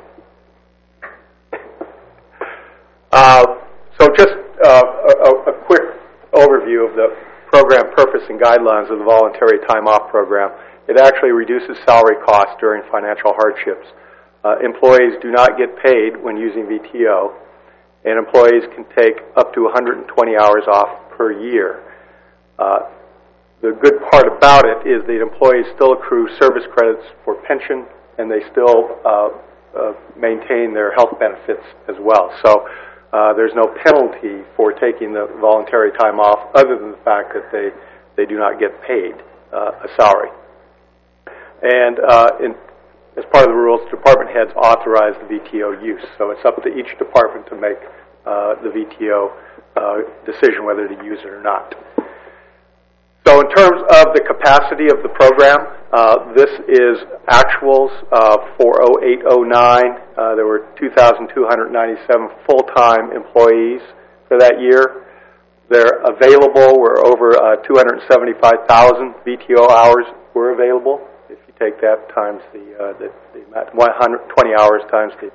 So just a quick overview of the program purpose and guidelines of the voluntary time off program. It actually reduces salary costs during financial hardships. Employees do not get paid when using VTO, and employees can take up to 120 hours off per year. The good part about it is that employees still accrue service credits for pension, and they still maintain their health benefits as well. So there's no penalty for taking the voluntary time off other than the fact that they do not get paid a salary. And as part of the rules, department heads authorize the VTO use. So it's up to each department to make the VTO decision whether to use it or not. So in terms of the capacity of the program, this is actuals for 0809. There were 2,297 full-time employees for that year. They're available. We're over 275,000 VTO hours were available. If you take that times the 120 hours times the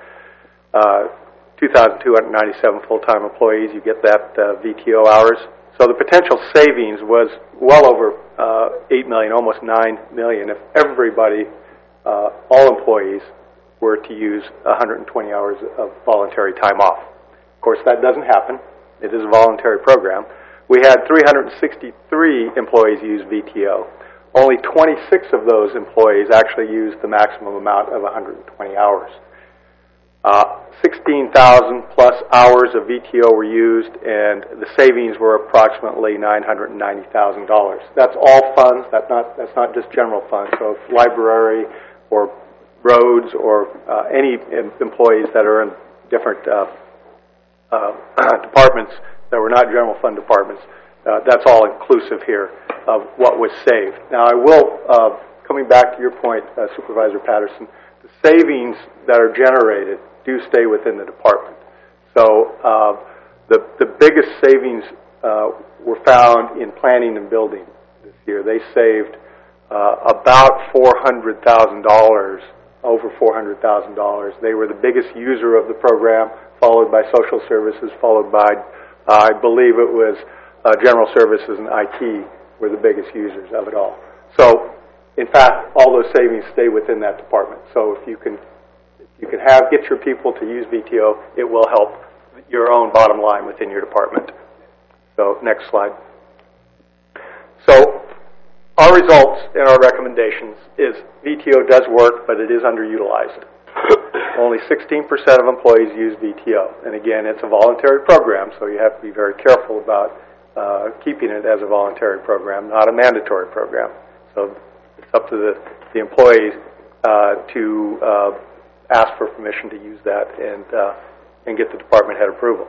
2,297 full-time employees, you get that VTO hours. So the potential savings was well over $8 million, almost $9 million, if everybody, all employees, were to use 120 hours of voluntary time off. Of course, that doesn't happen. It is a voluntary program. We had 363 employees use VTO. Only 26 of those employees actually used the maximum amount of 120 hours. 16,000 plus hours of VTO were used, and the savings were approximately $990,000. That's all funds. That's not just general funds. So if library or roads or any employees that are in different departments that were not general fund departments, that's all inclusive here of what was saved. Now, I will, coming back to your point, Supervisor Patterson, the savings that are generated do stay within the department. So the biggest savings were found in planning and building this year. They saved about $400,000, over $400,000. They were the biggest user of the program, followed by social services, followed by, I believe it was general services and IT were the biggest users of it all. So, in fact, all those savings stay within that department. So if you can get your people to use VTO, it will help your own bottom line within your department. So, next slide. So, our results and our recommendations is VTO does work, but it is underutilized. Only 16% of employees use VTO. And again, it's a voluntary program, so you have to be very careful about keeping it as a voluntary program, not a mandatory program. So it's up to the employees to ask for permission to use that and get the department head approval.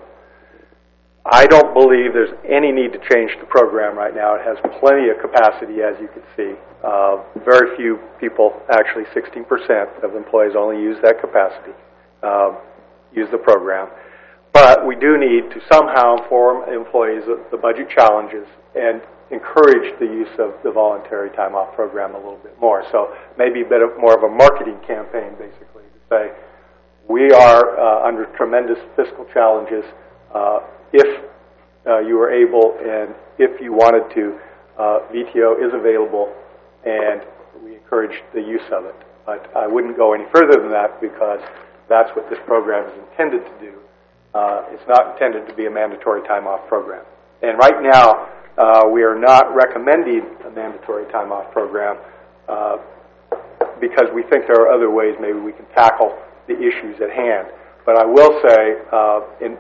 I don't believe there's any need to change the program right now. It has plenty of capacity, as you can see. Very few people, actually 16% of employees only use that capacity, use the program. But we do need to somehow inform employees of the budget challenges and encourage the use of the voluntary time off program a little bit more. So maybe a bit more of a marketing campaign, basically, to say we are under tremendous fiscal challenges. If you are able and if you wanted to, VTO is available, and we encourage the use of it. But I wouldn't go any further than that because that's what this program is intended to do. It's not intended to be a mandatory time off program. And right now, we are not recommending a mandatory time off program because we think there are other ways maybe we can tackle the issues at hand. But I will say,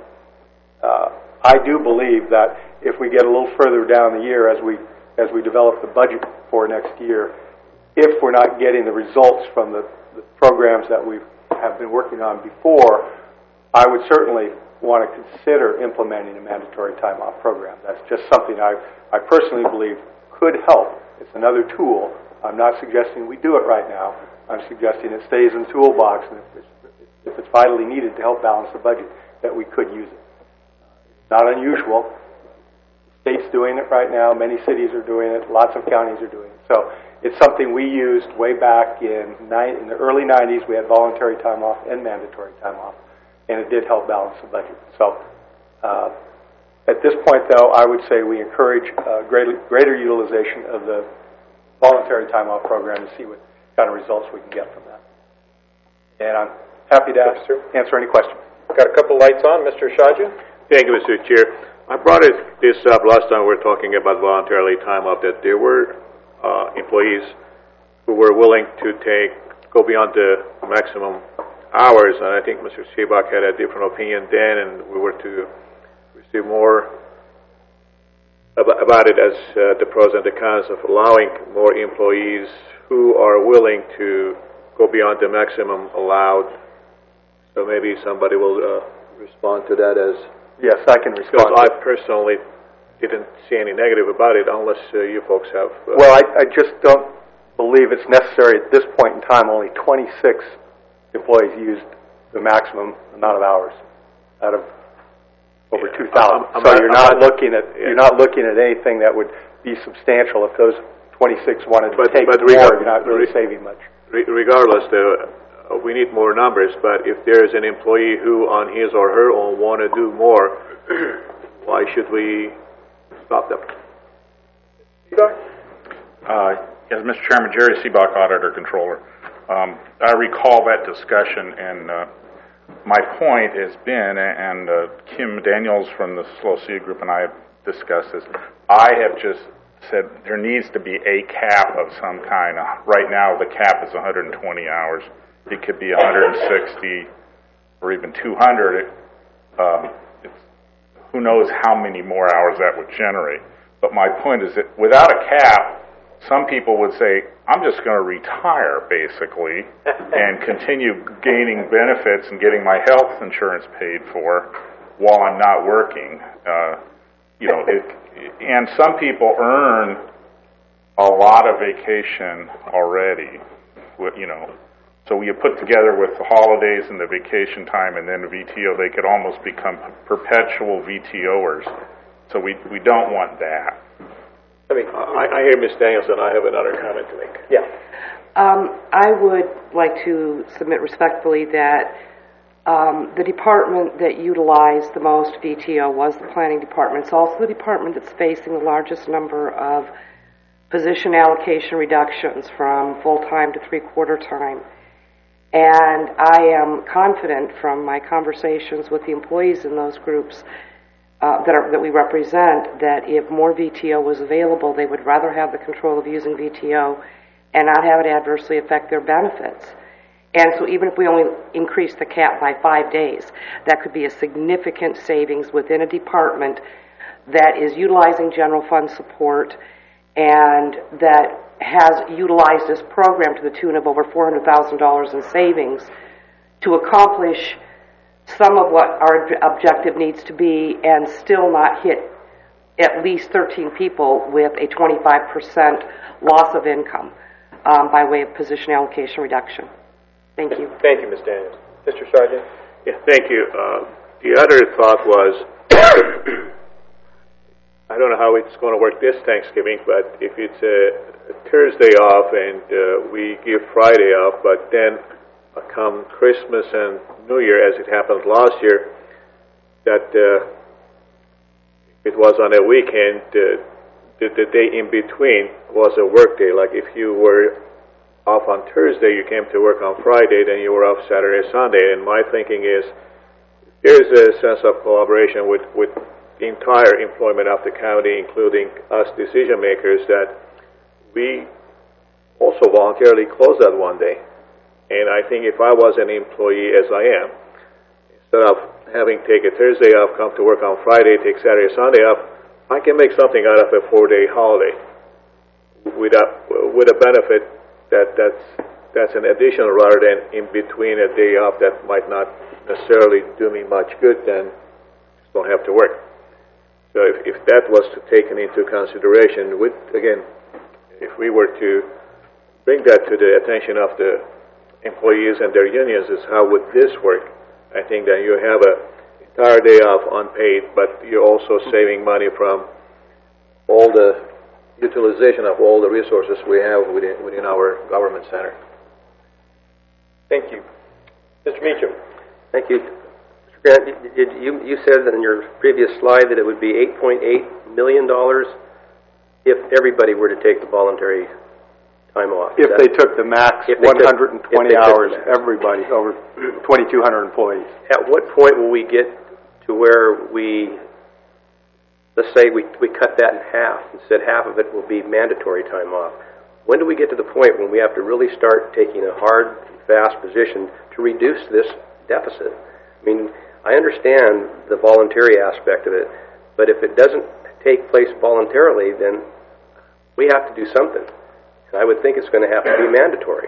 I do believe that if we get a little further down the year as we develop the budget for next year, if we're not getting the results from the programs that we have been working on before, I would certainly want to consider implementing a mandatory time off program. That's just something I personally believe could help. It's another tool. I'm not suggesting we do it right now. I'm suggesting it stays in the toolbox, and if it's vitally needed to help balance the budget, that we could use it. Not unusual. The state's doing it right now. Many cities are doing it. Lots of counties are doing it. So it's something we used way back in the early 90s. We had voluntary time off and mandatory time off, and it did help balance the budget. So at this point, though, I would say we encourage greater utilization of the voluntary time off program to see what kind of results we can get from that. And I'm happy to answer any questions. Got a couple lights on. Mr. Shaju? Thank you, Mr. Chair. I brought this up last time we were talking about voluntarily time off, that there were employees who were willing to go beyond the maximum hours, and I think Mr. Seebach had a different opinion then, and we were to receive more about it as the pros and the cons of allowing more employees who are willing to go beyond the maximum allowed. So maybe somebody will respond to that as... Yes, I can respond. Because I personally didn't see any negative about it, unless you folks have... Well, I just don't believe it's necessary at this point in time. Only 26 employees used the maximum amount of hours out of over 2,000. So you're not looking at anything that would be substantial. If those 26 wanted to take more, you're not really saving much. Regardless, we need more numbers, but if there is an employee who on his or her own want to do more, why should we stop them? Yes, Mr. Chairman, Jerry Seebach, Auditor Controller. I recall that discussion, and my point has been, and Kim Daniels from the Slocia Group and I have discussed this, I have just said there needs to be a cap of some kind. Right now, the cap is 120 hours. It could be 160 or even 200. Who knows how many more hours that would generate. But my point is that without a cap, some people would say, I'm just going to retire, basically, and continue gaining benefits and getting my health insurance paid for while I'm not working. And some people earn a lot of vacation already, So you put together with the holidays and the vacation time and then the VTO, they could almost become perpetual VTOers. So we don't want that. I hear Ms. Daniels, and I have another comment to make. Yeah. I would like to submit respectfully that The department that utilized the most VTO was the planning department. It's also the department that's facing the largest number of position allocation reductions from full-time to three-quarter time. And I am confident from my conversations with the employees in those groups that we represent that if more VTO was available, they would rather have the control of using VTO and not have it adversely affect their benefits. And so even if we only increase the cap by 5 days, that could be a significant savings within a department that is utilizing general fund support and that has utilized this program to the tune of over $400,000 in savings to accomplish some of what our objective needs to be and still not hit at least 13 people with a 25% loss of income by way of position allocation reduction. Thank you. Thank you, Ms. Daniels. Mr. Sargent? Yeah, thank you. The other thought was, I don't know how it's going to work this Thanksgiving, but if it's a Thursday off and we give Friday off, but then come Christmas and New Year, as it happened last year, that it was on a weekend, the day in between was a work day. Like if you were off on Thursday, you came to work on Friday, then you were off Saturday, Sunday. And my thinking is, there's a sense of collaboration with the entire employment of the county, including us decision makers, that we also voluntarily close that one day. And I think if I was an employee, as I am, instead of having to take a Thursday off, come to work on Friday, take Saturday, Sunday off, I can make something out of a 4-day holiday with a benefit that's an additional rather than in between a day off that might not necessarily do me much good, then just don't have to work. So if that was taken into consideration, again, if we were to bring that to the attention of the employees and their unions, is how would this work? I think that you have an entire day off unpaid, but you're also saving money from all the utilization of all the resources we have within our government center. Thank you. Mr. Meacham. Thank you. Mr. Grant, you said that in your previous slide that it would be $8.8 million if everybody were to take the voluntary time off. If they took the max 120 hours, everybody, over 2,200 employees. At what point will we get to where let's say we cut that in half and said half of it will be mandatory time off? When do we get to the point when we have to really start taking a hard, fast position to reduce this deficit? I mean, I understand the voluntary aspect of it, but if it doesn't take place voluntarily, then we have to do something. And I would think it's going to have to be mandatory.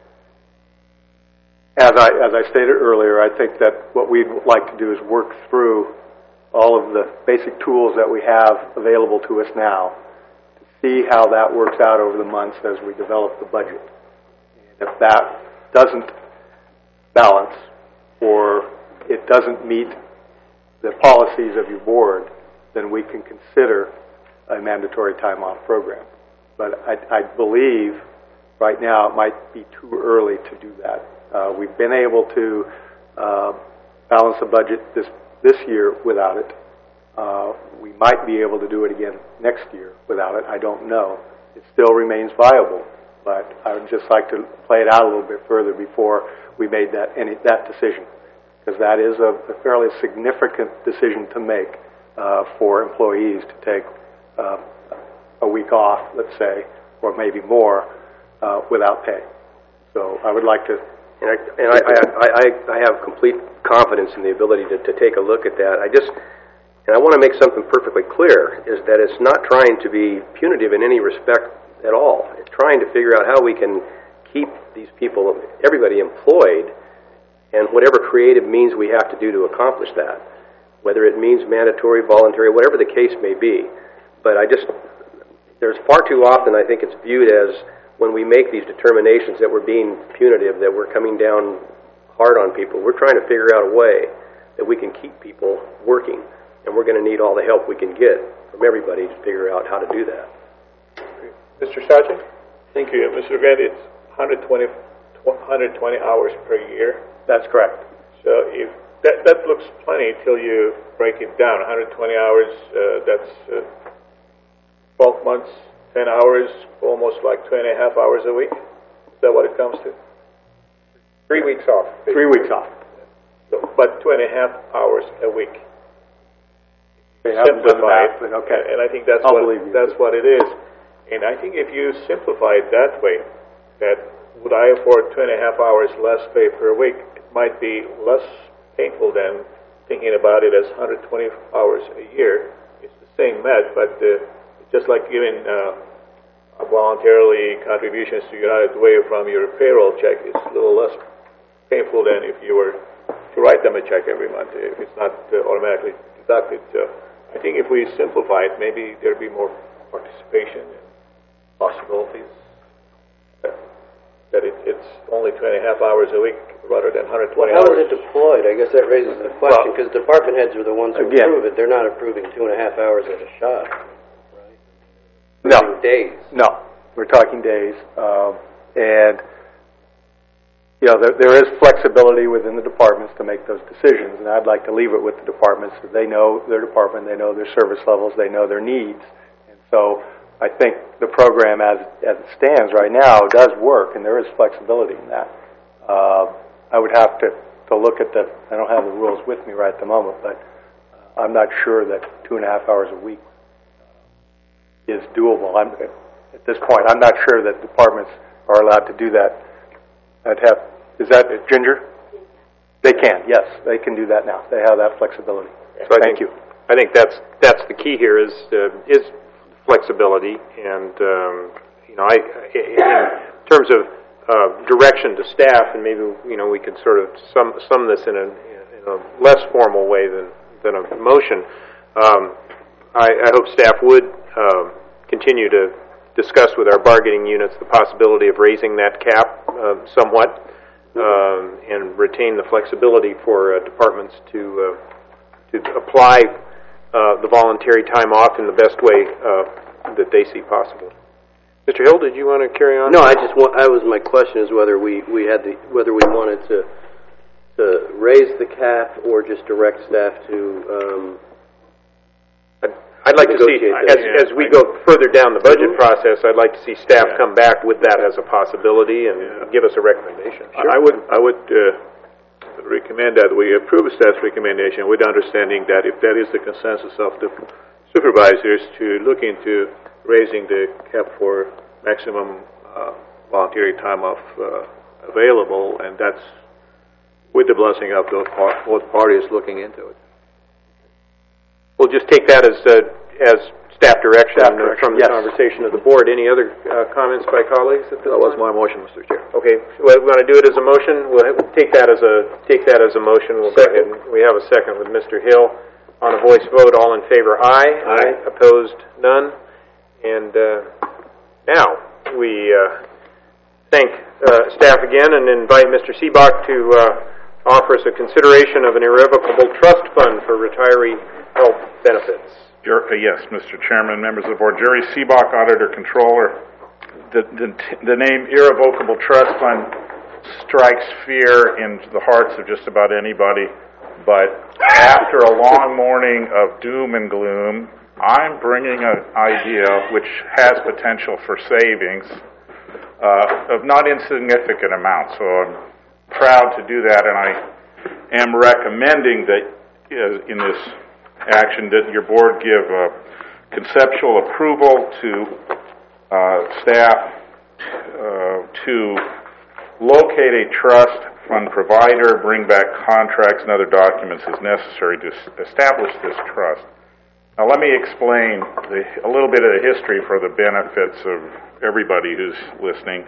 As I stated earlier, I think that what we'd like to do is work through all of the basic tools that we have available to us now to see how that works out over the months as we develop the budget. And if that doesn't balance or it doesn't meet the policies of your board, then we can consider a mandatory time off program. But I believe right now it might be too early to do that. We've been able to balance the budget this year without it. We might be able to do it again next year without it. I don't know. It still remains viable, but I would just like to play it out a little bit further before we made that decision, because that is a fairly significant decision to make for employees to take a week off, let's say, or maybe more, without pay. So I would like to. And I have complete confidence in the ability to take a look at that. And I want to make something perfectly clear, is that it's not trying to be punitive in any respect at all. It's trying to figure out how we can keep these people, everybody employed, and whatever creative means we have to do to accomplish that, whether it means mandatory, voluntary, whatever the case may be. But there's far too often I think it's viewed as, when we make these determinations, that we're being punitive, that we're coming down hard on people. We're trying to figure out a way that we can keep people working, and we're going to need all the help we can get from everybody to figure out how to do that. Mr. Sargent? Thank you. Mr. Grant, it's 120 hours per year. That's correct. So if that looks plenty till you break it down. 120 hours, that's 12 months, 10 hours, almost like 2.5 hours a week. Is that what it comes to? 3 weeks off. 3 weeks off. So, but 2.5 hours a week. Simplify it, okay. And I think that's what it is. And I think if you simplify it that way, that would I afford 2.5 hours less pay per week, it might be less painful than thinking about it as 120 hours a year. It's the same math, but just like giving voluntarily contributions to United Way from your payroll check, it's a little less painful than if you were to write them a check every month if it's not automatically deducted. So I think if we simplify it, maybe there'd be more participation and possibilities. That it's only 2.5 hours a week rather than 120 How hours. is it deployed? I guess that raises the question, because department heads are the ones who approve it. They're not approving 2.5 hours at a shot, right? No. Days. No. We're talking days. And, you know, there is flexibility within the departments to make those decisions, and I'd like to leave it with the departments. So they know their department, they know their service levels, they know their needs. And so I think the program as it stands right now does work, and there is flexibility in that. I would have to look at I don't have the rules with me right at the moment, but I'm not sure that 2.5 hours a week is doable. At this point, I'm not sure that departments are allowed to do that. Is that Ginger? They can, yes. They can do that now. They have that flexibility. So Thank you. I think that's the key here is flexibility, and you know, in terms of direction to staff, and maybe we could sort of sum this in a less formal way than a motion. I hope staff would continue to discuss with our bargaining units the possibility of raising that cap somewhat, and retain the flexibility for departments to apply the voluntary time off in the best way that they see possible. Mr. Hill, did you want to carry on? No, my question is whether we wanted to raise the cap or just direct staff to. I'd like to see, as we go further down the budget process, I'd like to see staff come back with that as a possibility and give us a recommendation. Sure. I would recommend that we approve staff's recommendation with understanding that if that is the consensus of the supervisors, to look into raising the cap for maximum voluntary time off available, and that's with the blessing of both parties looking into it. We'll just take that as staff direction from the conversation of the board. Any other comments by colleagues? That was my motion, Mr. Chair. Okay, well, we're going to do it as a motion. We'll take that as a motion. We'll go ahead and we have a second with Mr. Hill. On a voice vote, all in favor, aye. Aye. Opposed, none. And now we thank staff again and invite Mr. Seebach to offer us a consideration of an irrevocable trust fund for retiree health benefits. Yes, Mr. Chairman, members of the board. Jerry Seebach, Auditor Controller. The name Irrevocable Trust Fund strikes fear into the hearts of just about anybody, but after a long morning of doom and gloom, I'm bringing an idea which has potential for savings of not insignificant amounts. So I'm proud to do that, and I am recommending that in this action that your board give conceptual approval to staff to locate a trust fund provider, bring back contracts and other documents as necessary to establish this trust. Now let me explain a little bit of the history for the benefits of everybody who's listening.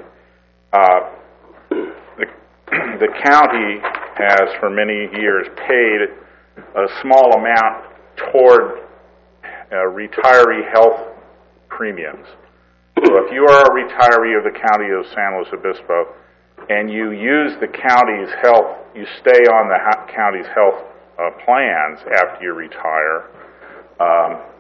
The county has for many years paid a small amount toward retiree health premiums. So if you are a retiree of the county of San Luis Obispo and you use the county's health, you stay on the county's health plans after you retire,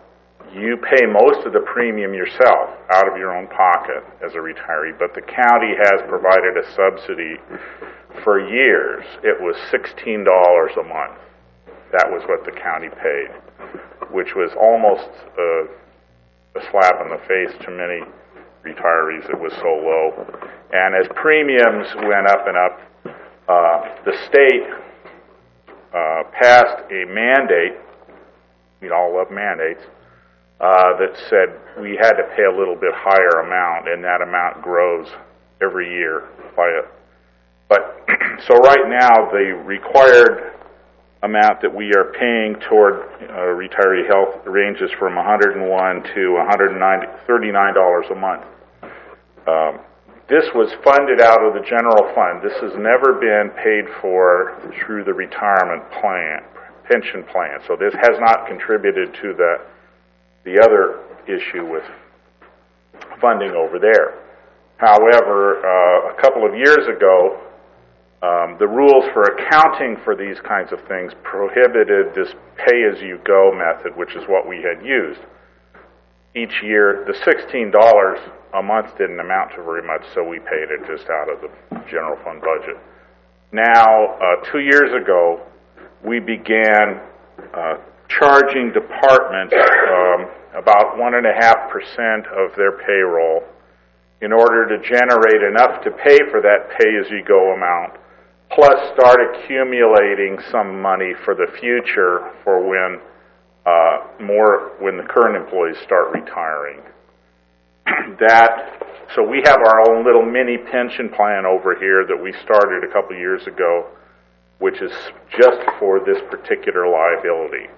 you pay most of the premium yourself out of your own pocket as a retiree, but the county has provided a subsidy for years. It was $16 a month. That was what the county paid, which was almost a slap in the face to many retirees. It was so low. And as premiums went up and up, the state passed a mandate, we all love mandates, that said we had to pay a little bit higher amount, and that amount grows every year But so right now, the required amount that we are paying toward retiree health ranges from $101 to $139 a month. This was funded out of the general fund. This has never been paid for through the retirement plan, pension plan. So this has not contributed to the other issue with funding over there. However, a couple of years ago, the rules for accounting for these kinds of things prohibited this pay-as-you-go method, which is what we had used. Each year, the $16 a month didn't amount to very much, so we paid it just out of the general fund budget. Now, 2 years ago, we began charging departments about 1.5% of their payroll in order to generate enough to pay for that pay-as-you-go amount, plus start accumulating some money for the future for when the current employees start retiring. So we have our own little mini pension plan over here that we started a couple years ago, which is just for this particular liability.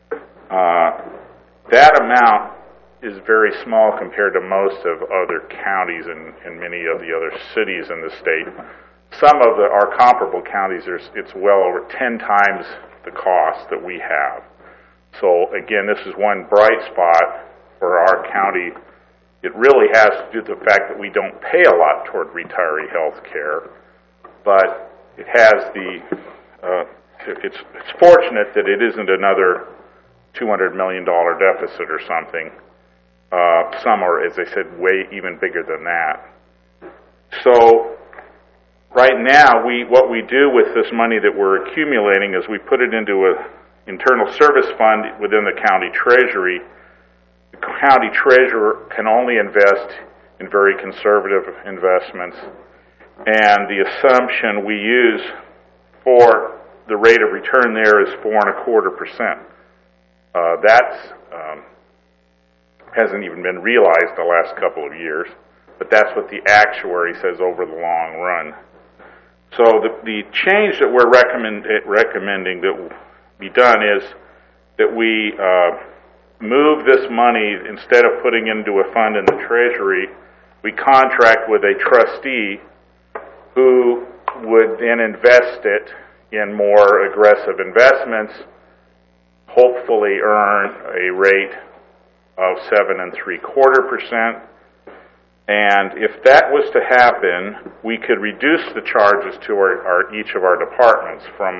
That amount is very small compared to most of other counties and many of the other cities in the state. Some of our comparable counties, it's well over 10 times the cost that we have. So again, this is one bright spot for our county. It really has to do with the fact that we don't pay a lot toward retiree health care, but it has it's fortunate that it isn't another $200 million deficit or something. Some are, as I said, way even bigger than that. So right now, what we do with this money that we're accumulating is we put it into an internal service fund within the county treasury. The county treasurer can only invest in very conservative investments, and the assumption we use for the rate of return there is 4.25%. That's hasn't even been realized the last couple of years, but that's what the actuary says over the long run. So the change that we're recommending that be done is that we move this money, instead of putting into a fund in the treasury, we contract with a trustee who would then invest it in more aggressive investments, hopefully earn a rate of 7.75%. And if that was to happen, we could reduce the charges to each of our departments from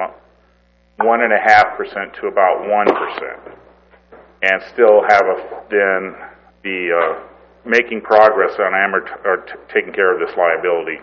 1.5% to about 1%, and still have then be making progress on taking care of this liability.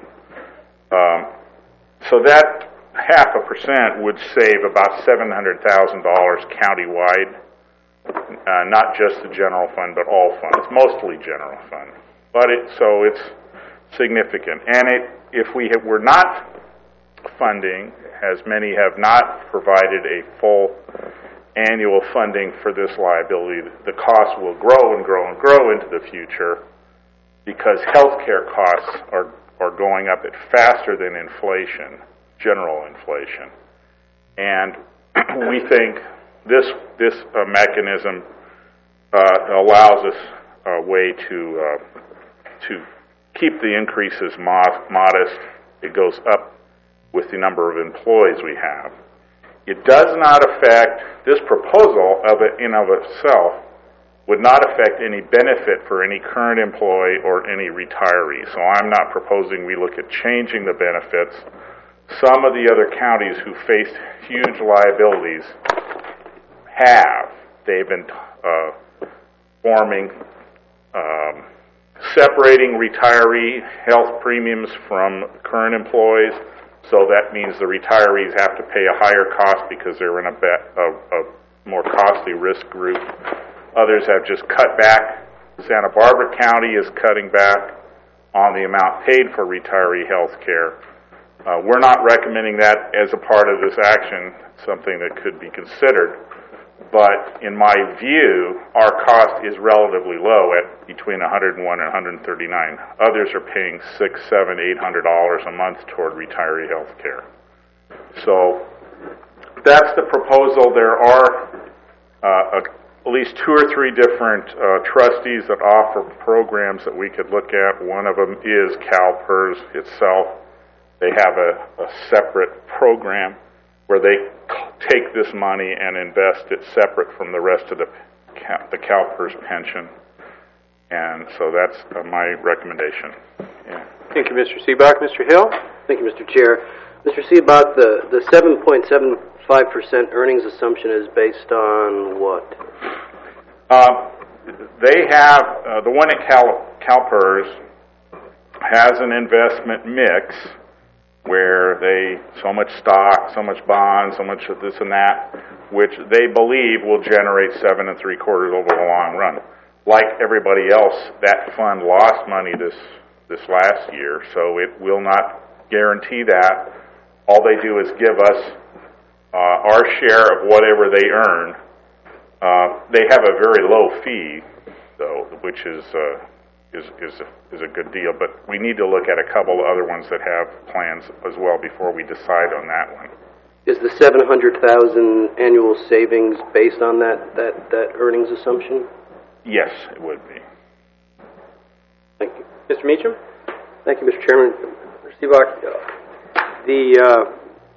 So that 0.5% would save about $700,000 countywide, not just the general fund, but all funds, mostly general fund. But it's significant. And if we were not funding, as many have not provided a full annual funding for this liability, the cost will grow and grow and grow into the future, because healthcare costs are going up at faster than inflation, general inflation. And we think this mechanism allows us a way to keep the increases modest. It goes up with the number of employees we have. It does not affect, this proposal of it in of itself would not affect any benefit for any current employee or any retiree. So I'm not proposing we look at changing the benefits. Some of the other counties who faced huge liabilities have. They've been forming, separating retiree health premiums from current employees. So that means the retirees have to pay a higher cost because they're in a more costly risk group. Others have just cut back. Santa Barbara County is cutting back on the amount paid for retiree health care. We're not recommending that as a part of this action, something that could be considered. But in my view, our cost is relatively low at between $101 and $139. Others are paying $600, $700, $800 a month toward retiree health care. So that's the proposal. There are at least 2 or 3 different trustees that offer programs that we could look at. One of them is CalPERS itself. They have a separate program where they take this money and invest it separate from the rest of the CalPERS pension. And so that's my recommendation. Yeah. Thank you, Mr. Seebach. Mr. Hill? Thank you, Mr. Chair. Mr. Seebach, the 7.75% earnings assumption is based on what? They have, the one at CalPERS has an investment mix where so much stock, so much bonds, so much of this and that, which they believe will generate 7 3/4 over the long run. Like everybody else, that fund lost money this last year, so it will not guarantee that. All they do is give us our share of whatever they earn. They have a very low fee, though, which is a good deal, but we need to look at a couple of other ones that have plans as well before we decide on that one. Is the $700,000 annual savings based on that earnings assumption? Yes, it would be. Thank you. Mr. Meacham? Thank you, Mr. Chairman. Mr. Seebach, the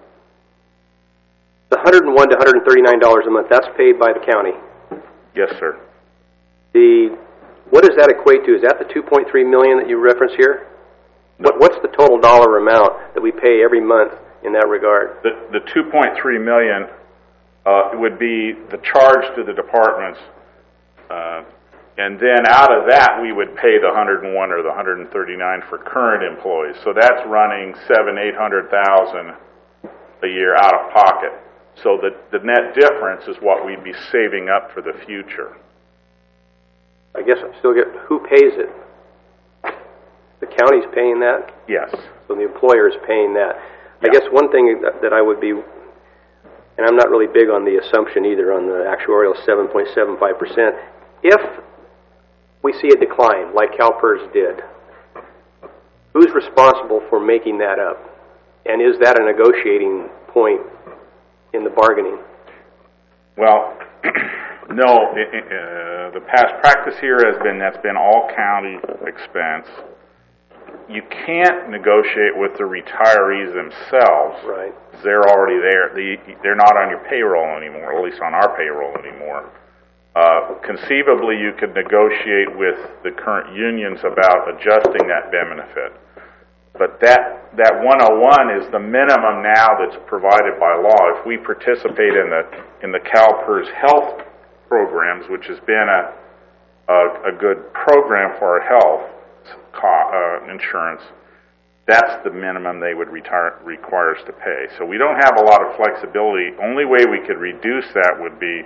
$101 to $139 a month, that's paid by the county? Yes, sir. What does that equate to? Is that the $2.3 million that you reference here? No. What's the total dollar amount that we pay every month in that regard? The $2.3 million would be the charge to the departments, and then out of that we would pay the $101 or the $139 for current employees. So that's running $700,000-800,000 a year out of pocket. So the net difference is what we'd be saving up for the future. I guess I still get, who pays it? The county's paying that? Yes. So the employer's paying that. Yeah. I guess one thing that I would be, and I'm not really big on the assumption either on the actuarial 7.75%, if we see a decline like CalPERS did, who's responsible for making that up? And is that a negotiating point in the bargaining? Well, no, the past practice here has been that's been all county expense. You can't negotiate with the retirees themselves. Right. They're already there. They're not on your payroll anymore, at least on our payroll anymore. Conceivably, you could negotiate with the current unions about adjusting that benefit. But that 101 is the minimum now that's provided by law. If we participate in the CalPERS health programs, which has been a good program for our health insurance, that's the minimum they would require us to pay. So we don't have a lot of flexibility. Only way we could reduce that would be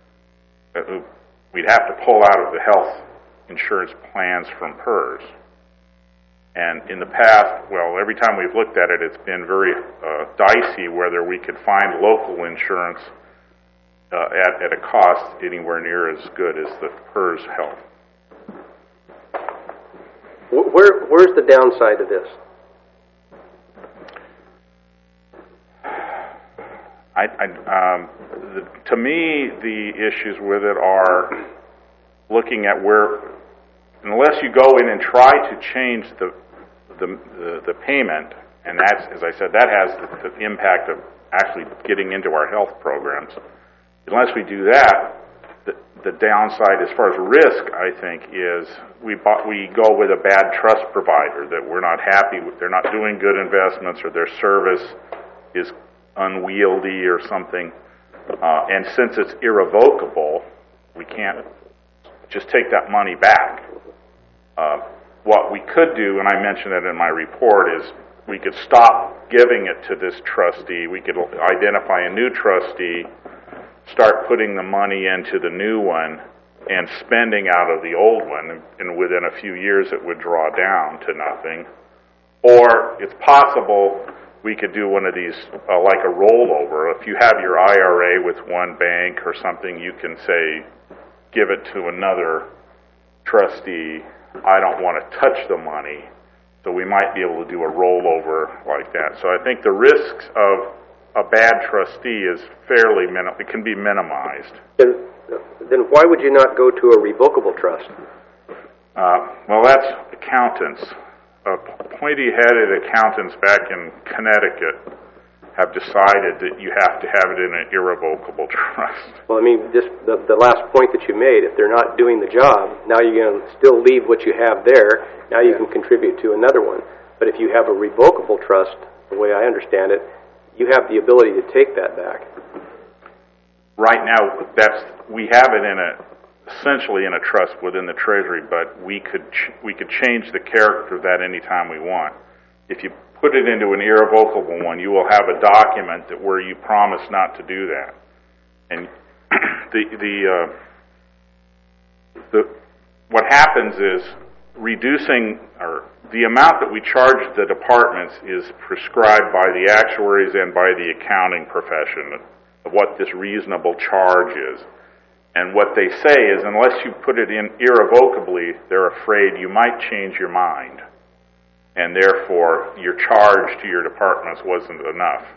we'd have to pull out of the health insurance plans from PERS. And in the past, well, every time we've looked at it, it's been very dicey whether we could find local insurance at a cost anywhere near as good as the PERS health. Where's the downside to this? To me, the issues with it are looking at where, unless you go in and try to change the payment, and that's, as I said, that has the impact of actually getting into our health programs. Unless we do that, the downside as far as risk, I think, is we go with a bad trust provider that we're not happy with. They're not doing good investments, or their service is unwieldy or something. And since it's irrevocable, we can't just take that money back. What we could do, and I mentioned it in my report, is we could stop giving it to this trustee. We could identify a new trustee, start putting the money into the new one, and spending out of the old one, and within a few years it would draw down to nothing. Or it's possible we could do one of these, like a rollover. If you have your IRA with one bank or something, you can say, give it to another trustee. I don't want to touch the money. So we might be able to do a rollover like that. So I think the risks of a bad trustee is fairly it can be minimized. Then why would you not go to a revocable trust? Well, that's accountants. Pointy-headed accountants back in Connecticut have decided that you have to have it in an irrevocable trust. Well, I mean, just the last point that you made, if they're not doing the job, now you're going to still leave what you have there. Now you can contribute to another one. But if you have a revocable trust, the way I understand it, you have the ability to take that back. Right now, we have it essentially in a trust within the Treasury, but we could change the character of that anytime we want. If you put it into an irrevocable one, you will have a document where you promise not to do that. And what happens is reducing, or the amount that we charge the departments is prescribed by the actuaries and by the accounting profession of what this reasonable charge is. And what they say is unless you put it in irrevocably, they're afraid you might change your mind. And therefore, your charge to your departments wasn't enough.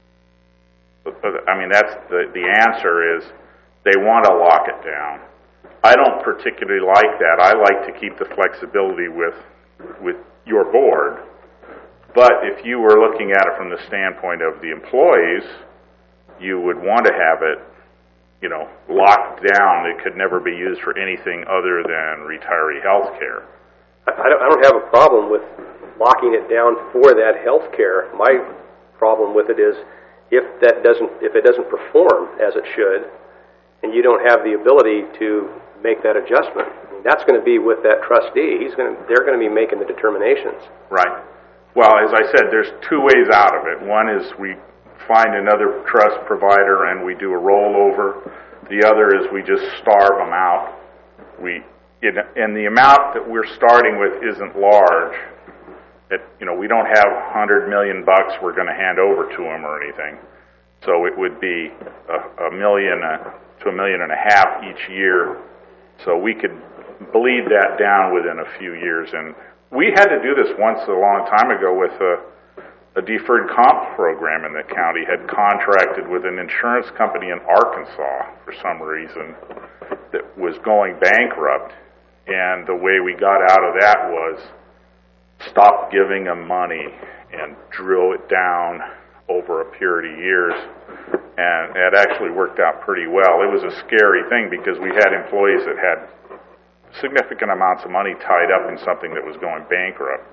I mean, that's the answer is they want to lock it down. I don't particularly like that. I like to keep the flexibility with your board. But if you were looking at it from the standpoint of the employees, you would want to have it, locked down. It could never be used for anything other than retiree health care. I don't have a problem with locking it down for that health care. My problem with it is if it doesn't perform as it should, and you don't have the ability to make that adjustment, that's going to be with that trustee. They're going to be making the determinations. Right. Well, as I said, there's two ways out of it. One is we find another trust provider and we do a rollover. The other is we just starve them out. And the amount that we're starting with isn't large. We don't have $100 million we're going to hand over to them or anything. So it would be $1 million to $1.5 million each year. So we could bleed that down within a few years. And we had to do this once a long time ago with a deferred comp program in the county. Had contracted with an insurance company in Arkansas for some reason that was going bankrupt. And the way we got out of that was stop giving them money and drill it down over a period of years. And it actually worked out pretty well. It was a scary thing because we had employees that had significant amounts of money tied up in something that was going bankrupt.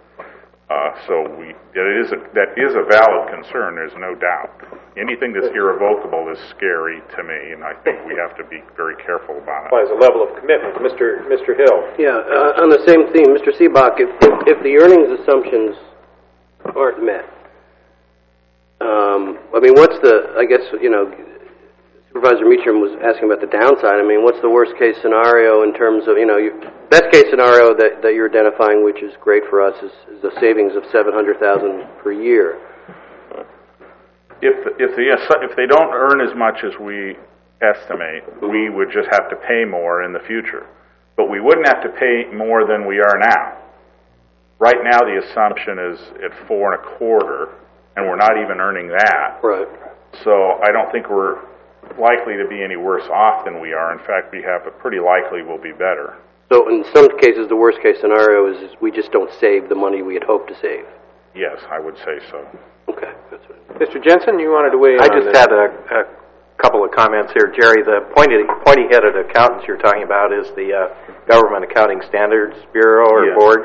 That is a valid concern, there's no doubt. Anything that's irrevocable is scary to me, and I think we have to be very careful about it. Well, there's a level of commitment. Mr. Hill. Yeah, on the same theme, Mr. Seebach, if the earnings assumptions aren't met, Supervisor Meacham was asking about the downside. I mean, what's the worst case scenario in terms of, best case scenario that you're identifying, which is great for us, is a savings of $700,000 per year. If they don't earn as much as we estimate, we would just have to pay more in the future. But we wouldn't have to pay more than we are now. Right now, the assumption is at 4.25, and we're not even earning that. Right. So I don't think we're likely to be any worse off than we are. In fact, we have a pretty likely we'll be better. So in some cases, the worst case scenario is we just don't save the money we had hoped to save. Yes, I would say so. Okay. That's what Mr. Jensen, you wanted to weigh in I on just this. had a couple of comments here. Jerry, the pointy-headed accountants you're talking about is the Government Accounting Standards Bureau or Board?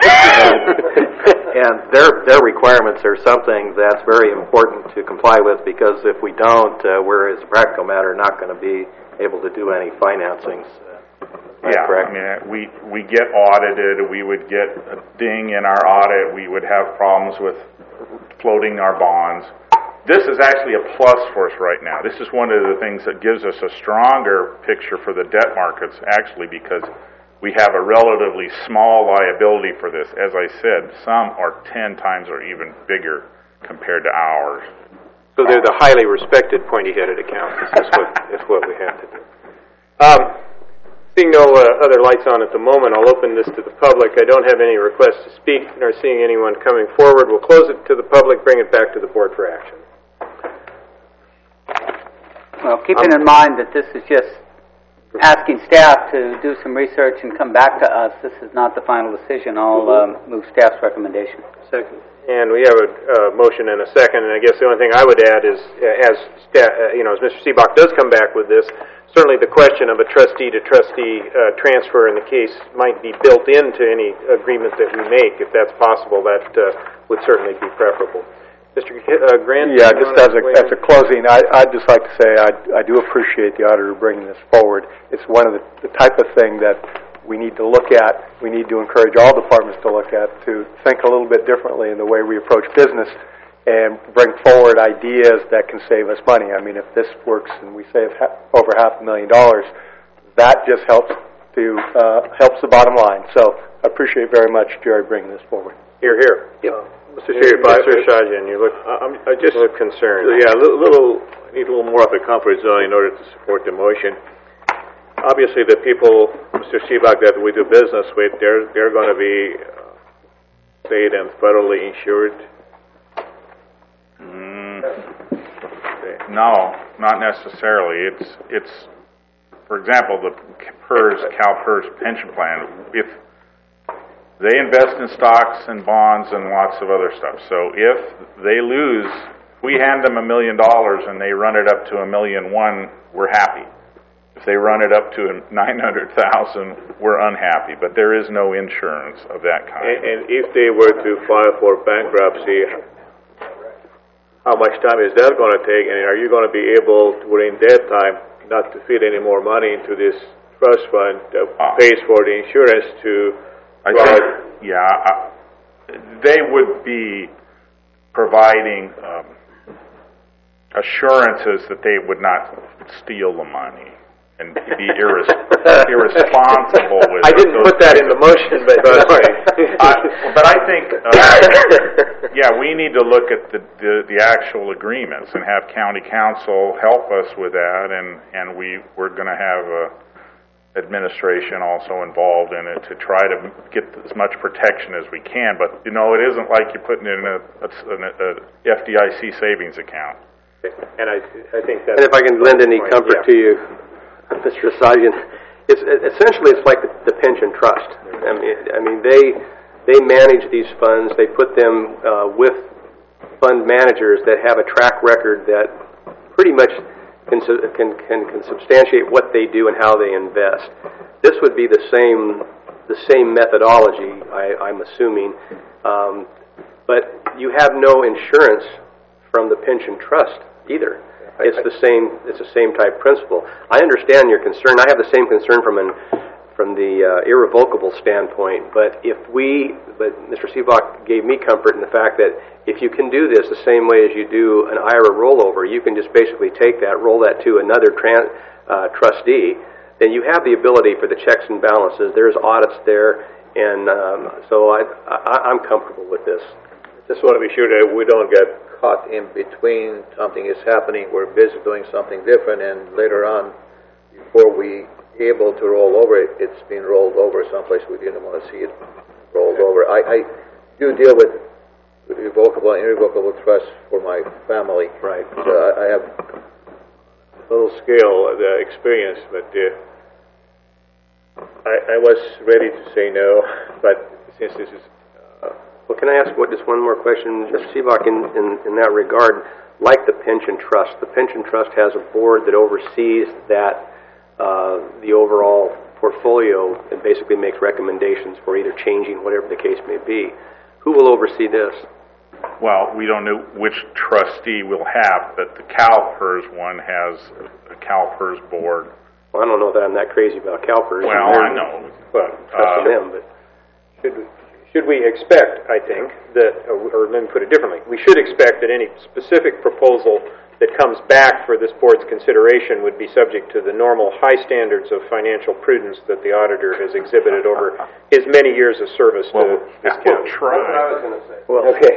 And their requirements are something that's very important to comply with, because if we don't, we're, as a practical matter, not going to be able to do any financings. Yeah, correct? I mean, we get audited. We would get a ding in our audit. We would have problems with floating our bonds. This is actually a plus for us right now. This is one of the things that gives us a stronger picture for the debt markets, actually, because we have a relatively small liability for this. As I said, some are 10 times or even bigger compared to ours. So they're the highly respected pointy-headed accountants. That's what we have to do. Seeing no other lights on at the moment, I'll open this to the public. I don't have any requests to speak, nor seeing anyone coming forward. We'll close it to the public, bring it back to the board for action. Well, keeping in mind that this is just asking staff to do some research and come back to us, this is not the final decision. I'll move staff's recommendation. Second. And we have a motion and a second, and I guess the only thing I would add is, as Mr. Seebach does come back with this, certainly the question of a trustee-to-trustee transfer in the case might be built into any agreement that we make. If that's possible, that would certainly be preferable. Mr. Grant? Yeah, just as a closing, I'd just like to say I do appreciate the auditor bringing this forward. It's one of the type of thing that we need to look at, we need to encourage all departments to look at, to think a little bit differently in the way we approach business and bring forward ideas that can save us money. I mean, if this works and we save over $500,000, that just helps the bottom line. So I appreciate very much Jerry bringing this forward. Here. Mr. Shajan, you look just a little concerned. Yeah, need a little more of a comfort zone in order to support the motion. Obviously, the people, Mr. Seebach, that we do business with, they're going to be state and federally insured. No, not necessarily. It's for example, the CalPERS pension plan. If they invest in stocks and bonds and lots of other stuff, so if they lose, if we hand them $1 million and they run it up to $1.1 million, we're happy. If they run it up to $900,000, we're unhappy. But there is no insurance of that kind. And if they were to file for bankruptcy, how much time is that going to take? And are you going to be able, during that time, not to feed any more money into this trust fund that pays for the insurance to? They would be providing assurances that they would not steal the money and be irresponsible with it. I didn't put that in the motion, but but I think, we need to look at the actual agreements and have county council help us with that, and we're going to have administration also involved in it to try to get as much protection as we can. But it isn't like you're putting it in a FDIC savings account. And I think that. And if I can lend any comfort to you, Mr. Sajan, it's like the pension trust. I mean they manage these funds. They put them with fund managers that have a track record that pretty much can substantiate what they do and how they invest. This would be the same methodology, I'm assuming, but you have no insurance from the pension trust either. It's the same type principle. I understand your concern. I have the same concern from the irrevocable standpoint. But Mr. Seebach gave me comfort in the fact that if you can do this the same way as you do an IRA rollover, you can just basically take that, roll that to another trustee. Then you have the ability for the checks and balances. There's audits there, and so I'm comfortable with this. Just want to be sure that we don't get caught in between. Something is happening, we're busy doing something different, and later on, before we able to roll over it, it's been rolled over someplace we didn't want to see it rolled over. I do deal with revocable and irrevocable trusts for my family. Right. So I have a little scale experience, but I was ready to say no, but since this is well, can I ask just one more question, Mr. Seebach, in that regard? Like the pension trust has a board that oversees that the overall portfolio and basically makes recommendations for either changing whatever the case may be. Who will oversee this? Well, we don't know which trustee we'll have, but the CalPERS one has a CalPERS board, Well, I don't know that I'm that crazy about CalPERS. Well, I know, but trusting them, but should we expect, I think, that, or let me put it differently, we should expect that any specific proposal that comes back for this board's consideration would be subject to the normal high standards of financial prudence that the auditor has exhibited over his many years of service to this county. that's what I was going to say. Well, okay.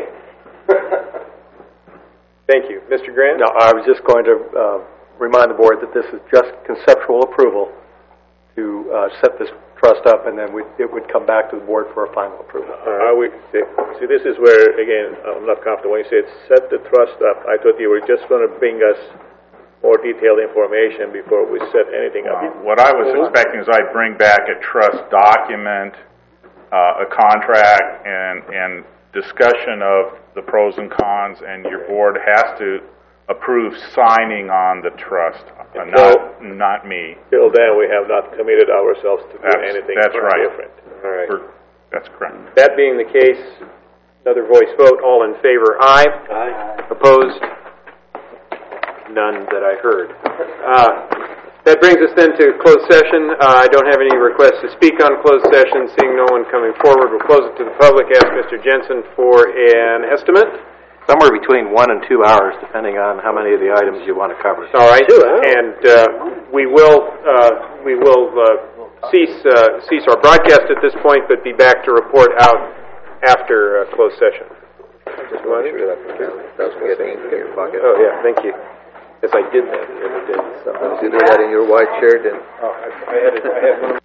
Thank you. Mr. Grant? No, I was just going to remind the board that this is just conceptual approval to set this trust up, and then it would come back to the board for a final approval. See, this is where, again, I'm not comfortable. When you said set the trust up, I thought you were just going to bring us more detailed information before we set anything up. What I was expecting is I'd bring back a trust document, a contract, and discussion of the pros and cons, and your board has to approve signing on the trust, not me. Till then, we have not committed ourselves to do anything different. All right. That's correct. That being the case, another voice vote. All in favor, aye. Aye. Opposed? None that I heard. That brings us then to closed session. I don't have any requests to speak on closed session. Seeing no one coming forward, we'll close it to the public. Ask Mr. Jensen for an estimate. Somewhere between 1 and 2 hours, depending on how many of the items you want to cover. All right, and we will cease our broadcast at this point, but be back to report out after closed session. Just want to make sure that doesn't get in your pocket. Oh yeah, thank you. Yes, I did that the other day. Sometimes you do that in your white shirt and. Oh, I had one of